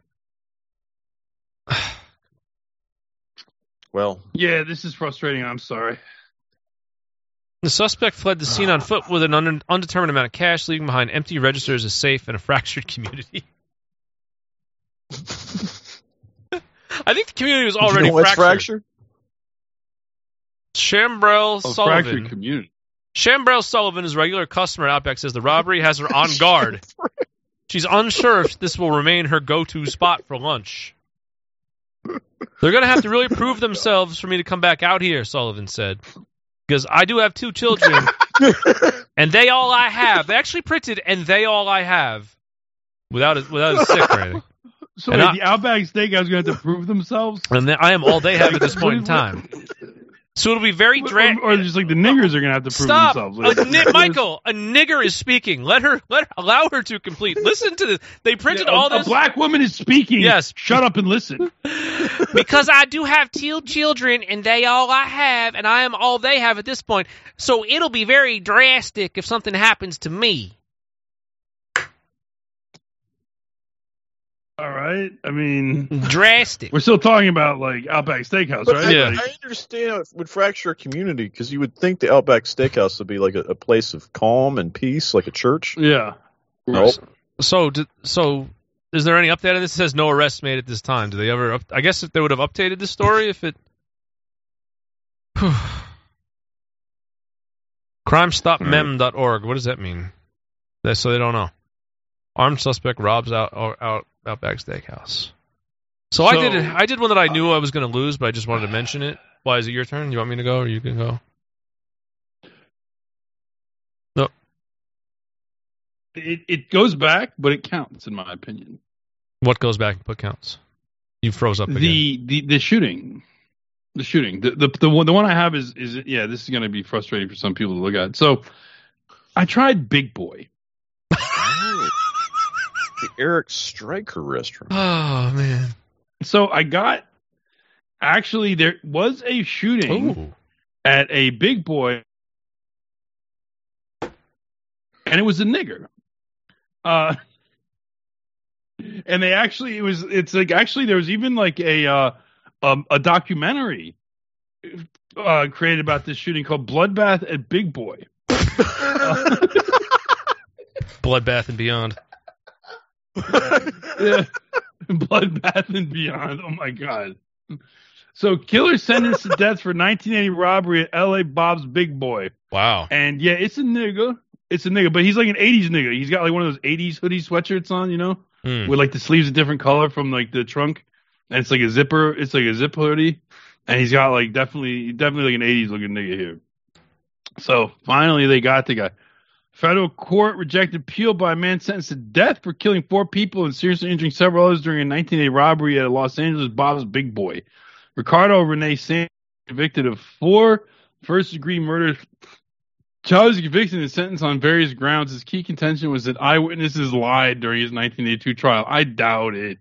Well... Yeah, this is frustrating. I'm sorry. The suspect fled the scene on foot with an undetermined amount of cash, leaving behind empty registers, a safe, and a fractured community. I think the community was already fractured. Shambrell Sullivan. Fractured community. Shambrell Sullivan is a regular customer at Outback, says the robbery has her on guard. She's unsure if this will remain her go-to spot for lunch. They're going to have to really prove themselves for me to come back out here, Sullivan said. Because I do have 2 children, and they all I have. They actually printed, and they all I have, without a stick or anything. So the Outback Steakhouse is going to have to prove themselves? And I am all they have at this point in time. So it'll be very or just like the niggers are gonna have to prove themselves. Michael, a nigger is speaking. Allow her to complete. Listen to this. They printed all this. A black woman is speaking. Yes. Shut up and listen. Because I do have 2 children, and they all I have, and I am all they have at this point. So it'll be very drastic if something happens to me. All right. I mean, drastic. We're still talking about like Outback Steakhouse, right? Yeah. I understand how it would fracture a community because you would think the Outback Steakhouse would be like a place of calm and peace, like a church. Yeah. Nope. So is there any update on this? It says no arrests made at this time. Do they ever? I guess if they would have updated the story if it. CrimeStopMem.org. What does that mean? So they don't know. Armed suspect robs Outback Steakhouse. So I did one that I knew I was going to lose, but I just wanted to mention it. Why is it your turn? You want me to go, or you can go? No. It goes back, but it counts, in my opinion. What goes back and what counts? You froze up again. The shooting. The shooting. The one I have is this is going to be frustrating for some people to look at. So I tried Big Boy. The Eric Stryker restaurant. Oh, man. So there was a shooting at a Big Boy, and it was a nigger. And they actually, there was even like a documentary created about this shooting called Bloodbath at Big Boy. Bloodbath and Beyond. Yeah. Bloodbath and Beyond. Oh my God. So killer sentenced to death for 1980 robbery at LA Bob's Big Boy. Wow. And yeah, it's a nigga, but he's like an 80s nigga. He's got like one of those 80s hoodie sweatshirts on, with like the sleeves a different color from like the trunk, and it's like a zip hoodie, and he's got like definitely like an 80s looking nigga here. So finally they got the guy. Federal court rejected appeal by a man sentenced to death for killing 4 people and seriously injuring several others during a 1980 robbery at a Los Angeles Bob's Big Boy. Ricardo Rene Sanders, convicted of 4 first-degree murders. Charles was convicted and sentenced on various grounds. His key contention was that eyewitnesses lied during his 1982 trial. I doubt it.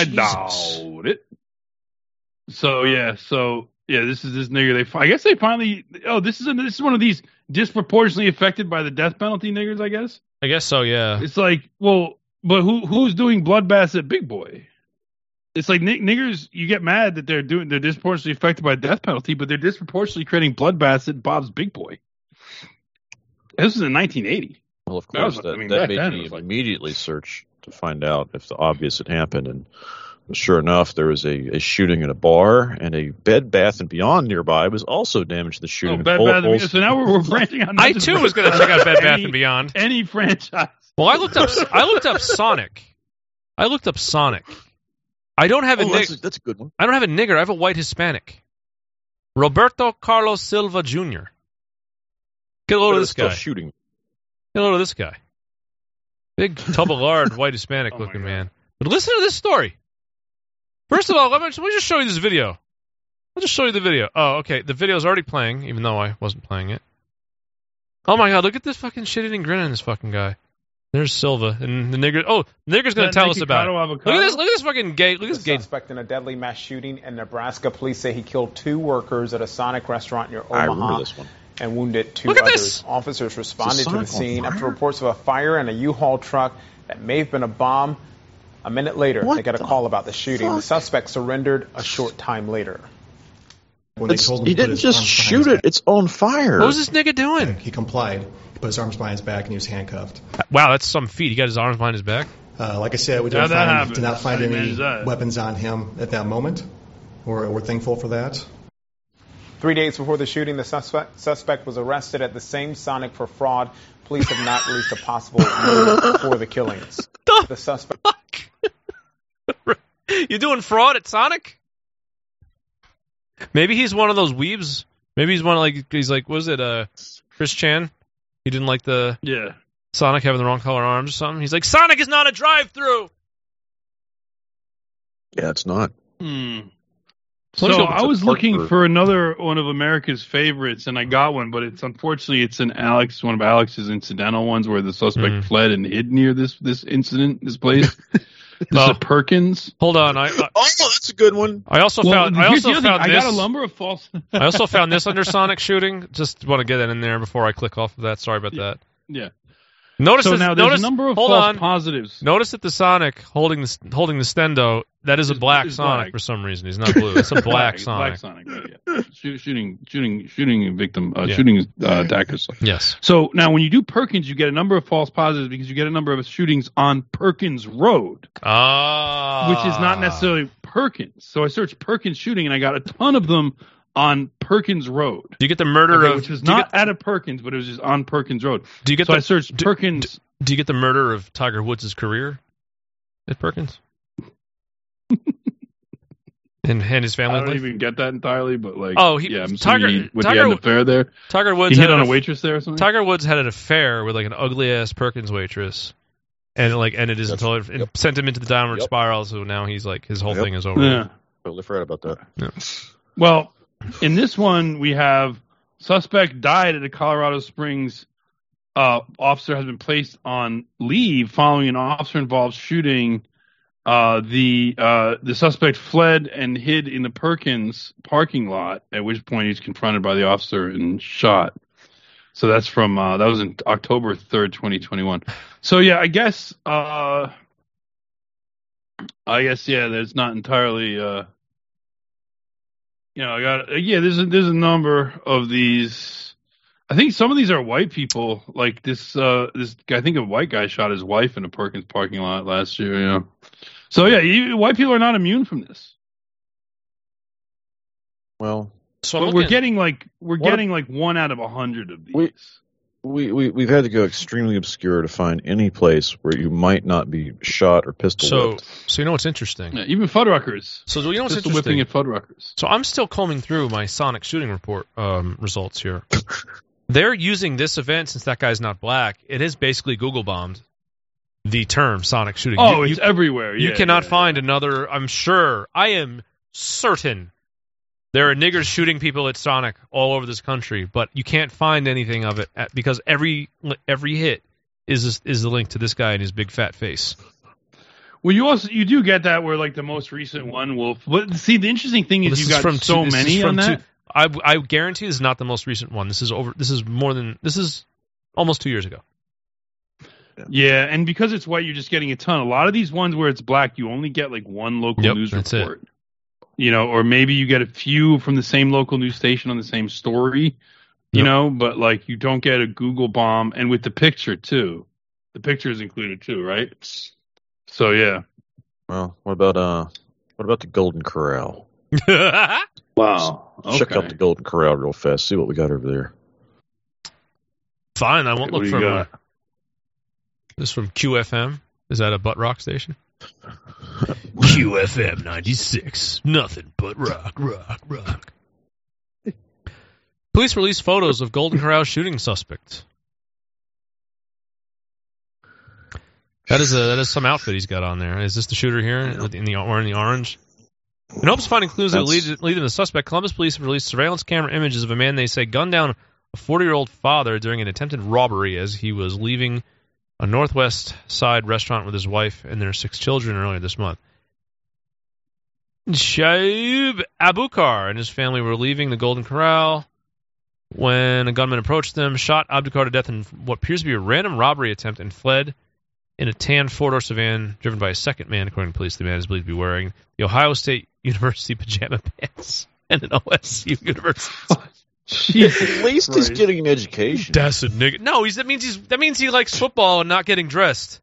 So this is this nigger. I guess they finally. Oh, this is one of these disproportionately affected by the death penalty niggers. I guess so. Yeah. It's like, well, but who's doing bloodbaths at Big Boy? It's like niggers. You get mad that they're disproportionately affected by the death penalty, but they're disproportionately creating bloodbaths at Bob's Big Boy. This was in 1980. Well, of course, that made me immediately search to find out if the obvious had happened, and sure enough, there was a shooting at a bar, and a Bed Bath & Beyond nearby was also damaged in the shooting. Bed Bath & Beyond. So now we're branching out. I too was going to check out Bed Bath & Beyond. Any franchise. Well, I looked up Sonic. I don't have a nigger. That's a good one. I don't have a nigger. I have a white Hispanic. Roberto Carlos Silva Jr. Get a load of this guy. Shooting. Get a load of this guy. Big tubble-lard, white Hispanic looking man. But listen to this story. First of all, let me just show you this video. I'll just show you the video. Oh, okay. The video's already playing, even though I wasn't playing it. Oh my God, look at this fucking shit-eating grin on this fucking guy. There's Silva, and the nigger. Oh, the nigger's going to tell us about it. Look at this fucking gay. Look at this gay. Suspect in a deadly mass shooting in Nebraska. Police say he killed 2 workers at a Sonic restaurant near Omaha. I remember this one. And wounded 2 others. This. Officers responded to the scene after reports of a fire in a U-Haul truck that may have been a bomb. A minute later, they got a call about the shooting. The suspect surrendered a short time later. When they told him he didn't just shoot it; it's on fire. What was this nigga doing? He complied. He put his arms behind his back and he was handcuffed. Wow, that's some feat. He got his arms behind his back. Like I said, we did not find any weapons on him at that moment. We're thankful for that. 3 days before the shooting, the suspect was arrested at the same Sonic for fraud. Police have not released a possible motive for the killings. The suspect. You doing fraud at Sonic? Maybe he's one of those weebs. Maybe he's what was it Chris Chan? He didn't like the Sonic having the wrong color arms or something. He's like, Sonic is not a drive-through. Yeah, it's not. So I was looking for another one of America's favorites, and I got one, but unfortunately it's one of Alex's incidental ones where the suspect fled and hid near this place. This is Perkins. Hold on, that's a good one. I also found this. I got a number of false. I also found this under Sonic shooting. Just want to get that in there before I click off of that. Sorry about that. Yeah. There's a number of false positives. Notice that the Sonic holding the Stendo, that is a black Sonic for some reason. He's not blue. It's a black Sonic. Black Sonic, right, yeah. Shooting victim, shooting attackers. Yes. So now when you do Perkins, you get a number of false positives because you get a number of shootings on Perkins Road. Which is not necessarily Perkins. So I searched Perkins shooting and I got a ton of them on Perkins Road. Do you get the murder which was not at a Perkins, but it was just on Perkins Road. Do you get I searched Perkins. Do you get the murder of Tiger Woods' career at Perkins? and his family. I don't even get that entirely, but Tiger he had an affair there. Tiger Woods hit on a waitress there or something. Tiger Woods had an affair with an ugly ass Perkins waitress. And it ended his it sent him into the downward spiral. So now he's his whole thing is over. Yeah, totally forgot about that. Yeah. Well, in this one we have suspect died at a Colorado Springs. Officer has been placed on leave following an officer-involved shooting. The suspect fled and hid in the Perkins parking lot. At which point he's confronted by the officer and shot. So that's from that was in October 3rd, 2021. So yeah, I guess there's not entirely there's a number of these. I think some of these are white people. Like this guy, I think a white guy shot his wife in a Perkins parking lot last year. Yeah. So yeah, white people are not immune from this. Well. So we're getting 1 out of 100 of these. We've had to go extremely obscure to find any place where you might not be shot or pistol whipped. So you know what's interesting? Yeah, even Fuddruckers. So you know what's interesting? Whipping at Fuddruckers. So I'm still combing through my Sonic shooting report results here. They're using this event since that guy's not black. It has basically Google bombed the term Sonic shooting. Oh, it's everywhere. You cannot find another. I am certain. There are niggers shooting people at Sonic all over this country, but you can't find anything of it because every hit is the link to this guy and his big fat face. Well, you do get that where the most recent one will. But see, the interesting thing is you got so many on that. I guarantee this is not the most recent one. This is almost 2 years ago. Yeah, and because it's white, you're just getting a ton. A lot of these ones where it's black, you only get one local news report. Or maybe you get a few from the same local news station on the same story, but you don't get a Google bomb, and with the picture too. The picture is included too, right? So yeah. Well, what about the Golden Corral? Wow. Okay. Check out the Golden Corral real fast. See what we got over there. Fine, I won't look for this from QFM. Is that a butt rock station? QFM 96. Nothing but rock. Police release photos of Golden Corral shooting suspect. That is some outfit he's got on there. Is this the shooter here in the orange? In hopes of finding clues that lead to the suspect, Columbus police have released surveillance camera images of a man they say gunned down a 40-year-old father during an attempted robbery as he was leaving a Northwest Side restaurant with his wife and their 6 children earlier this month. Shaib Abukar and his family were leaving the Golden Corral when a gunman approached them, shot Abukar to death in what appears to be a random robbery attempt, and fled in a tan 4-door sedan driven by a second man, according to police. The man is believed to be wearing the Ohio State University pajama pants and an OSU University. At least he's getting an education. That's a nigga. No, that means he likes football and not getting dressed.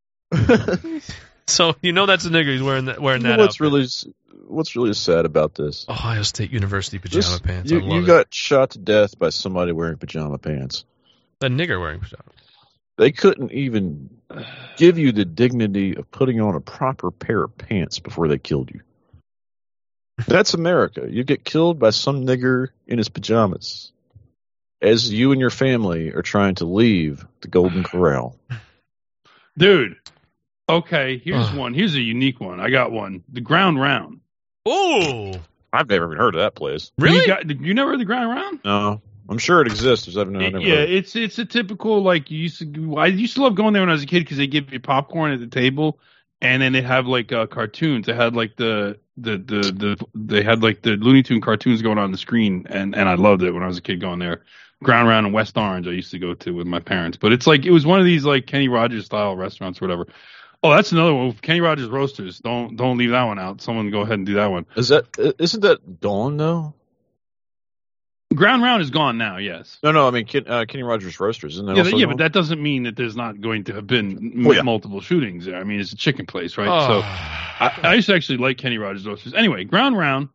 So that's a nigga who's wearing that. What's really sad about this? Ohio State University pajama pants. You got shot to death by somebody wearing pajama pants. A nigger wearing pajamas. They couldn't even give you the dignity of putting on a proper pair of pants before they killed you. That's America. You get killed by some nigger in his pajamas as you and your family are trying to leave the Golden Corral. Dude, okay, here's one. Here's a unique one. I got one. The Ground Round. Oh! I've never even heard of that place. Really? You never heard the Ground Round? No. I'm sure it exists. I've never heard. It's a typical, like, I used to love going there when I was a kid because they give you popcorn at the table, and then they have like cartoons. They had like they had like the Looney Tune cartoons going on the screen, and I loved it when I was a kid going there. Ground Round in West Orange I used to go to with my parents, but it's like it was one of these like Kenny Rogers style restaurants or whatever. Oh, that's another one. Kenny Rogers Roasters. Don't leave that one out. Someone go ahead and do that one. Isn't that gone though? Ground Round is gone now. Yes. No. I mean Kenny Rogers Roasters. Isn't that yeah, also yeah, gone? but that doesn't mean that there's not going to have been multiple shootings there. I mean, it's a chicken place, right? Oh. So I used to actually like Kenny Rogers Roasters. Anyway, Ground Round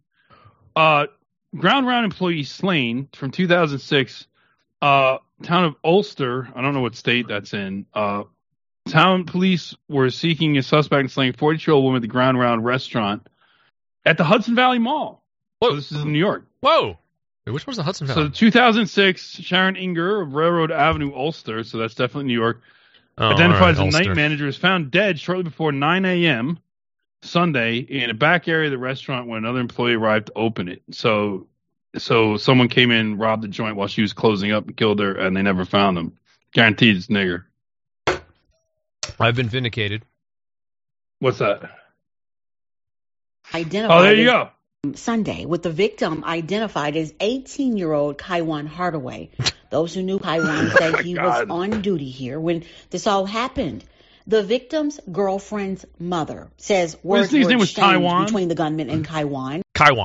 employee slain from 2006. Town of Ulster. I don't know what state that's in. Town police were seeking a suspect in slaying a 42-year-old woman at the Ground Round restaurant at the Hudson Valley Mall. Whoa. So this is in New York. Whoa. Wait, which one's the Hudson Valley? So 2006, Sharon Inger of Railroad Avenue, Ulster, so that's definitely New York, identified as a night manager, was found dead shortly before 9 a.m. Sunday in a back area of the restaurant when another employee arrived to open it. So someone came in, robbed the joint while she was closing up and killed her, and they never found him. Guaranteed it's nigger. I've been vindicated. What's that? Identified. Oh, there you go. Sunday, with the victim identified as 18-year-old Kaiwan Hardaway. Those who knew Kaiwan say he was on duty here when this all happened. The victim's girlfriend's mother says words were exchanged between the gunman and Kaiwan.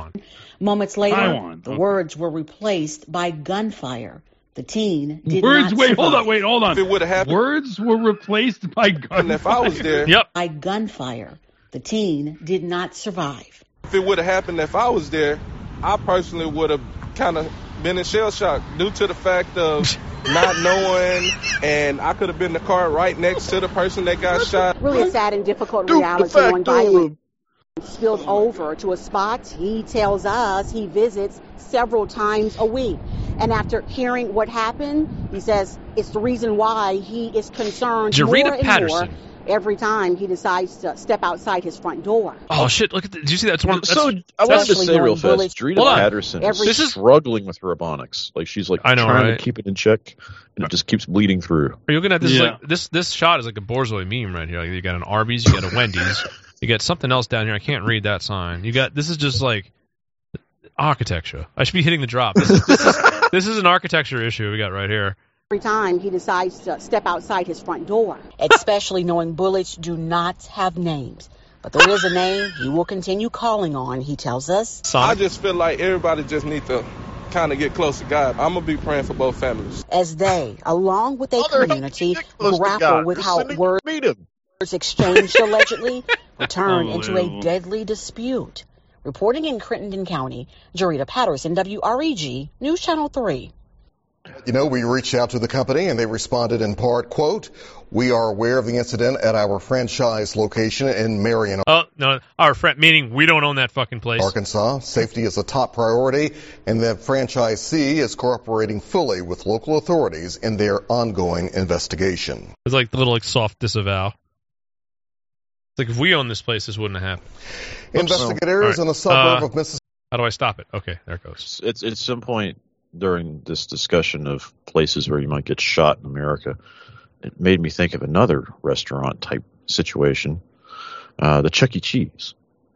Moments later, the words were replaced by gunfire. The teen did not survive. Hold on. If it would have happened, words were replaced by gunfire. If I was there, by gunfire. The teen did not survive. If it would have happened if I was there, I personally would have kind of been in shell shock due to the fact of not knowing, and I could have been in the car right next to the person that got shot. Really a sad and difficult reality when violence spilled over to a spot he tells us he visits several times a week. And after hearing what happened, he says it's the reason why he is concerned more and more every time he decides to step outside his front door. Oh shit! Look at did you see that? I wanted to say real fast, Drita Patterson is struggling with her ebonics. Like she's like trying to keep it in check, and it just keeps bleeding through. Are you looking at this? Yeah. Like this shot is like a Borzoi meme right here. Like you got an Arby's, you got a Wendy's, you got something else down here. I can't read that sign. This is just like architecture. I should be hitting the drop. This is an architecture issue we got right here. Every time he decides to step outside his front door. Especially knowing bullets do not have names. But there is a name he will continue calling on, he tells us. I just feel like everybody just needs to kind of get close to God. I'm going to be praying for both families. As they, along with a community, grapple with how words exchanged allegedly return into a deadly dispute. Reporting in Crittenden County, Jarita Patterson, WREG, News Channel 3. You know, we reached out to the company and they responded in part, quote, we are aware of the incident at our franchise location in Marion. Oh, no, meaning we don't own that fucking place. Arkansas. Safety is a top priority, and the franchisee is cooperating fully with local authorities in their ongoing investigation. It's like the little soft disavow. It's like if we own this place, this wouldn't have happened. Investigators in a suburb of Mississippi. How do I stop it? Okay, there it goes. It's at some point during this discussion of places where you might get shot in America, it made me think of another restaurant type situation, the Chuck E. Cheese.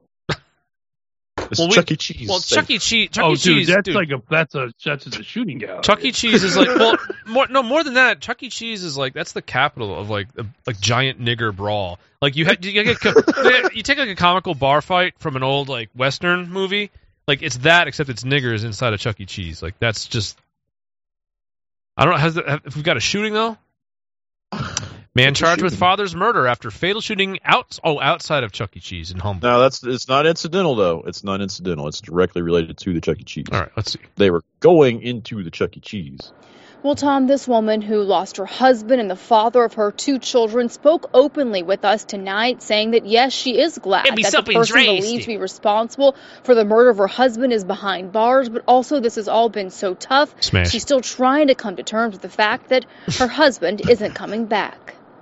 Chuck E. Cheese. Well, Chuck E. Cheese. That's a shooting gallery. Chuck E. Cheese is like more than that. Chuck E. Cheese is like that's the capital of like giant nigger brawl. Like you take like a comical bar fight from an old like Western movie. Like, it's that, except it's niggers inside a Chuck E. Cheese. Like, that's just... I don't know, if we've got a shooting, though? Man charged with father's murder after fatal shooting outside of Chuck E. Cheese in Humboldt. No, it's not incidental, though. It's not incidental. It's directly related to the Chuck E. Cheese. All right, let's see. They were going into the Chuck E. Cheese. Well, Tom, this woman who lost her husband and the father of her 2 children spoke openly with us tonight, saying that, yes, she is glad that the person believed to be responsible for the murder of her husband is behind bars, but also this has all been so tough. Smash. She's still trying to come to terms with the fact that her husband isn't coming back.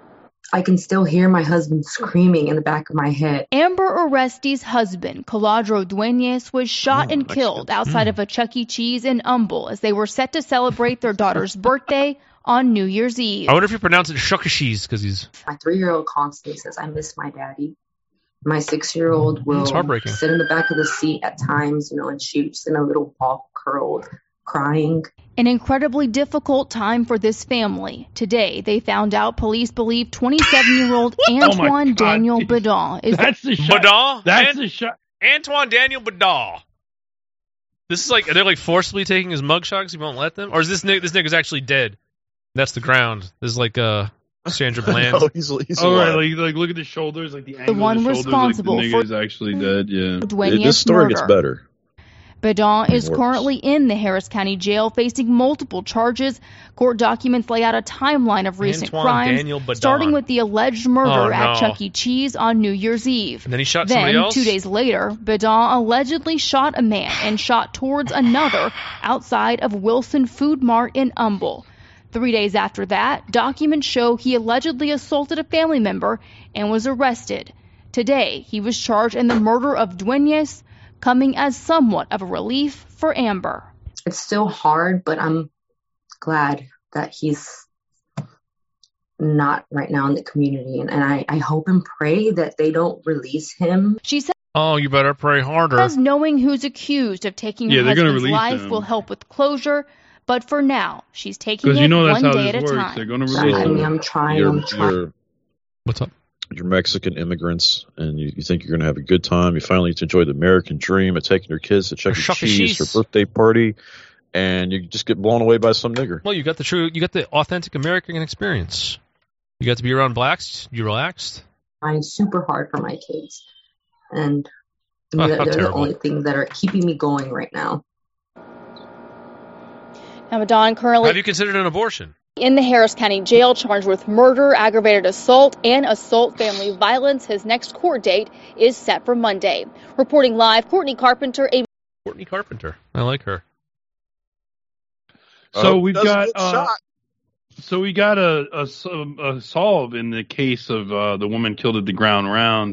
I can still hear my husband screaming in the back of my head. Amber Oresti's husband, Caladro Dueñas, was shot and killed outside of a Chuck E. Cheese in Humble as they were set to celebrate their daughter's birthday on New Year's Eve. I wonder if you pronounce it Chuck E. Cheese because he's... My 3-year-old constantly says, I miss my daddy. My 6-year-old will sit in the back of the seat at times, and she's in a little ball curled, crying. An incredibly difficult time for this family. Today, they found out police believe 27-year-old Antoine Daniel Bedon is... That's the shot. Bedon? That's the shot. Antoine Daniel Bedon. This is are they forcibly taking his mugshot because he won't let them? Or is this nigga's actually dead? That's the ground. This is Sandra Bland. No, he's alive. Right, look at the shoulders, the angle one of the shoulders, responsible the nigga's actually dead, yeah. This story gets better. Bedon is currently in the Harris County Jail facing multiple charges. Court documents lay out a timeline of recent crimes, starting with the alleged murder at Chuck E. Cheese on New Year's Eve. And then he shot somebody else? 2 days later, Bedon allegedly shot a man and shot towards another outside of Wilson Food Mart in Humble. 3 days after that, documents show he allegedly assaulted a family member and was arrested. Today, he was charged in the murder of Dueñas, coming as somewhat of a relief for Amber. It's still hard, but I'm glad that he's not right now in the community. And I hope and pray that they don't release him. She said, "Oh, you better pray harder." Because knowing who's accused of taking her husband's life will help with closure. But for now, she's taking it one day at a time. They're going to release him. I'm trying. What's up? You're Mexican immigrants, and you think you're going to have a good time. You finally get to enjoy the American dream of taking your kids to Chuck E. Cheese for birthday party, and you just get blown away by some nigger. Well, you got the authentic American experience. You got to be around blacks. You relaxed. Trying super hard for my kids, and they're the only thing that are keeping me going right now. Now, Bedon currently... Have you considered an abortion? In the Harris County Jail, charged with murder, aggravated assault, and assault family violence. His next court date is set for Monday. Reporting live, Courtney Carpenter. Courtney Carpenter. I like her. So we got a solve in the case of the woman killed at the Ground Round.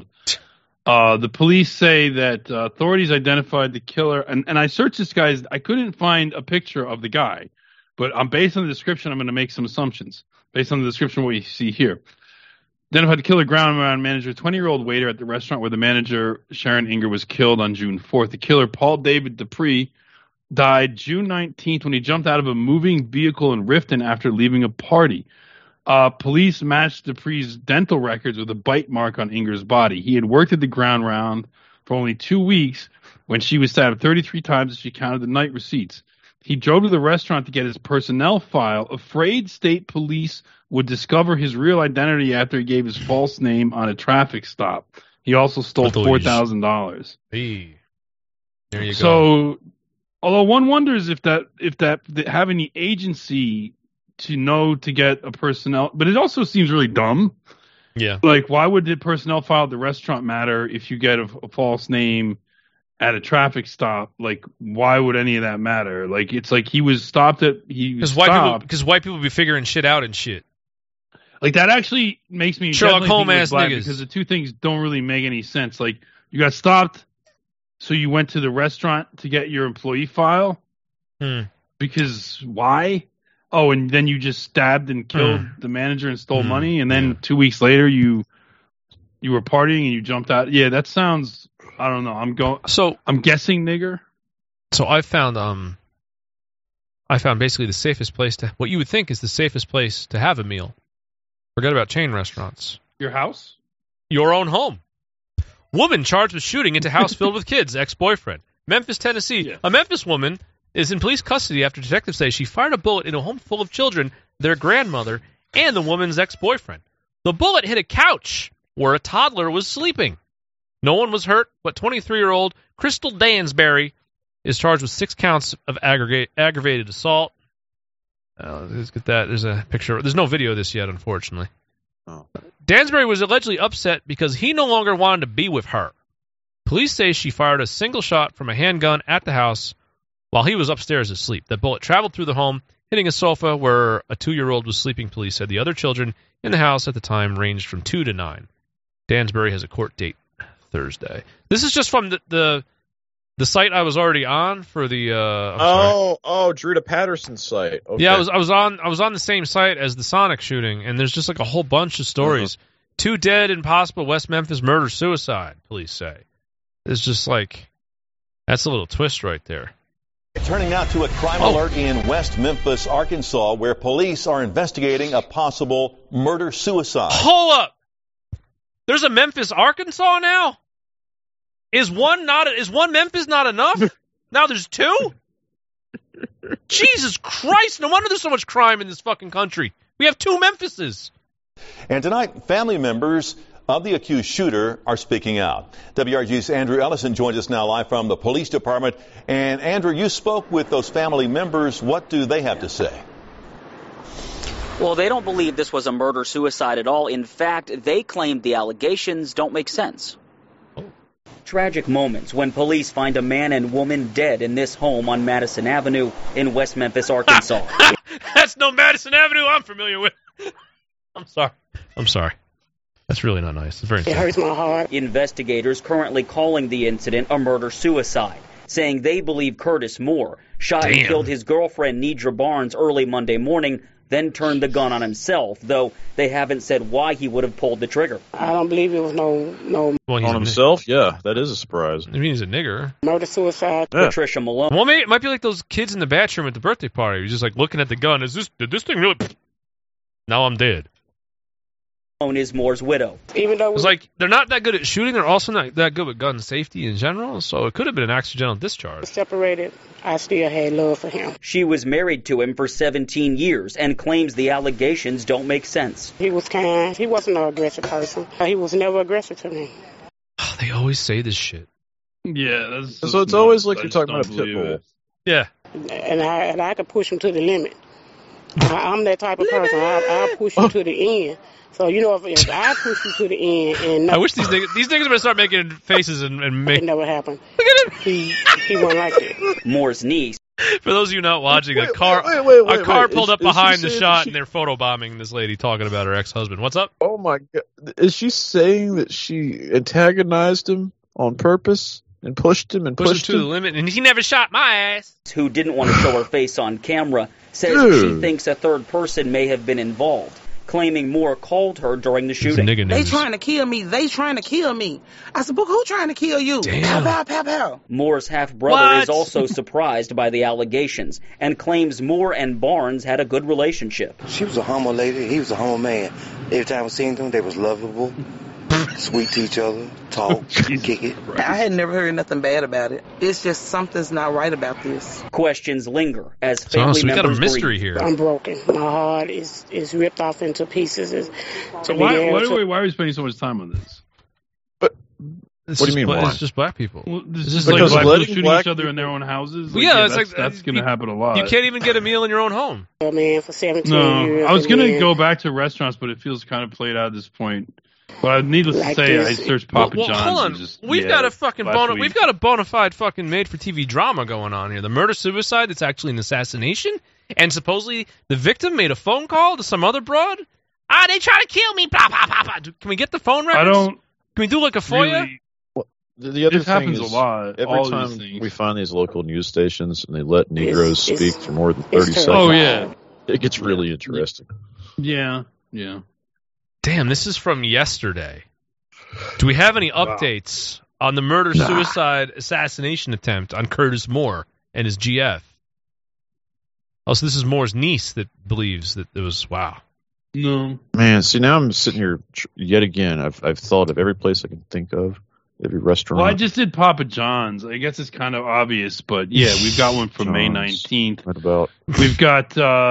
The police say that authorities identified the killer, and I searched this guy's. I couldn't find a picture of the guy, but based on the description, I'm going to make some assumptions based on the description of what you see here. Identified the killer, Ground Round manager, 20-year-old waiter at the restaurant where the manager, Sharon Inger, was killed on June 4th. The killer, Paul David Dupree, died June 19th when he jumped out of a moving vehicle in Rifton after leaving a party. Police matched Dupree's dental records with a bite mark on Inger's body. He had worked at the Ground Round for only 2 weeks when she was stabbed 33 times as she counted the night receipts. He drove to the restaurant to get his personnel file, afraid state police would discover his real identity after he gave his false name on a traffic stop. He also stole $4,000. Hey, there you go. So, although one wonders if that having the agency to know to get a personnel, but it also seems really dumb. Yeah. Why would the personnel file at the restaurant matter if you get a false name at a traffic stop? Why would any of that matter? It's he was stopped at, because white people be figuring shit out and shit. That actually makes me Sherlock Holmes ass niggas, because the two things don't really make any sense. You got stopped, so you went to the restaurant to get your employee file. Because why? Oh, and then you just stabbed and killed the manager and stole money, and then 2 weeks later you were partying and you jumped out. Yeah, that sounds. I don't know. I'm guessing nigger. So I found basically the safest place what you would think is the safest place to have a meal. Forget about chain restaurants. Your house? Your own home. Woman charged with shooting into house filled with kids, ex-boyfriend. Memphis, Tennessee. Yeah. A Memphis woman is in police custody after detectives say she fired a bullet into a home full of children, their grandmother, and the woman's ex-boyfriend. The bullet hit a couch where a toddler was sleeping. No one was hurt, but 23-year-old Crystal Dansbury is charged with 6 counts of aggravated assault. Let's get that. There's a picture. There's no video of this yet, unfortunately. Oh. Dansbury was allegedly upset because he no longer wanted to be with her. Police say she fired a single shot from a handgun at the house while he was upstairs asleep. The bullet traveled through the home, hitting a sofa where a 2-year-old was sleeping, police said. The other children in the house at the time ranged from 2 to 9. Dansbury has a court date Thursday. This is just from the site I was already on for the. Drita Patterson's site. Okay. Yeah, I was on the same site as the Sonic shooting, and there's just like a whole bunch of stories. 2 dead in possible West Memphis murder-suicide, police say. It's just like, that's a little twist right there. Turning now to a crime alert in West Memphis, Arkansas, where police are investigating a possible murder-suicide. Hold up! There's a Memphis, Arkansas now? Is one Memphis not enough? Now there's 2? Jesus Christ, no wonder there's so much crime in this fucking country. We have 2 Memphises. And tonight, family members of the accused shooter are speaking out. WRG's Andrew Ellison joins us now live from the police department. And Andrew, you spoke with those family members. What do they have to say? Well, they don't believe this was a murder-suicide at all. In fact, they claim the allegations don't make sense. Tragic moments when police find a man and woman dead in this home on Madison Avenue in West Memphis, Arkansas. That's no Madison Avenue I'm familiar with. I'm sorry. That's really not nice. It's very It hurts my heart. Investigators currently calling the incident a murder-suicide, saying they believe Curtis Moore shot and killed his girlfriend Nedra Barnes early Monday morning, then turned the gun on himself, though they haven't said why he would have pulled the trigger. I don't believe it was no on himself? Yeah, that is a surprise. I mean, he's a nigger. Murder-suicide. Yeah. Patricia Malone. Well, maybe it might be like those kids in the bathroom at the birthday party. He's just like looking at the gun. Did this thing really... Now I'm dead. Is Moore's widow. Even though it's like they're not that good at shooting, they're also not that good with gun safety in general, so it could have been an accidental discharge. Separated, I still had love for him. She was married to him for 17 years and claims the allegations don't make sense. He was kind. He wasn't an aggressive person. He was never aggressive to me. Oh, they always say this shit. Yeah, so it's always like you're talking about a pit bull. Yeah. And I could push him to the limit. I'm that type of person. I'll push you to the end. So, you know, if I push you to the end and... I wish these niggas are going to start making faces and make... It never happened. Look at him. He wasn't like that. Moore's niece. For those of you not watching, a car pulled up behind the shot and they're photobombing this lady talking about her ex-husband. What's up? Oh, my God. Is she saying that she antagonized him on purpose? And pushed him to the limit, and he never shot my ass. Who didn't want to show her face on camera, says she thinks a third person may have been involved, claiming Moore called her during the shooting. They trying to kill me. I said, "But who trying to kill you?" Damn. Pow, pow, pow, pow. Moore's half-brother is also surprised by the allegations and claims Moore and Barnes had a good relationship. She was a homo lady. He was a homo man. Every time I seen them, they was lovable. Sweet to each other, talk, kick it. I had never heard nothing bad about it. It's just something's not right about this. Questions linger as family we members got a mystery here. I'm broken. My heart is ripped off into pieces. So why are we spending so much time on this? But what do you mean? It's just black people. Well, this is like black people shooting each other in their own houses. Like, that's going to happen a lot. You can't even get a meal in your own home. Oh man, for 17 years. I was going to go back to restaurants, but it feels kind of played out at this point. But needless to say, I searched Papa John's. Hold on. We've got a bona fide fucking made-for-TV drama going on here. The murder-suicide that's actually an assassination, and supposedly the victim made a phone call to some other broad. They trying to kill me. Blah, blah, blah, blah. Can we get the phone records? Can we do like a FOIA? Really, the other thing happens is, a lot. Every time we find these local news stations and they let Negroes speak for more than 30 seconds, it gets really interesting. Yeah. Damn, this is from yesterday. Do we have any updates on the murder-suicide assassination attempt on Curtis Moore and his GF? Also, this is Moore's niece that believes that it was, No. Man, see, now I'm sitting here yet again. I've thought of every place I can think of, every restaurant. Well, I just did Papa John's. I guess it's kind of obvious, but yeah, we've got one from May 19th. What about? We've got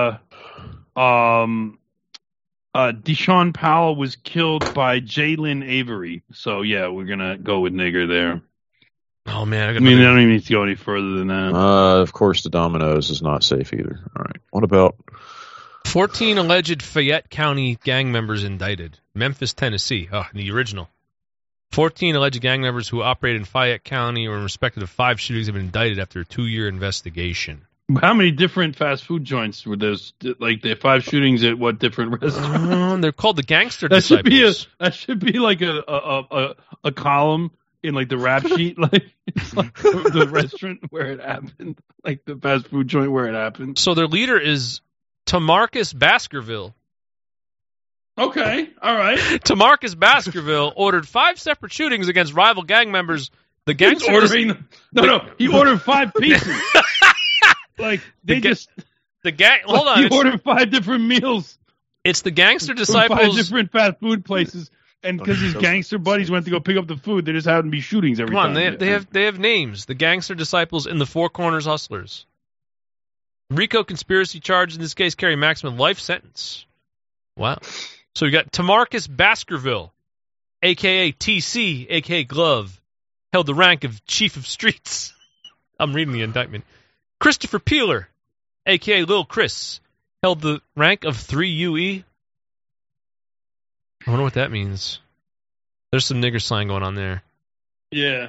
Deshaun Powell was killed by Jalen Avery. So, yeah, we're going to go with nigger there. Oh, man. I don't even need to go any further than that. Of course, the Domino's is not safe either. All right. What about? 14 alleged Fayette County gang members indicted. Memphis, Tennessee. Oh, the original. 14 alleged gang members who operated in Fayette County or in respect of 5 shootings have been indicted after a 2-year investigation. How many different fast food joints were those? Like the 5 shootings at what different restaurants? They're called the Gangster Disciples. That should be like a column in like the rap sheet, like it's like the restaurant where it happened, like the fast food joint where it happened. So their leader is Tamarcus Baskerville. Okay, all right. Tamarcus Baskerville ordered 5 separate shootings against rival gang members. The gangster he ordered 5 pieces. Like they the gang. Hold on, he ordered 5 different meals. It's the Gangster Disciples. 5 different fast food places, and because his gangster buddies went to go pick up the food, there just happened to be shootings every time. Come on, they have names. The Gangster Disciples and the Four Corners Hustlers. RICO conspiracy charge in this case carry maximum life sentence. Wow. So we got Tamarcus Baskerville, a.k.a. TC, a.k.a. Glove, held the rank of Chief of Streets. I'm reading the indictment. Christopher Peeler, a.k.a. Lil Chris, held the rank of 3UE. I wonder what that means. There's some nigger slang going on there. Yeah.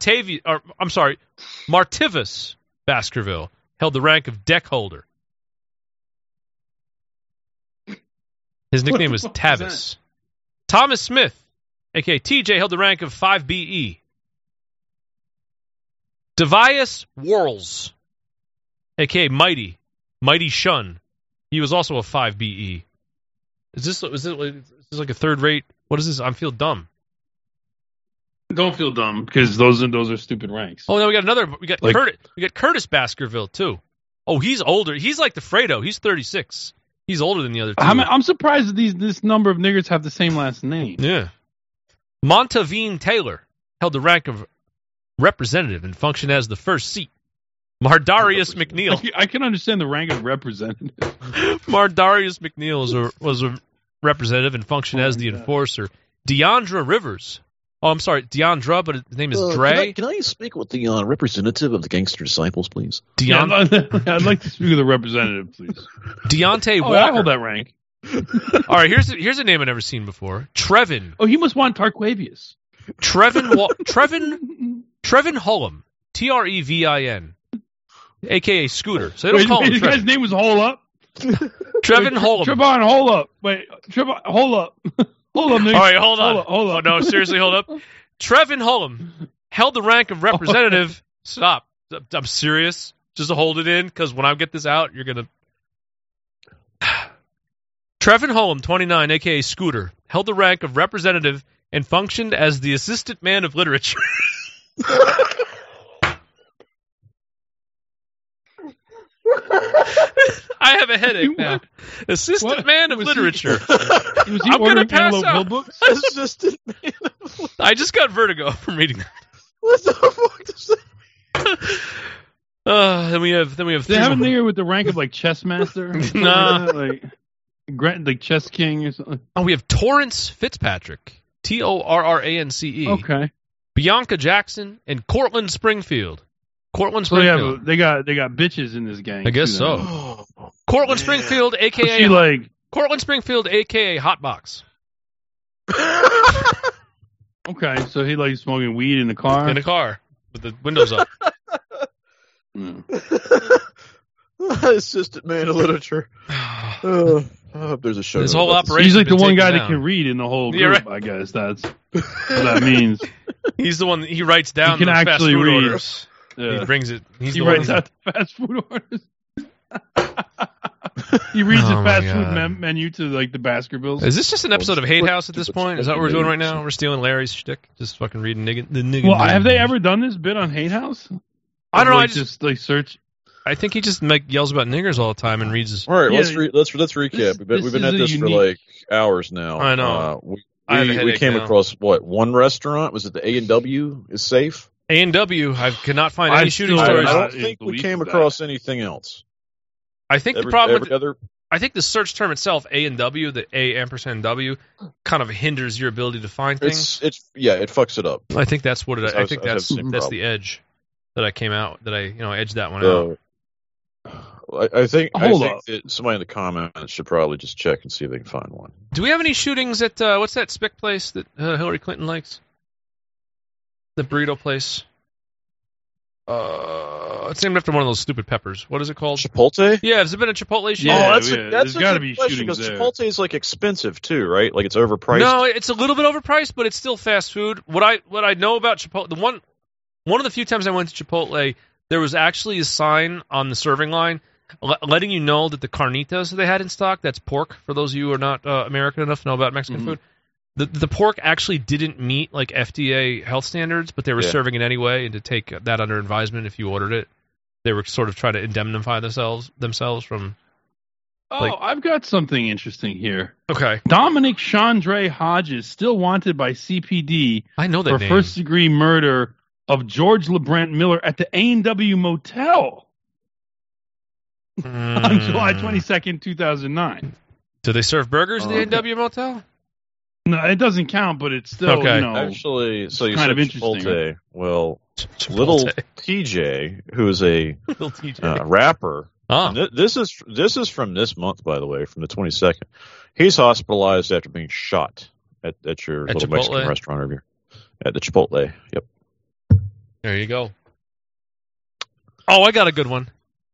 Martivus Baskerville held the rank of deck holder. His nickname was Tavis. Thomas Smith, a.k.a. TJ, held the rank of 5BE. Devius Worrells, a.k.a. Mighty Shun. He was also a 5BE. Is this like a third-rate? What is this? I feel dumb. Don't feel dumb because those are stupid ranks. Oh, no, we got Curtis Baskerville too. Oh, he's older. He's like the Fredo. He's 36. He's older than the other two. I'm surprised that this number of niggers have the same last name. Yeah. Montavine Taylor held the rank of representative and functioned as the first seat. Mardarius McNeil. I can understand the rank of representative. Mardarius McNeil was a representative and functioned as the enforcer. Deandra Rivers. Oh, I'm sorry, Deandra, but his name is Dre. Can I speak with the representative of the Gangster Disciples, please? I'd like to speak with the representative, please. Deontay Walker. I hold that rank. All right, here's a name I've never seen before. Trevin. Oh, he must want Tarquavius. Trevin Hullum. Trevin, a.k.a. Scooter. So they don't call him Trevin. The guy's name was Hole Up? Trevin Hullum. Trevon, hold up. Wait, Trevon, hold up. Hold up, Nick. All right, hold on. Oh, no, seriously, hold up. Trevin Hullum held the rank of representative. Stop. I'm serious. Just hold it in, because when I get this out, you're going to... Trevin Hullum, 29, a.k.a. Scooter, held the rank of representative and functioned as the assistant man of literature. I have a headache now. Assistant man of literature. I'm going to pass out. Books? Assistant man of literature. I just got vertigo from reading that. What the fuck does that mean? Then we have. They have a nigger with the rank of like chess master. Nah, like chess king or something. Oh, we have Torrance Fitzpatrick. Torrance. Okay. Bianca Jackson and Cortland Springfield. Cortland Springfield. So they got bitches in this gang. I guess so. Cortland Springfield, a.k.a. Cortland Springfield, a.k.a. Hotbox. Okay, so he likes smoking weed in the car? In the car, with the windows up. Assistant man of literature. There's a show. This whole operation. He's like the one guy that can read in the whole group. Yeah, right. I guess that's what that means. He's the one that he writes down the fast food orders. Yeah. He brings it. He writes out the fast food orders. He reads the fast food menu to like the Baskervilles. Is this just an episode of Hate House at this point? Is that what we're doing right now? We're stealing Larry's shtick, just fucking reading the nigga. Well, have they ever done this bit on Hate House? I don't know. I just like search. I think he just yells about niggers all the time and reads his... All right, let's recap. We've been at this for like hours now. I know. We came across one restaurant. Was it the A&W is safe? A&W. I could not find any shooting stories. I don't think we came across anything else. I think the problem I think the search term itself, A&W, the A&W, kind of hinders your ability to find things. It fucks it up. I think that's what it. I think that's the edge that I came out that I edged that one out. I think that somebody in the comments should probably just check and see if they can find one. Do we have any shootings at what's that Spick place that Hillary Clinton likes? The burrito place. It's named after one of those stupid peppers. What is it called? Chipotle? Yeah, has it been a Chipotle shooting? Yeah, that's got to be shooting because Chipotle is like expensive too, right? Like it's overpriced. No, it's a little bit overpriced, but it's still fast food. What I know about Chipotle, one of the few times I went to Chipotle, there was actually a sign on the serving line letting you know that the carnitas they had in stock, that's pork, for those of you who are not American enough to know about Mexican food, the pork actually didn't meet like FDA health standards, but they were serving it anyway, and to take that under advisement if you ordered it, they were sort of trying to indemnify themselves from... I've got something interesting here. Okay. Dominic Chandre Hodges, still wanted by CPD I know that for name. first-degree murder of George LeBrant Miller at the A&W Motel on July 22nd, 2009. Do they serve burgers in the A&W Motel? No, it doesn't count, but it's still, okay. Actually, so you kind said of interesting. Chipotle. Right? Well, Little TJ, who is a rapper. This is from this month, by the way, from the 22nd. He's hospitalized after being shot at your little Chipotle? Mexican restaurant over here. At the Chipotle. Yep. There you go. Oh, I got a good one.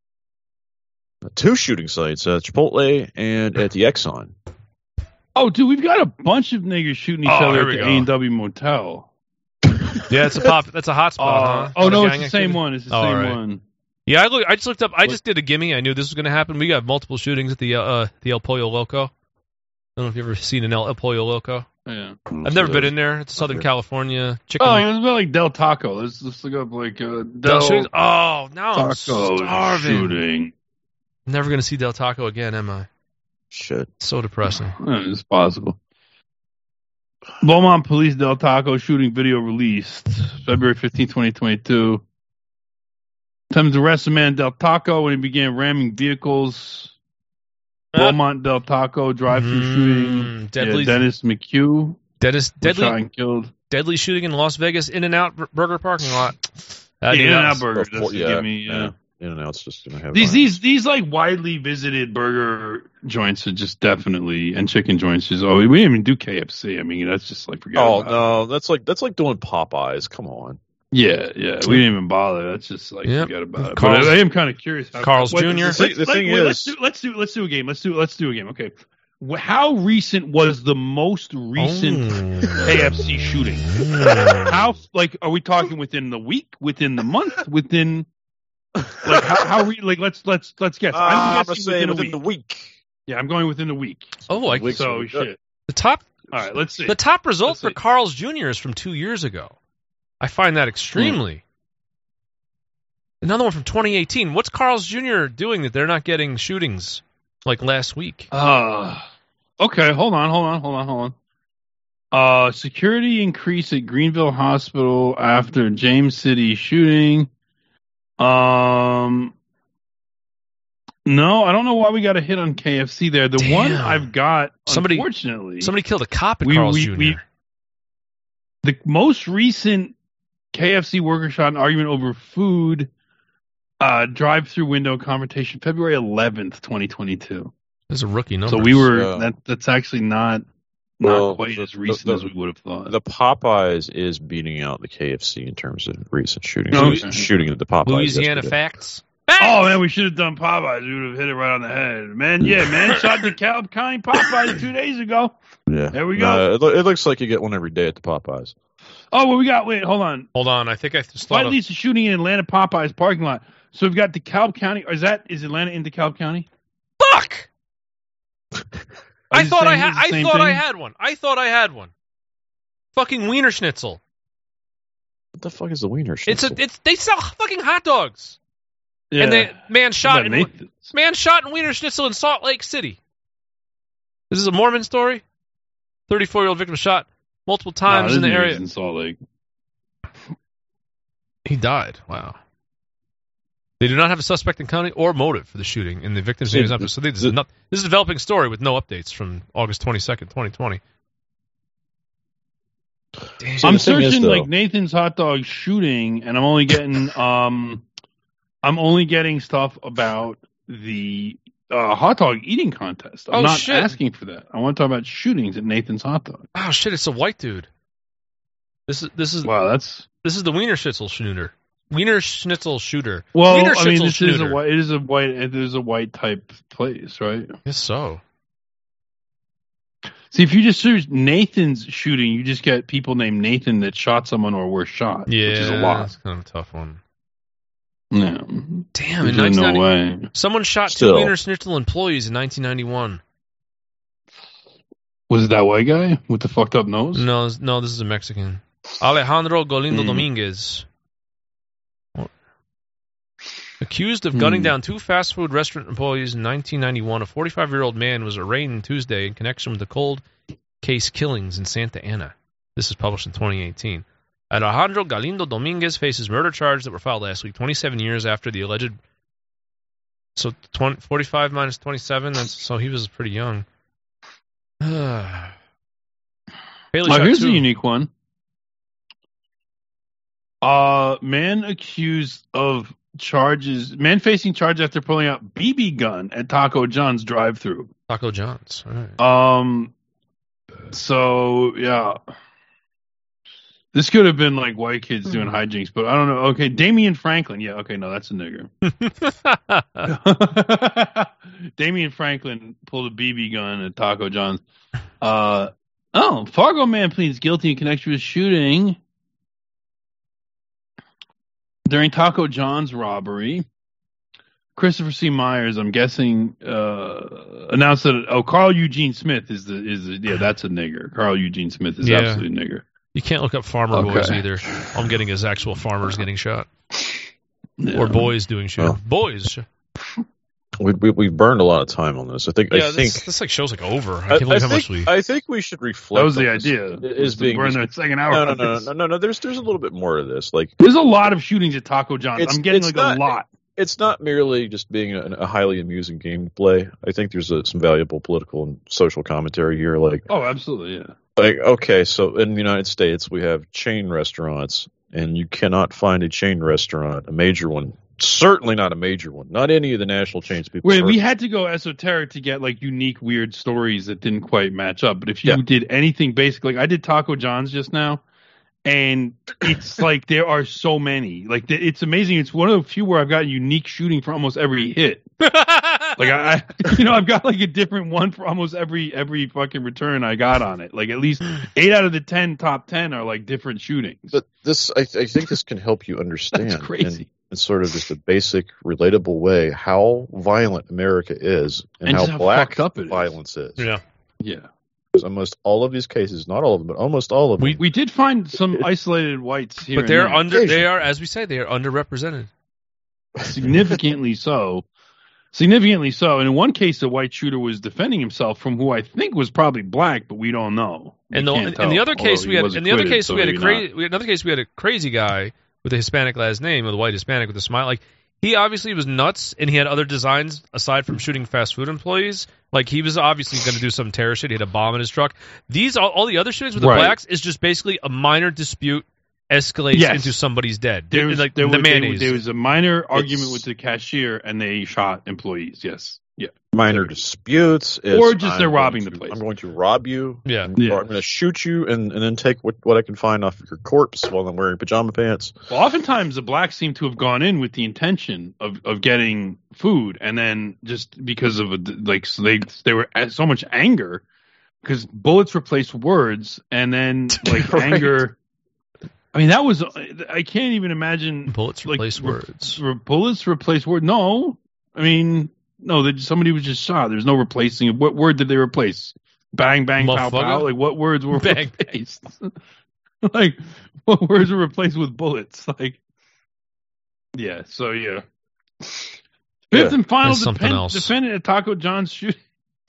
2 shooting sites, Chipotle and at the Exxon. Oh, dude, we've got a bunch of niggas shooting each other at the A&W Motel. Yeah, it's that's a hot spot, huh? Oh, no, it's the same one. It's the same one. Yeah, I just looked up. I just did a gimme. I knew this was going to happen. We got multiple shootings at the El Pollo Loco. I don't know if you've ever seen an El Pollo Loco. Yeah, I've never been in there. It's Southern California chicken. Oh, it's about like Del Taco. Let's look up like Del Taco. Oh, now I'm starving. Shooting. I'm never going to see Del Taco again, am I? Shit. So depressing. It's possible. Beaumont Police Del Taco shooting video released February 15, 2022. Attempted to arrest a man Del Taco when he began ramming vehicles. Beaumont Del Taco drive-through shooting. Dennis McHugh. Deadly shot and killed. Deadly shooting in Las Vegas In-N-Out Burger parking lot. In-N-Out Burger. Give me. In-N-Out's just gonna have these like widely visited burger joints are just definitely, and chicken joints just. Oh, we didn't even do KFC. I mean, that's just like forget. Oh no, that's like doing Popeyes. Come on. Yeah, we didn't even bother. That's just like forget about it. But I am kind of curious. Carl's Jr. The thing is, let's do a game. Let's do a game. Okay, how recent was the most recent KFC shooting? How are we talking within the week? Within the month? Within like let's guess. I'm gonna say within the week. Yeah, I'm going within the week. Oh, so shit. The top. All right, let's see. The top result for Carl's Jr. is from 2 years ago. I find that extremely. Another one from 2018. What's Carl's Jr. doing that they're not getting shootings like last week? Okay, hold on. Security increase at Greenville Hospital after James City shooting. No, I don't know why we got a hit on KFC there. The one I've got, unfortunately... Somebody killed a cop at Carl's Jr. The most recent KFC worker shot an argument over food, drive-through window confrontation, February 11th, 2022. That's a rookie number. So we were, that's actually not quite as recent as we would have thought. The Popeyes is beating out the KFC in terms of recent shootings. Shooting at the Popeyes. Louisiana facts. Oh, man, we should have done Popeyes. We would have hit it right on the head. Man shot DeKalb County Popeyes 2 days ago. Yeah. There we go. It looks like you get one every day at the Popeyes. Oh, well, we got, hold on. I think I just thought at least a shooting in Atlanta Popeyes parking lot. So we've got DeKalb County. Is Atlanta in DeKalb County? Fuck! I thought I had one. Fucking Wiener Schnitzel. What the fuck is the Wiener Schnitzel? They sell fucking hot dogs. Yeah. And man shot in Wiener Schnitzel in Salt Lake City. This is a Mormon story. 34-year-old victim shot multiple times in the area. In Salt Lake. He died. Wow. They do not have a suspect in county or motive for the shooting, and the victim's name is up. So this is a developing story with no updates from August 22nd, 2020. I'm searching like Nathan's hot dog shooting, and I'm only getting stuff about the hot dog eating contest. I'm not asking for that. I want to talk about shootings at Nathan's hot dog. Oh shit! It's a white dude. This is wow. This is the Wiener Schnitzel shooter. Wiener Schnitzel shooter. Well, Wiener I mean, this is it is a white type place, right? Yes, so. See, if you just search Nathan's shooting, you just get people named Nathan that shot someone or were shot. Yeah, which is a lot. That's kind of a tough one. No. Damn, in 1990, no way. Someone shot 2 Wiener Schnitzel employees in 1991. Was it that white guy with the fucked up nose? No, this is a Mexican. Alejandro Galindo Dominguez. Accused of gunning down 2 fast food restaurant employees in 1991, a 45-year-old man was arraigned Tuesday in connection with the cold case killings in Santa Ana. This is published in 2018. Alejandro Galindo Dominguez faces murder charges that were filed last week, 27 years after the alleged... So 45 minus 27, so he was pretty young. Here's a unique one. Man accused of charges, man facing charges after pulling out BB gun at Taco John's drive-thru. Taco John's, right. So, yeah. This could have been like white kids doing hijinks, but I don't know. Okay, Damian Franklin. Yeah, okay, no, that's a nigger. Damian Franklin pulled a BB gun at Taco John's. Fargo man pleads guilty in connection with shooting during Taco John's robbery. Christopher C. Myers, I'm guessing, announced that Carl Eugene Smith is that's a nigger. Carl Eugene Smith is absolutely a nigger. You can't look up farmer boys either. All I'm getting is actual farmers getting shot. Yeah. Or boys doing shit. Oh. Boys. We've burned a lot of time on this. I think this like show's like over. I can't believe how much we. I think we should reflect. That was the idea. Is being burn the second hour. No. There's a little bit more to this. Like there's a lot of shootings at Taco John's. I'm getting a lot. It's not merely just being a highly amusing gameplay. I think there's some valuable political and social commentary here. Like absolutely, yeah. Like okay, so in the United States we have chain restaurants, and you cannot find a chain restaurant, a major one. Certainly not a major one. Not any of the national chains. We had to go esoteric to get like unique, weird stories that didn't quite match up. But if you did anything basic, like I did Taco John's just now, and it's like there are so many. Like it's amazing. It's one of the few where I've got a unique shooting for almost every hit. Like I've got like a different one for almost every fucking return I got on it. Like at least 8 out of the 10 top 10 are like different shootings. But this, I think, this can help you understand. That's crazy. In sort of just a basic, relatable way, how violent America is and how black violence is. Yeah. Because almost all of these cases, not all of them, but almost all of them. We did find some isolated whites here. But they are, as we say, they are underrepresented. Significantly so. And in one case, the white shooter was defending himself from who I think was probably black, but we don't know. In the other case, we had a crazy guy with a Hispanic last name, with a white Hispanic with a smile. Like, he obviously was nuts, and he had other designs aside from shooting fast food employees. Like, he was obviously going to do some terror shit. He had a bomb in his truck. All the other shootings with the blacks is just basically a minor dispute escalates into somebody's dead. There was a minor argument with the cashier, and they shot employees. Yes. Yeah. Minor disputes. Or just they're robbing the place. I'm going to rob you. Yeah. Or I'm going to shoot you and then take what I can find off of your corpse while I'm wearing pajama pants. Well, oftentimes the blacks seem to have gone in with the intention of getting food, and then just because of they were at so much anger because bullets replaced words, and then like right. Anger. I mean, I can't even imagine bullets replace words. Bullets replace words. No, I mean. No, somebody was just shot. There's no replacing it. What word did they replace? Bang, bang, pow, pow. Like, what words were replaced? Like, what words were replaced with bullets? Like, yeah. So yeah. Fifth and final defendant at Taco John's shooting.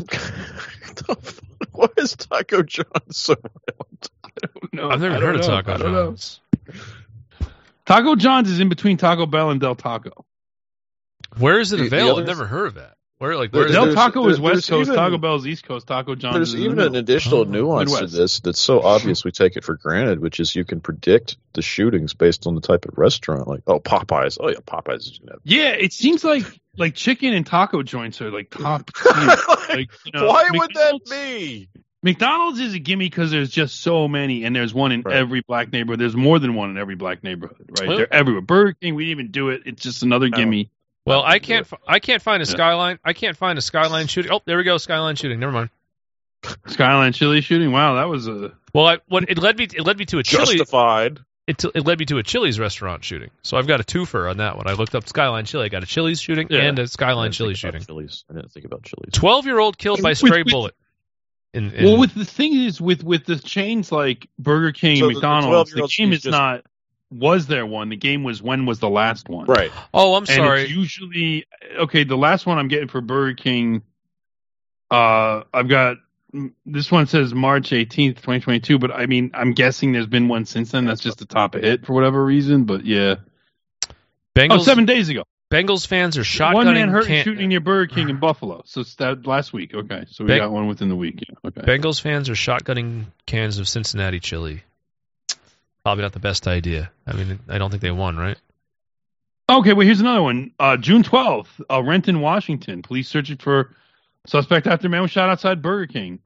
Why is Taco John's so violent? I don't know. I've never heard of Taco John's. Taco John's is in between Taco Bell and Del Taco. Where is it available? I've never heard of that. Where Del Taco is West Coast, Taco Bell's East Coast, Taco John's. There's even an additional nuance to this that's so obvious we take it for granted, which is you can predict the shootings based on the type of restaurant. Like, Popeyes. Oh yeah, Popeyes is gonna have. Yeah, it seems like chicken and taco joints are like top tier. Why would that be? McDonald's is a gimme because there's just so many, and there's one in every black neighborhood. There's more than one in every black neighborhood, right? Well, they're everywhere. Burger King, we didn't even do it. It's just another gimme. Well, I can't find a Skyline. I can't find a Skyline shooting. Oh, there we go, Skyline shooting. Never mind. Skyline Chili shooting. Wow, that was a. Well, it led me to a Chili's. Justified. It led me to a Chili's restaurant shooting. So I've got a twofer on that one. I looked up Skyline Chili. I got a Chili's shooting and a Skyline Chili shooting. I didn't think about Chili's. 12-year-old killed by stray bullet. Well, with the thing is, with the chains like Burger King, McDonald's, the game is not. Was there one? The game was when was the last one? Right. Oh, I'm sorry. It's usually the last one I'm getting for Burger King. I've got this one says March 18th, 2022, but I mean, I'm guessing there's been one since then. That's just the top hit for whatever reason. But yeah, Bengals, 7 days ago. Bengals fans are shotgunning. One man hurt shooting near Burger King in Buffalo. So it's that last week. Okay, so we got one within the week. Yeah. Okay. Bengals fans are shotgunning cans of Cincinnati chili. Probably not the best idea. I mean, I don't think they won, right? Okay, well, here's another one. June 12th, Renton, Washington. Police searching for suspect after man was shot outside Burger King.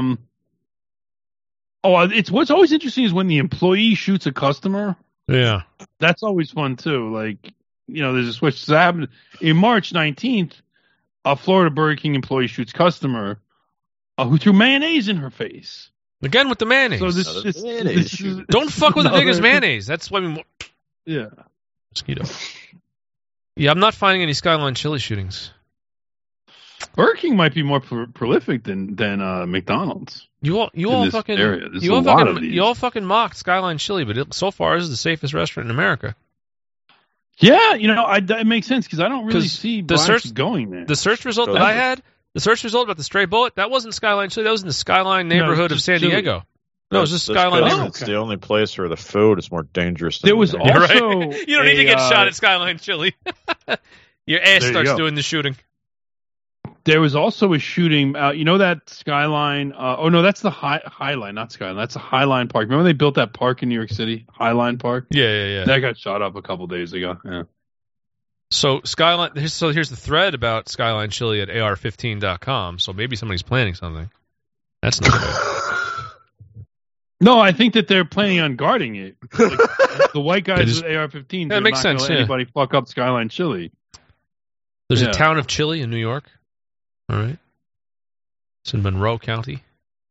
It's what's always interesting is when the employee shoots a customer. Yeah. That's always fun, too. Like, there's a switch. So that happened in March 19th, a Florida Burger King employee shoots customer who threw mayonnaise in her face. Again with the mayonnaise. So this don't fuck with the nigger's mayonnaise. That's why Yeah. Mosquito. Yeah, I'm not finding any Skyline Chili shootings. Burger King might be more prolific than McDonald's. You all fucking mocked Skyline Chili, but so far this is the safest restaurant in America. Yeah, it makes sense because I don't really see going there. The search result that I had. The search result about the stray bullet, that wasn't Skyline Chili. That was in the Skyline neighborhood of San Diego. No, it was just Skyline neighborhood. It's the only place where the food is more dangerous than there was also right? You don't need to get shot at Skyline Chili. Your ass starts doing the shooting. There was also a shooting. That Skyline. That's the Highline, not Skyline. That's the Highline Park. Remember they built that park in New York City, Highline Park? Yeah. That got shot up a couple days ago. Yeah. So Skyline. So here's the thread about Skyline Chili at AR15.com. So maybe somebody's planning something. That's not good. No, I think that they're planning on guarding it. Like, the white guys with AR-15s. That makes sense. Let anybody fuck up Skyline Chili. There's a town of Chili in New York. All right. It's in Monroe County.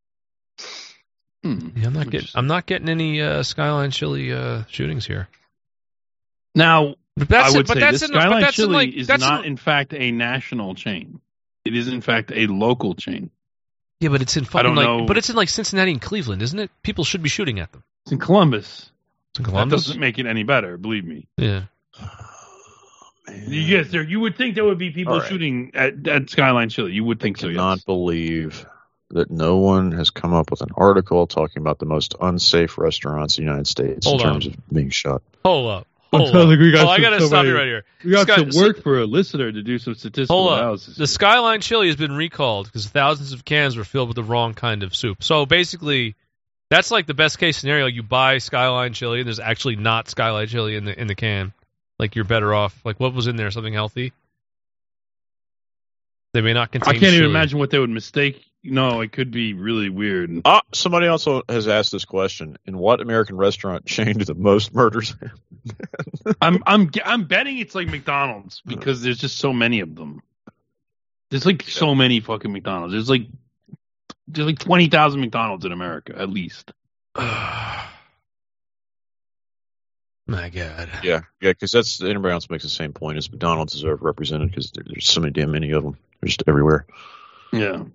Yeah, I'm not getting any Skyline Chili shootings here. Now. I would say this Skyline Chili is not, in fact, a national chain. It is, in fact, a local chain. Yeah, but it's in but it's in like Cincinnati and Cleveland, isn't it? People should be shooting at them. It's in Columbus. It's in Columbus. That doesn't make it any better, believe me. Yeah. Yes, you would think there would be people shooting at Skyline Chili. You would think so. I cannot believe that no one has come up with an article talking about the most unsafe restaurants in the United States in terms of being shot. Hold up. I got to stop you right here. We got to work for a listener to do some statistical analysis. The Skyline Chili has been recalled because thousands of cans were filled with the wrong kind of soup. So basically, that's like the best case scenario. You buy Skyline Chili and there's actually not Skyline Chili in the can. Like you're better off. Like what was in there? Something healthy? They may not contain. I can't even imagine what they would mistake. No, it could be really weird. Somebody also has asked this question: in what American restaurant chain do the most murders? I'm betting it's like McDonald's because there's just so many of them. There's like so many fucking McDonald's. There's like 20,000 McDonald's in America at least. My God. Yeah, because that's anybody else makes the same point. Is McDonald's is overrepresented because there's so many damn many of them. They're just everywhere. Yeah.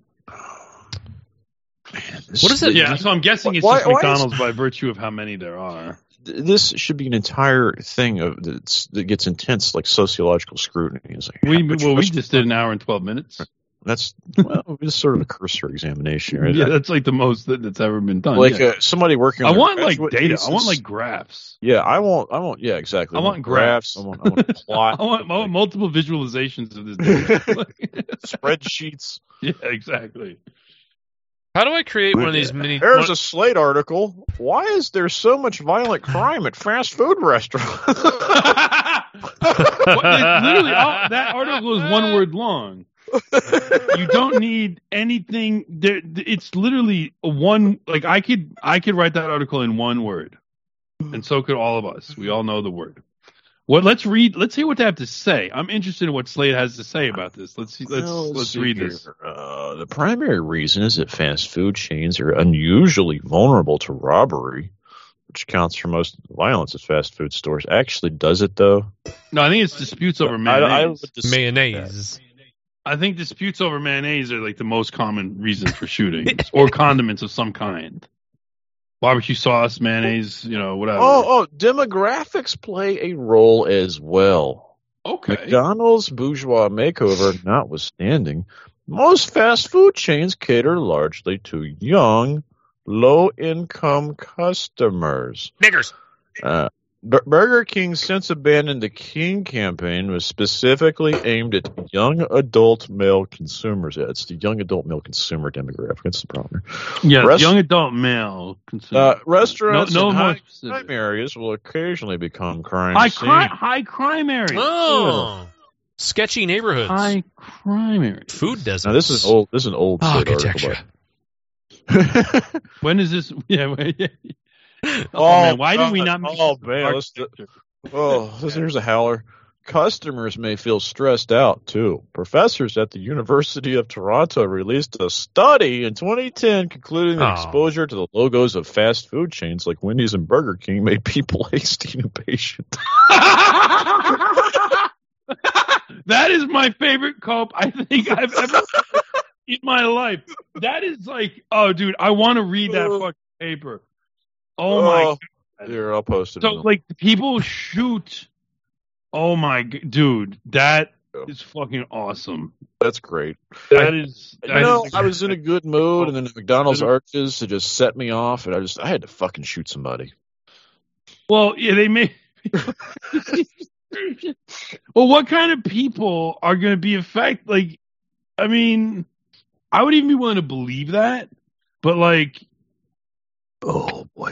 Man, what is it? Yeah, so I'm guessing it's just McDonald's by virtue of how many there are. This should be an entire thing that gets intense, like sociological scrutiny. It's like, we just did an hour and 12 minutes. That's just sort of a cursory examination, right? Yeah, that's like the most that's ever been done. Like somebody working on I want like data. I want like graphs. Yeah, I want. Yeah, exactly. I want graphs. I want plot. I want multiple visualizations of this data. Spreadsheets. Yeah, exactly. How do I create one of these mini... There's a Slate article. Why is there so much violent crime at fast food restaurants? Literally, that article is one word long. You don't need anything. It's literally one. Like I could write that article in one word, and so could all of us. We all know the word. Let's read. Let's hear what they have to say. I'm interested in what Slate has to say about this. Let's read this. The primary reason is that fast food chains are unusually vulnerable to robbery, which accounts for most of the violence at fast food stores. Actually, does it though? No, I think it's disputes over mayonnaise. Mayonnaise. I think disputes over mayonnaise are like the most common reason for shootings, or condiments of some kind. Barbecue sauce, mayonnaise, whatever. Oh, demographics play a role as well. Okay. McDonald's bourgeois makeover notwithstanding, most fast food chains cater largely to young, low-income customers. Niggers. Burger King since abandoned the King campaign was specifically aimed at young adult male consumers. Yeah, it's the young adult male consumer demographic. That's the problem. Yeah, young adult male consumer. Restaurants in high crime areas will occasionally become crime high crime areas. Oh, sketchy neighborhoods. High crime areas. Food deserts. Now, this is old. This is an old architecture. When is this? Yeah. Man, why did we not make here's a howler. Customers may feel stressed out, too. Professors at the University of Toronto released a study in 2010 concluding that exposure to the logos of fast food chains like Wendy's and Burger King made people hasty and impatient. That is my favorite cope I think I've ever in my life. That is like, oh, dude, I want to read that fucking paper. Oh my God. Here, I'll post it. So, like, people shoot. Oh my God, dude, that is fucking awesome. That's great. I was in a good mood, and then the McDonald's arches to just set me off, and I had to fucking shoot somebody. Well, yeah, they may. Well, what kind of people are going to be affected? Like, I mean, I would even be willing to believe that, but like. Oh, boy.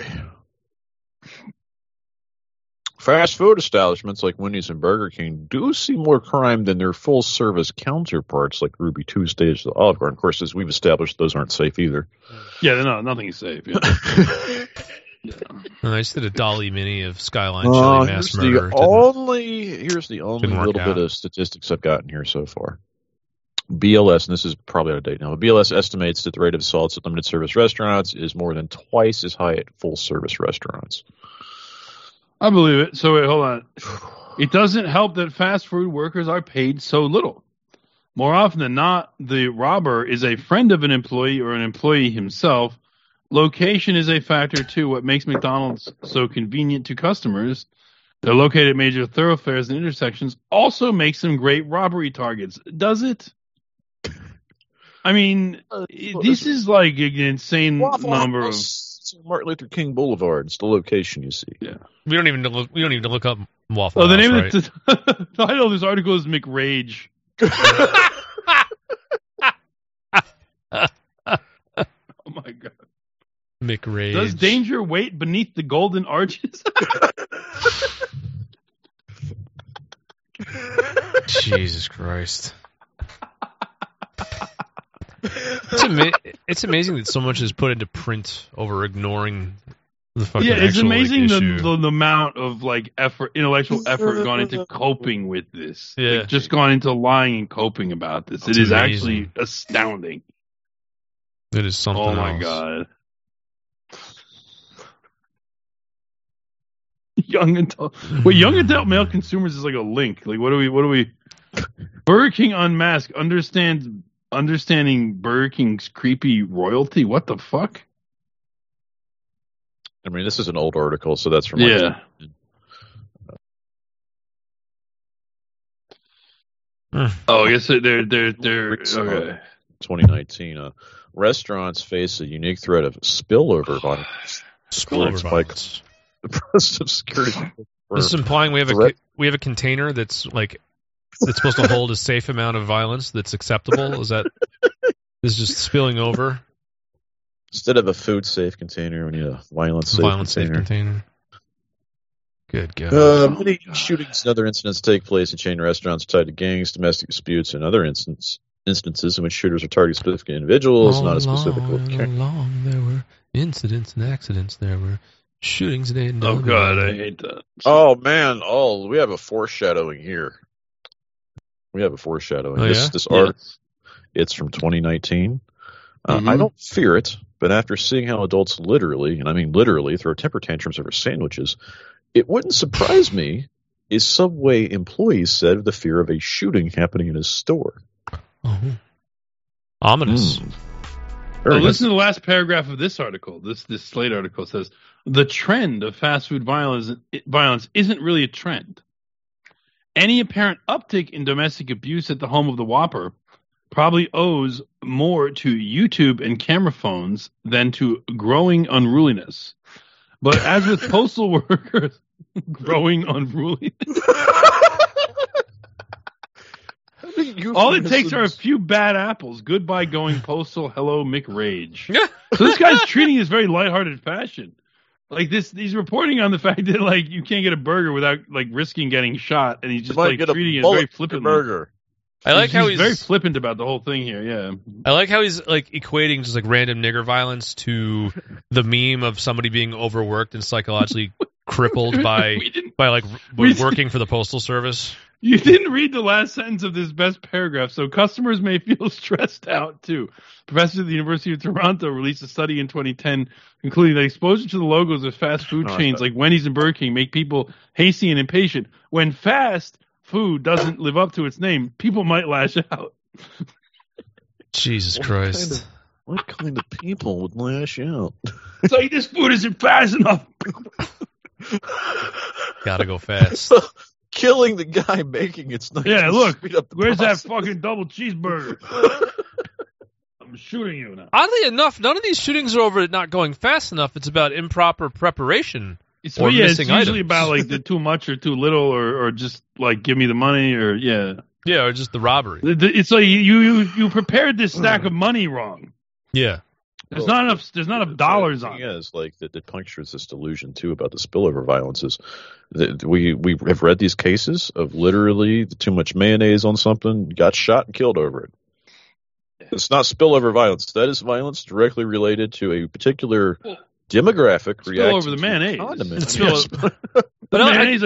Fast food establishments like Wendy's and Burger King do see more crime than their full-service counterparts like Ruby Tuesdays or the Olive Garden. Of course, as we've established, those aren't safe either. Yeah, nothing is safe. Yeah. And I just did a Dolly Mini of Skyline Chili mass murder. Here's the only little bit of statistics I've gotten here so far. BLS, and this is probably out of date now, but BLS estimates that the rate of assaults at limited service restaurants is more than twice as high at full service restaurants. I believe it. So wait, hold on. It doesn't help that fast food workers are paid so little. More often than not, the robber is a friend of an employee or an employee himself. Location is a factor too. What makes McDonald's so convenient to customers, they're located at major thoroughfares and intersections, also makes them great robbery targets. Does it? I mean, this is like an insane number of Martin Luther King Boulevard. It's the location you see. Yeah, we don't even look up Waffle House. The name of the title of this article is McRage. Oh my God, McRage. Does danger wait beneath the golden arches? Jesus Christ. It's amazing that so much is put into print over ignoring the fucking it's amazing issue. the amount of like intellectual effort gone into coping with this. Yeah, like, just gone into lying and coping about this. It is amazing. Actually astounding. It is something. Oh my else. God. Young adult male consumers is like a link. Like what do we? Burger King Unmasked understanding Burger King's creepy royalty. What the fuck? I mean, this is an old article, so that's from I guess they're okay. 2019. Restaurants face a unique threat of spillover violence. Violence. The of security. This is implying we have a container that's supposed to hold a safe amount of violence that's acceptable. Is this just spilling over? Instead of a food safe container, we need a violence safe container. Good God. Many shootings and other incidents take place in chain restaurants tied to gangs, domestic disputes, and other incidents instances in which shooters are targeting specific individuals, not a specific location. There were incidents and accidents. There were shootings. Oh, God, I hate that. Oh, man. Oh, we have a foreshadowing here. This art, it's from 2019. I don't fear it, but after seeing how adults literally, and I mean literally, throw temper tantrums over sandwiches, it wouldn't surprise me if Subway employees said of the fear of a shooting happening in his store. Oh. Ominous. Listen to the last paragraph of this article. This Slate article says, the trend of fast food violence isn't really a trend. Any apparent uptick in domestic abuse at the home of the Whopper probably owes more to YouTube and camera phones than to growing unruliness. But as with postal workers, growing unruliness. All it takes are a few bad apples. Goodbye going postal. Hello, McRage. So this guy's treating this very lighthearted fashion. Like this, he's reporting on the fact that like you can't get a burger without like risking getting shot, and he's just like treating it very flippantly. Burger. I like how he's very flippant about the whole thing here. Yeah, I like how he's like equating just like random nigger violence to the meme of somebody being overworked and psychologically crippled by working for the postal service. You didn't read the last sentence of this best paragraph, so customers may feel stressed out too. Professors at the University of Toronto released a study in 2010 concluding that exposure to the logos of fast food chains like Wendy's and Burger King make people hasty and impatient. When fast food doesn't live up to its name, people might lash out. Jesus Christ. What kind of people would lash out? It's like, this food isn't fast enough. Gotta go fast. Killing the guy making it's not. Yeah, look, where's that fucking double cheeseburger? I'm shooting you now. Oddly enough, none of these shootings are over not going fast enough. It's about improper preparation. It's usually about like the too much or too little, or just like give me the money, or or just the robbery. It's like you prepared this stack of money wrong. Yeah. There's not enough dollars on it. Is like that punctures this delusion too about the spillover violences. That we have read these cases of literally too much mayonnaise on something, got shot and killed over it. It's not spillover violence. That is violence directly related to a particular demographic reaction over the mayonnaise. But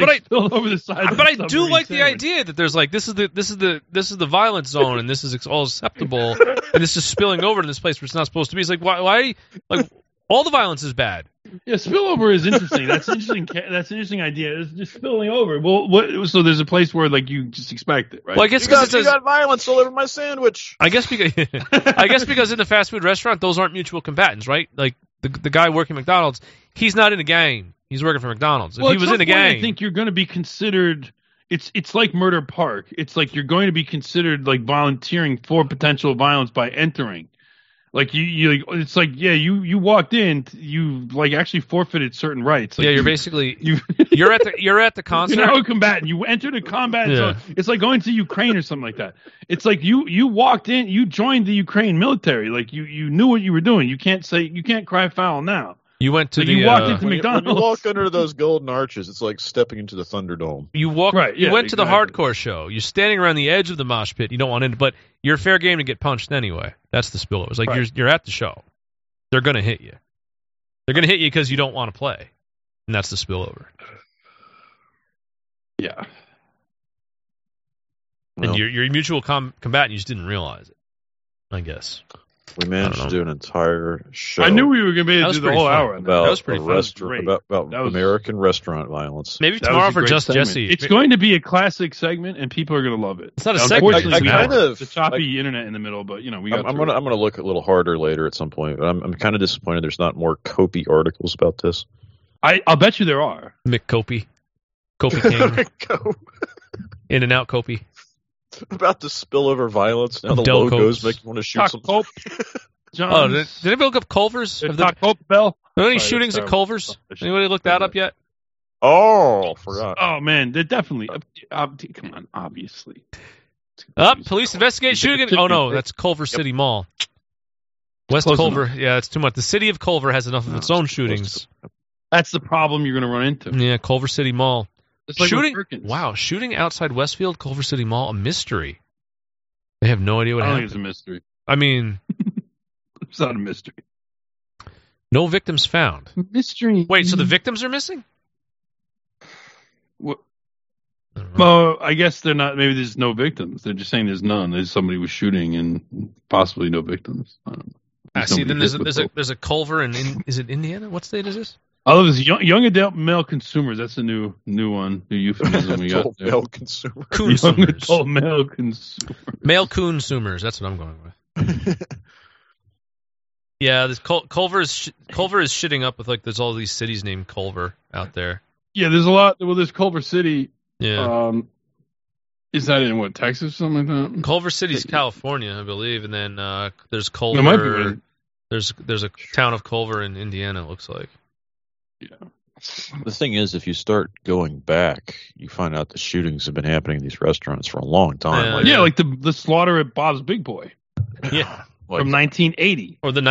I do like the idea that there's like this is the violence zone, and this is all acceptable, and this is spilling over to this place where it's not supposed to be. It's like why like all the violence is bad. Yeah, spillover is interesting. That's interesting. That's an interesting idea. It's just spilling over. Well, so there's a place where like you just expect it, right? Well, I guess you got violence all over my sandwich. I guess because in the fast food restaurant, those aren't mutual combatants, right? Like the guy working McDonald's, he's not in a gang. He's working for McDonald's. If he was in a gang, I think you're going to be considered. It's like Murder Park. It's like you're going to be considered like volunteering for potential violence by entering. Like you it's like you walked in, you like actually forfeited certain rights. Like you're basically you're at the concert. You're now a combatant. You entered a combat zone. It's like going to Ukraine or something like that. It's like you walked in, you joined the Ukraine military. Like you knew what you were doing. You can't cry foul now. You went to you walked into McDonald's. When you walk under those golden arches, it's like stepping into the Thunderdome. You went to the hardcore show. You're standing around the edge of the mosh pit. You don't want in, but you're fair game to get punched anyway. That's the spillover. It's like you're at the show. They're going to hit you. They're going to hit you because you don't want to play, and that's the spillover. Yeah. And you're a mutual combatant. You just didn't realize it, I guess. We managed to do an entire show. I knew we were going to be able to do the whole hour. About that was pretty fun. About American restaurant violence. Maybe tomorrow for Just segment. Jesse. It's going to be a classic segment, and people are going to love it. It's not a segment. It's a choppy internet in the middle, but we got. I'm going to look a little harder later at some point. But I'm kind of disappointed there's not more Copey articles about this. I'll bet you there are. Mick Copey, Copey King, In and Out Copey. About the spillover violence. Now the logos make you want to shoot some. Did anybody look up Culver's? Are there any shootings at Culver's? Anybody look that up yet? Oh, forgot. Oh man, they're definitely. Come on, obviously. Police investigate shooting. Oh no, that's Culver City Mall. West Culver. Yeah, it's too much. The city of Culver has enough of its own shootings. That's the problem you're going to run into. Yeah, Culver City Mall. Like shooting outside Westfield, Culver City Mall, a mystery. They have no idea what happened. I think it's a mystery. I mean, it's not a mystery. No victims found. Mystery. Wait, so the victims are missing? What? Well, I guess they're not. Maybe there's no victims. They're just saying there's none. There's somebody was shooting and possibly no victims. I don't know. See, then there's a Culver in is it Indiana? What state is this? Oh, there's young adult male consumers. That's a new one. New euphemism we got there. Male consumers. Young adult male consumers. Male consumers. That's what I'm going with. Yeah, this Culver is shitting up with there's all these cities named Culver out there. Yeah, there's a lot. Well, there's Culver City. Yeah. Is that in Texas or something like that? Culver City's California, I believe, and then there's Culver. There's a town of Culver in Indiana. It looks like. Yeah. The thing is, if you start going back, you find out the shootings have been happening in these restaurants for a long time. Like the slaughter at Bob's Big Boy. Yeah. From 1980. Or the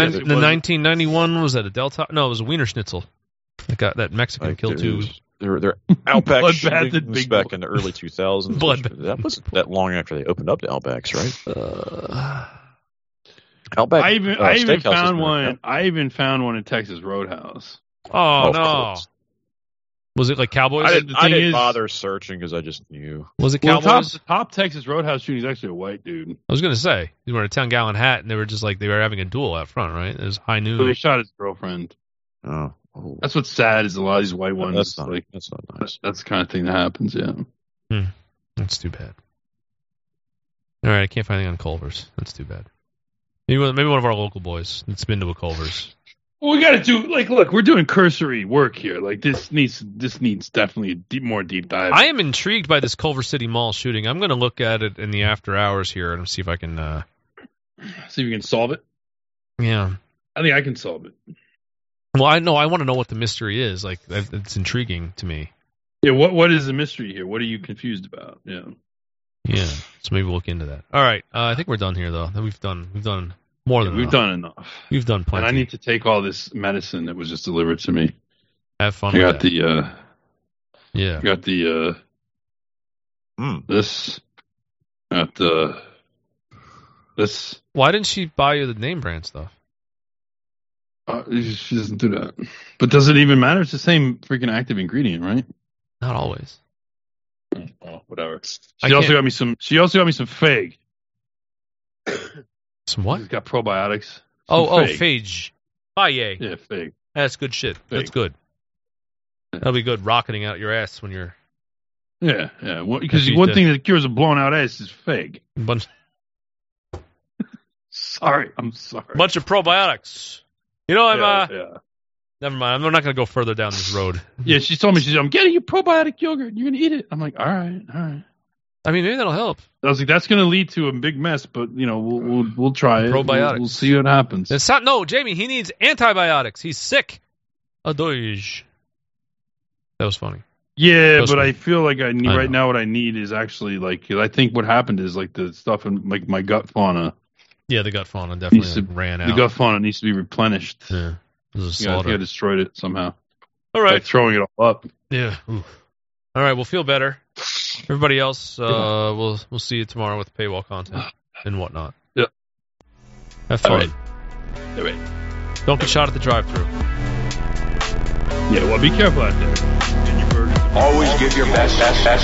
1991 was that a Del Taco? No, it was a Wiener Schnitzel. That Mexican killed two. They're Outback shootings back in the early 2000s. That wasn't that long after they opened up the Outbacks, right? Outback. I even found one. I even found one in Texas Roadhouse. Oh no! Was it like Cowboys? I didn't bother searching because I just knew. Was it Cowboys? The top Texas Roadhouse shooting is actually a white dude. I was gonna say he was wearing a 10-gallon hat, and they were just they were having a duel out front, right? It was high noon. So they shot his girlfriend. Oh. That's what's sad is a lot of these white ones. That's not nice. That's the kind of thing that happens. Yeah. That's too bad. All right, I can't find anything on Culver's. That's too bad. Maybe one of our local boys that's been to a Culver's. Well, we got to do look, we're doing cursory work here. This needs definitely a more deep dive. I am intrigued by this Culver City Mall shooting. I'm going to look at it in the after hours here and see if I can see if you can solve it. Yeah, I think I can solve it. Well, I want to know what the mystery is. It's intriguing to me. Yeah, what is the mystery here? What are you confused about? Yeah. Yeah. So maybe we'll look into that. All right. I think we're done here, though. We've done more than enough. We've done enough. We've done plenty. And I need to take all this medicine that was just delivered to me. Have fun. I with got that. I got the this. Got the this. Why didn't she buy you the name brand stuff? She doesn't do that. But does it even matter? It's the same freaking active ingredient, right? Not always. Oh, whatever. She also got me some Fig. Some what? She's got probiotics. Phage. Faye. Yeah, Fig. That's good shit. Fig. That's good. That'll be good rocketing out your ass when you're... Yeah. Because one thing that cures a blown out ass is Fig. I'm sorry. Bunch of probiotics. You know, never mind. I'm not going to go further down this road. Yeah, she told me, I'm getting you probiotic yogurt. You're going to eat it. I'm like, all right. I mean, maybe that'll help. I was like, that's going to lead to a big mess, but we'll try it. Probiotics. We'll see what happens. It's not. No, Jamie, he needs antibiotics. He's sick. Adoge. That was funny. Yeah, but I feel like I need right now. What I need is actually I think what happened is the stuff in my gut fauna. Yeah, the gut fauna definitely ran out. The gut fauna needs to be replenished. Yeah, this is a slaughter. I think I destroyed it somehow. All right, by throwing it all up. Yeah. Ooh. All right, we'll feel better. Everybody else, we'll see you tomorrow with paywall content and whatnot. Yeah. Have fun. All right. Don't get shot at the drive-thru. Yeah, well, be careful out there. Always give your best.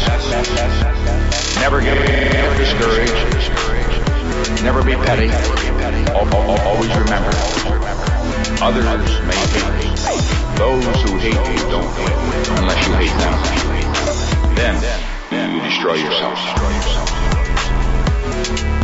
Never get discouraged. Never be petty. Always remember, others may hate. Those who hate you don't hate unless you hate them. Then you destroy yourself.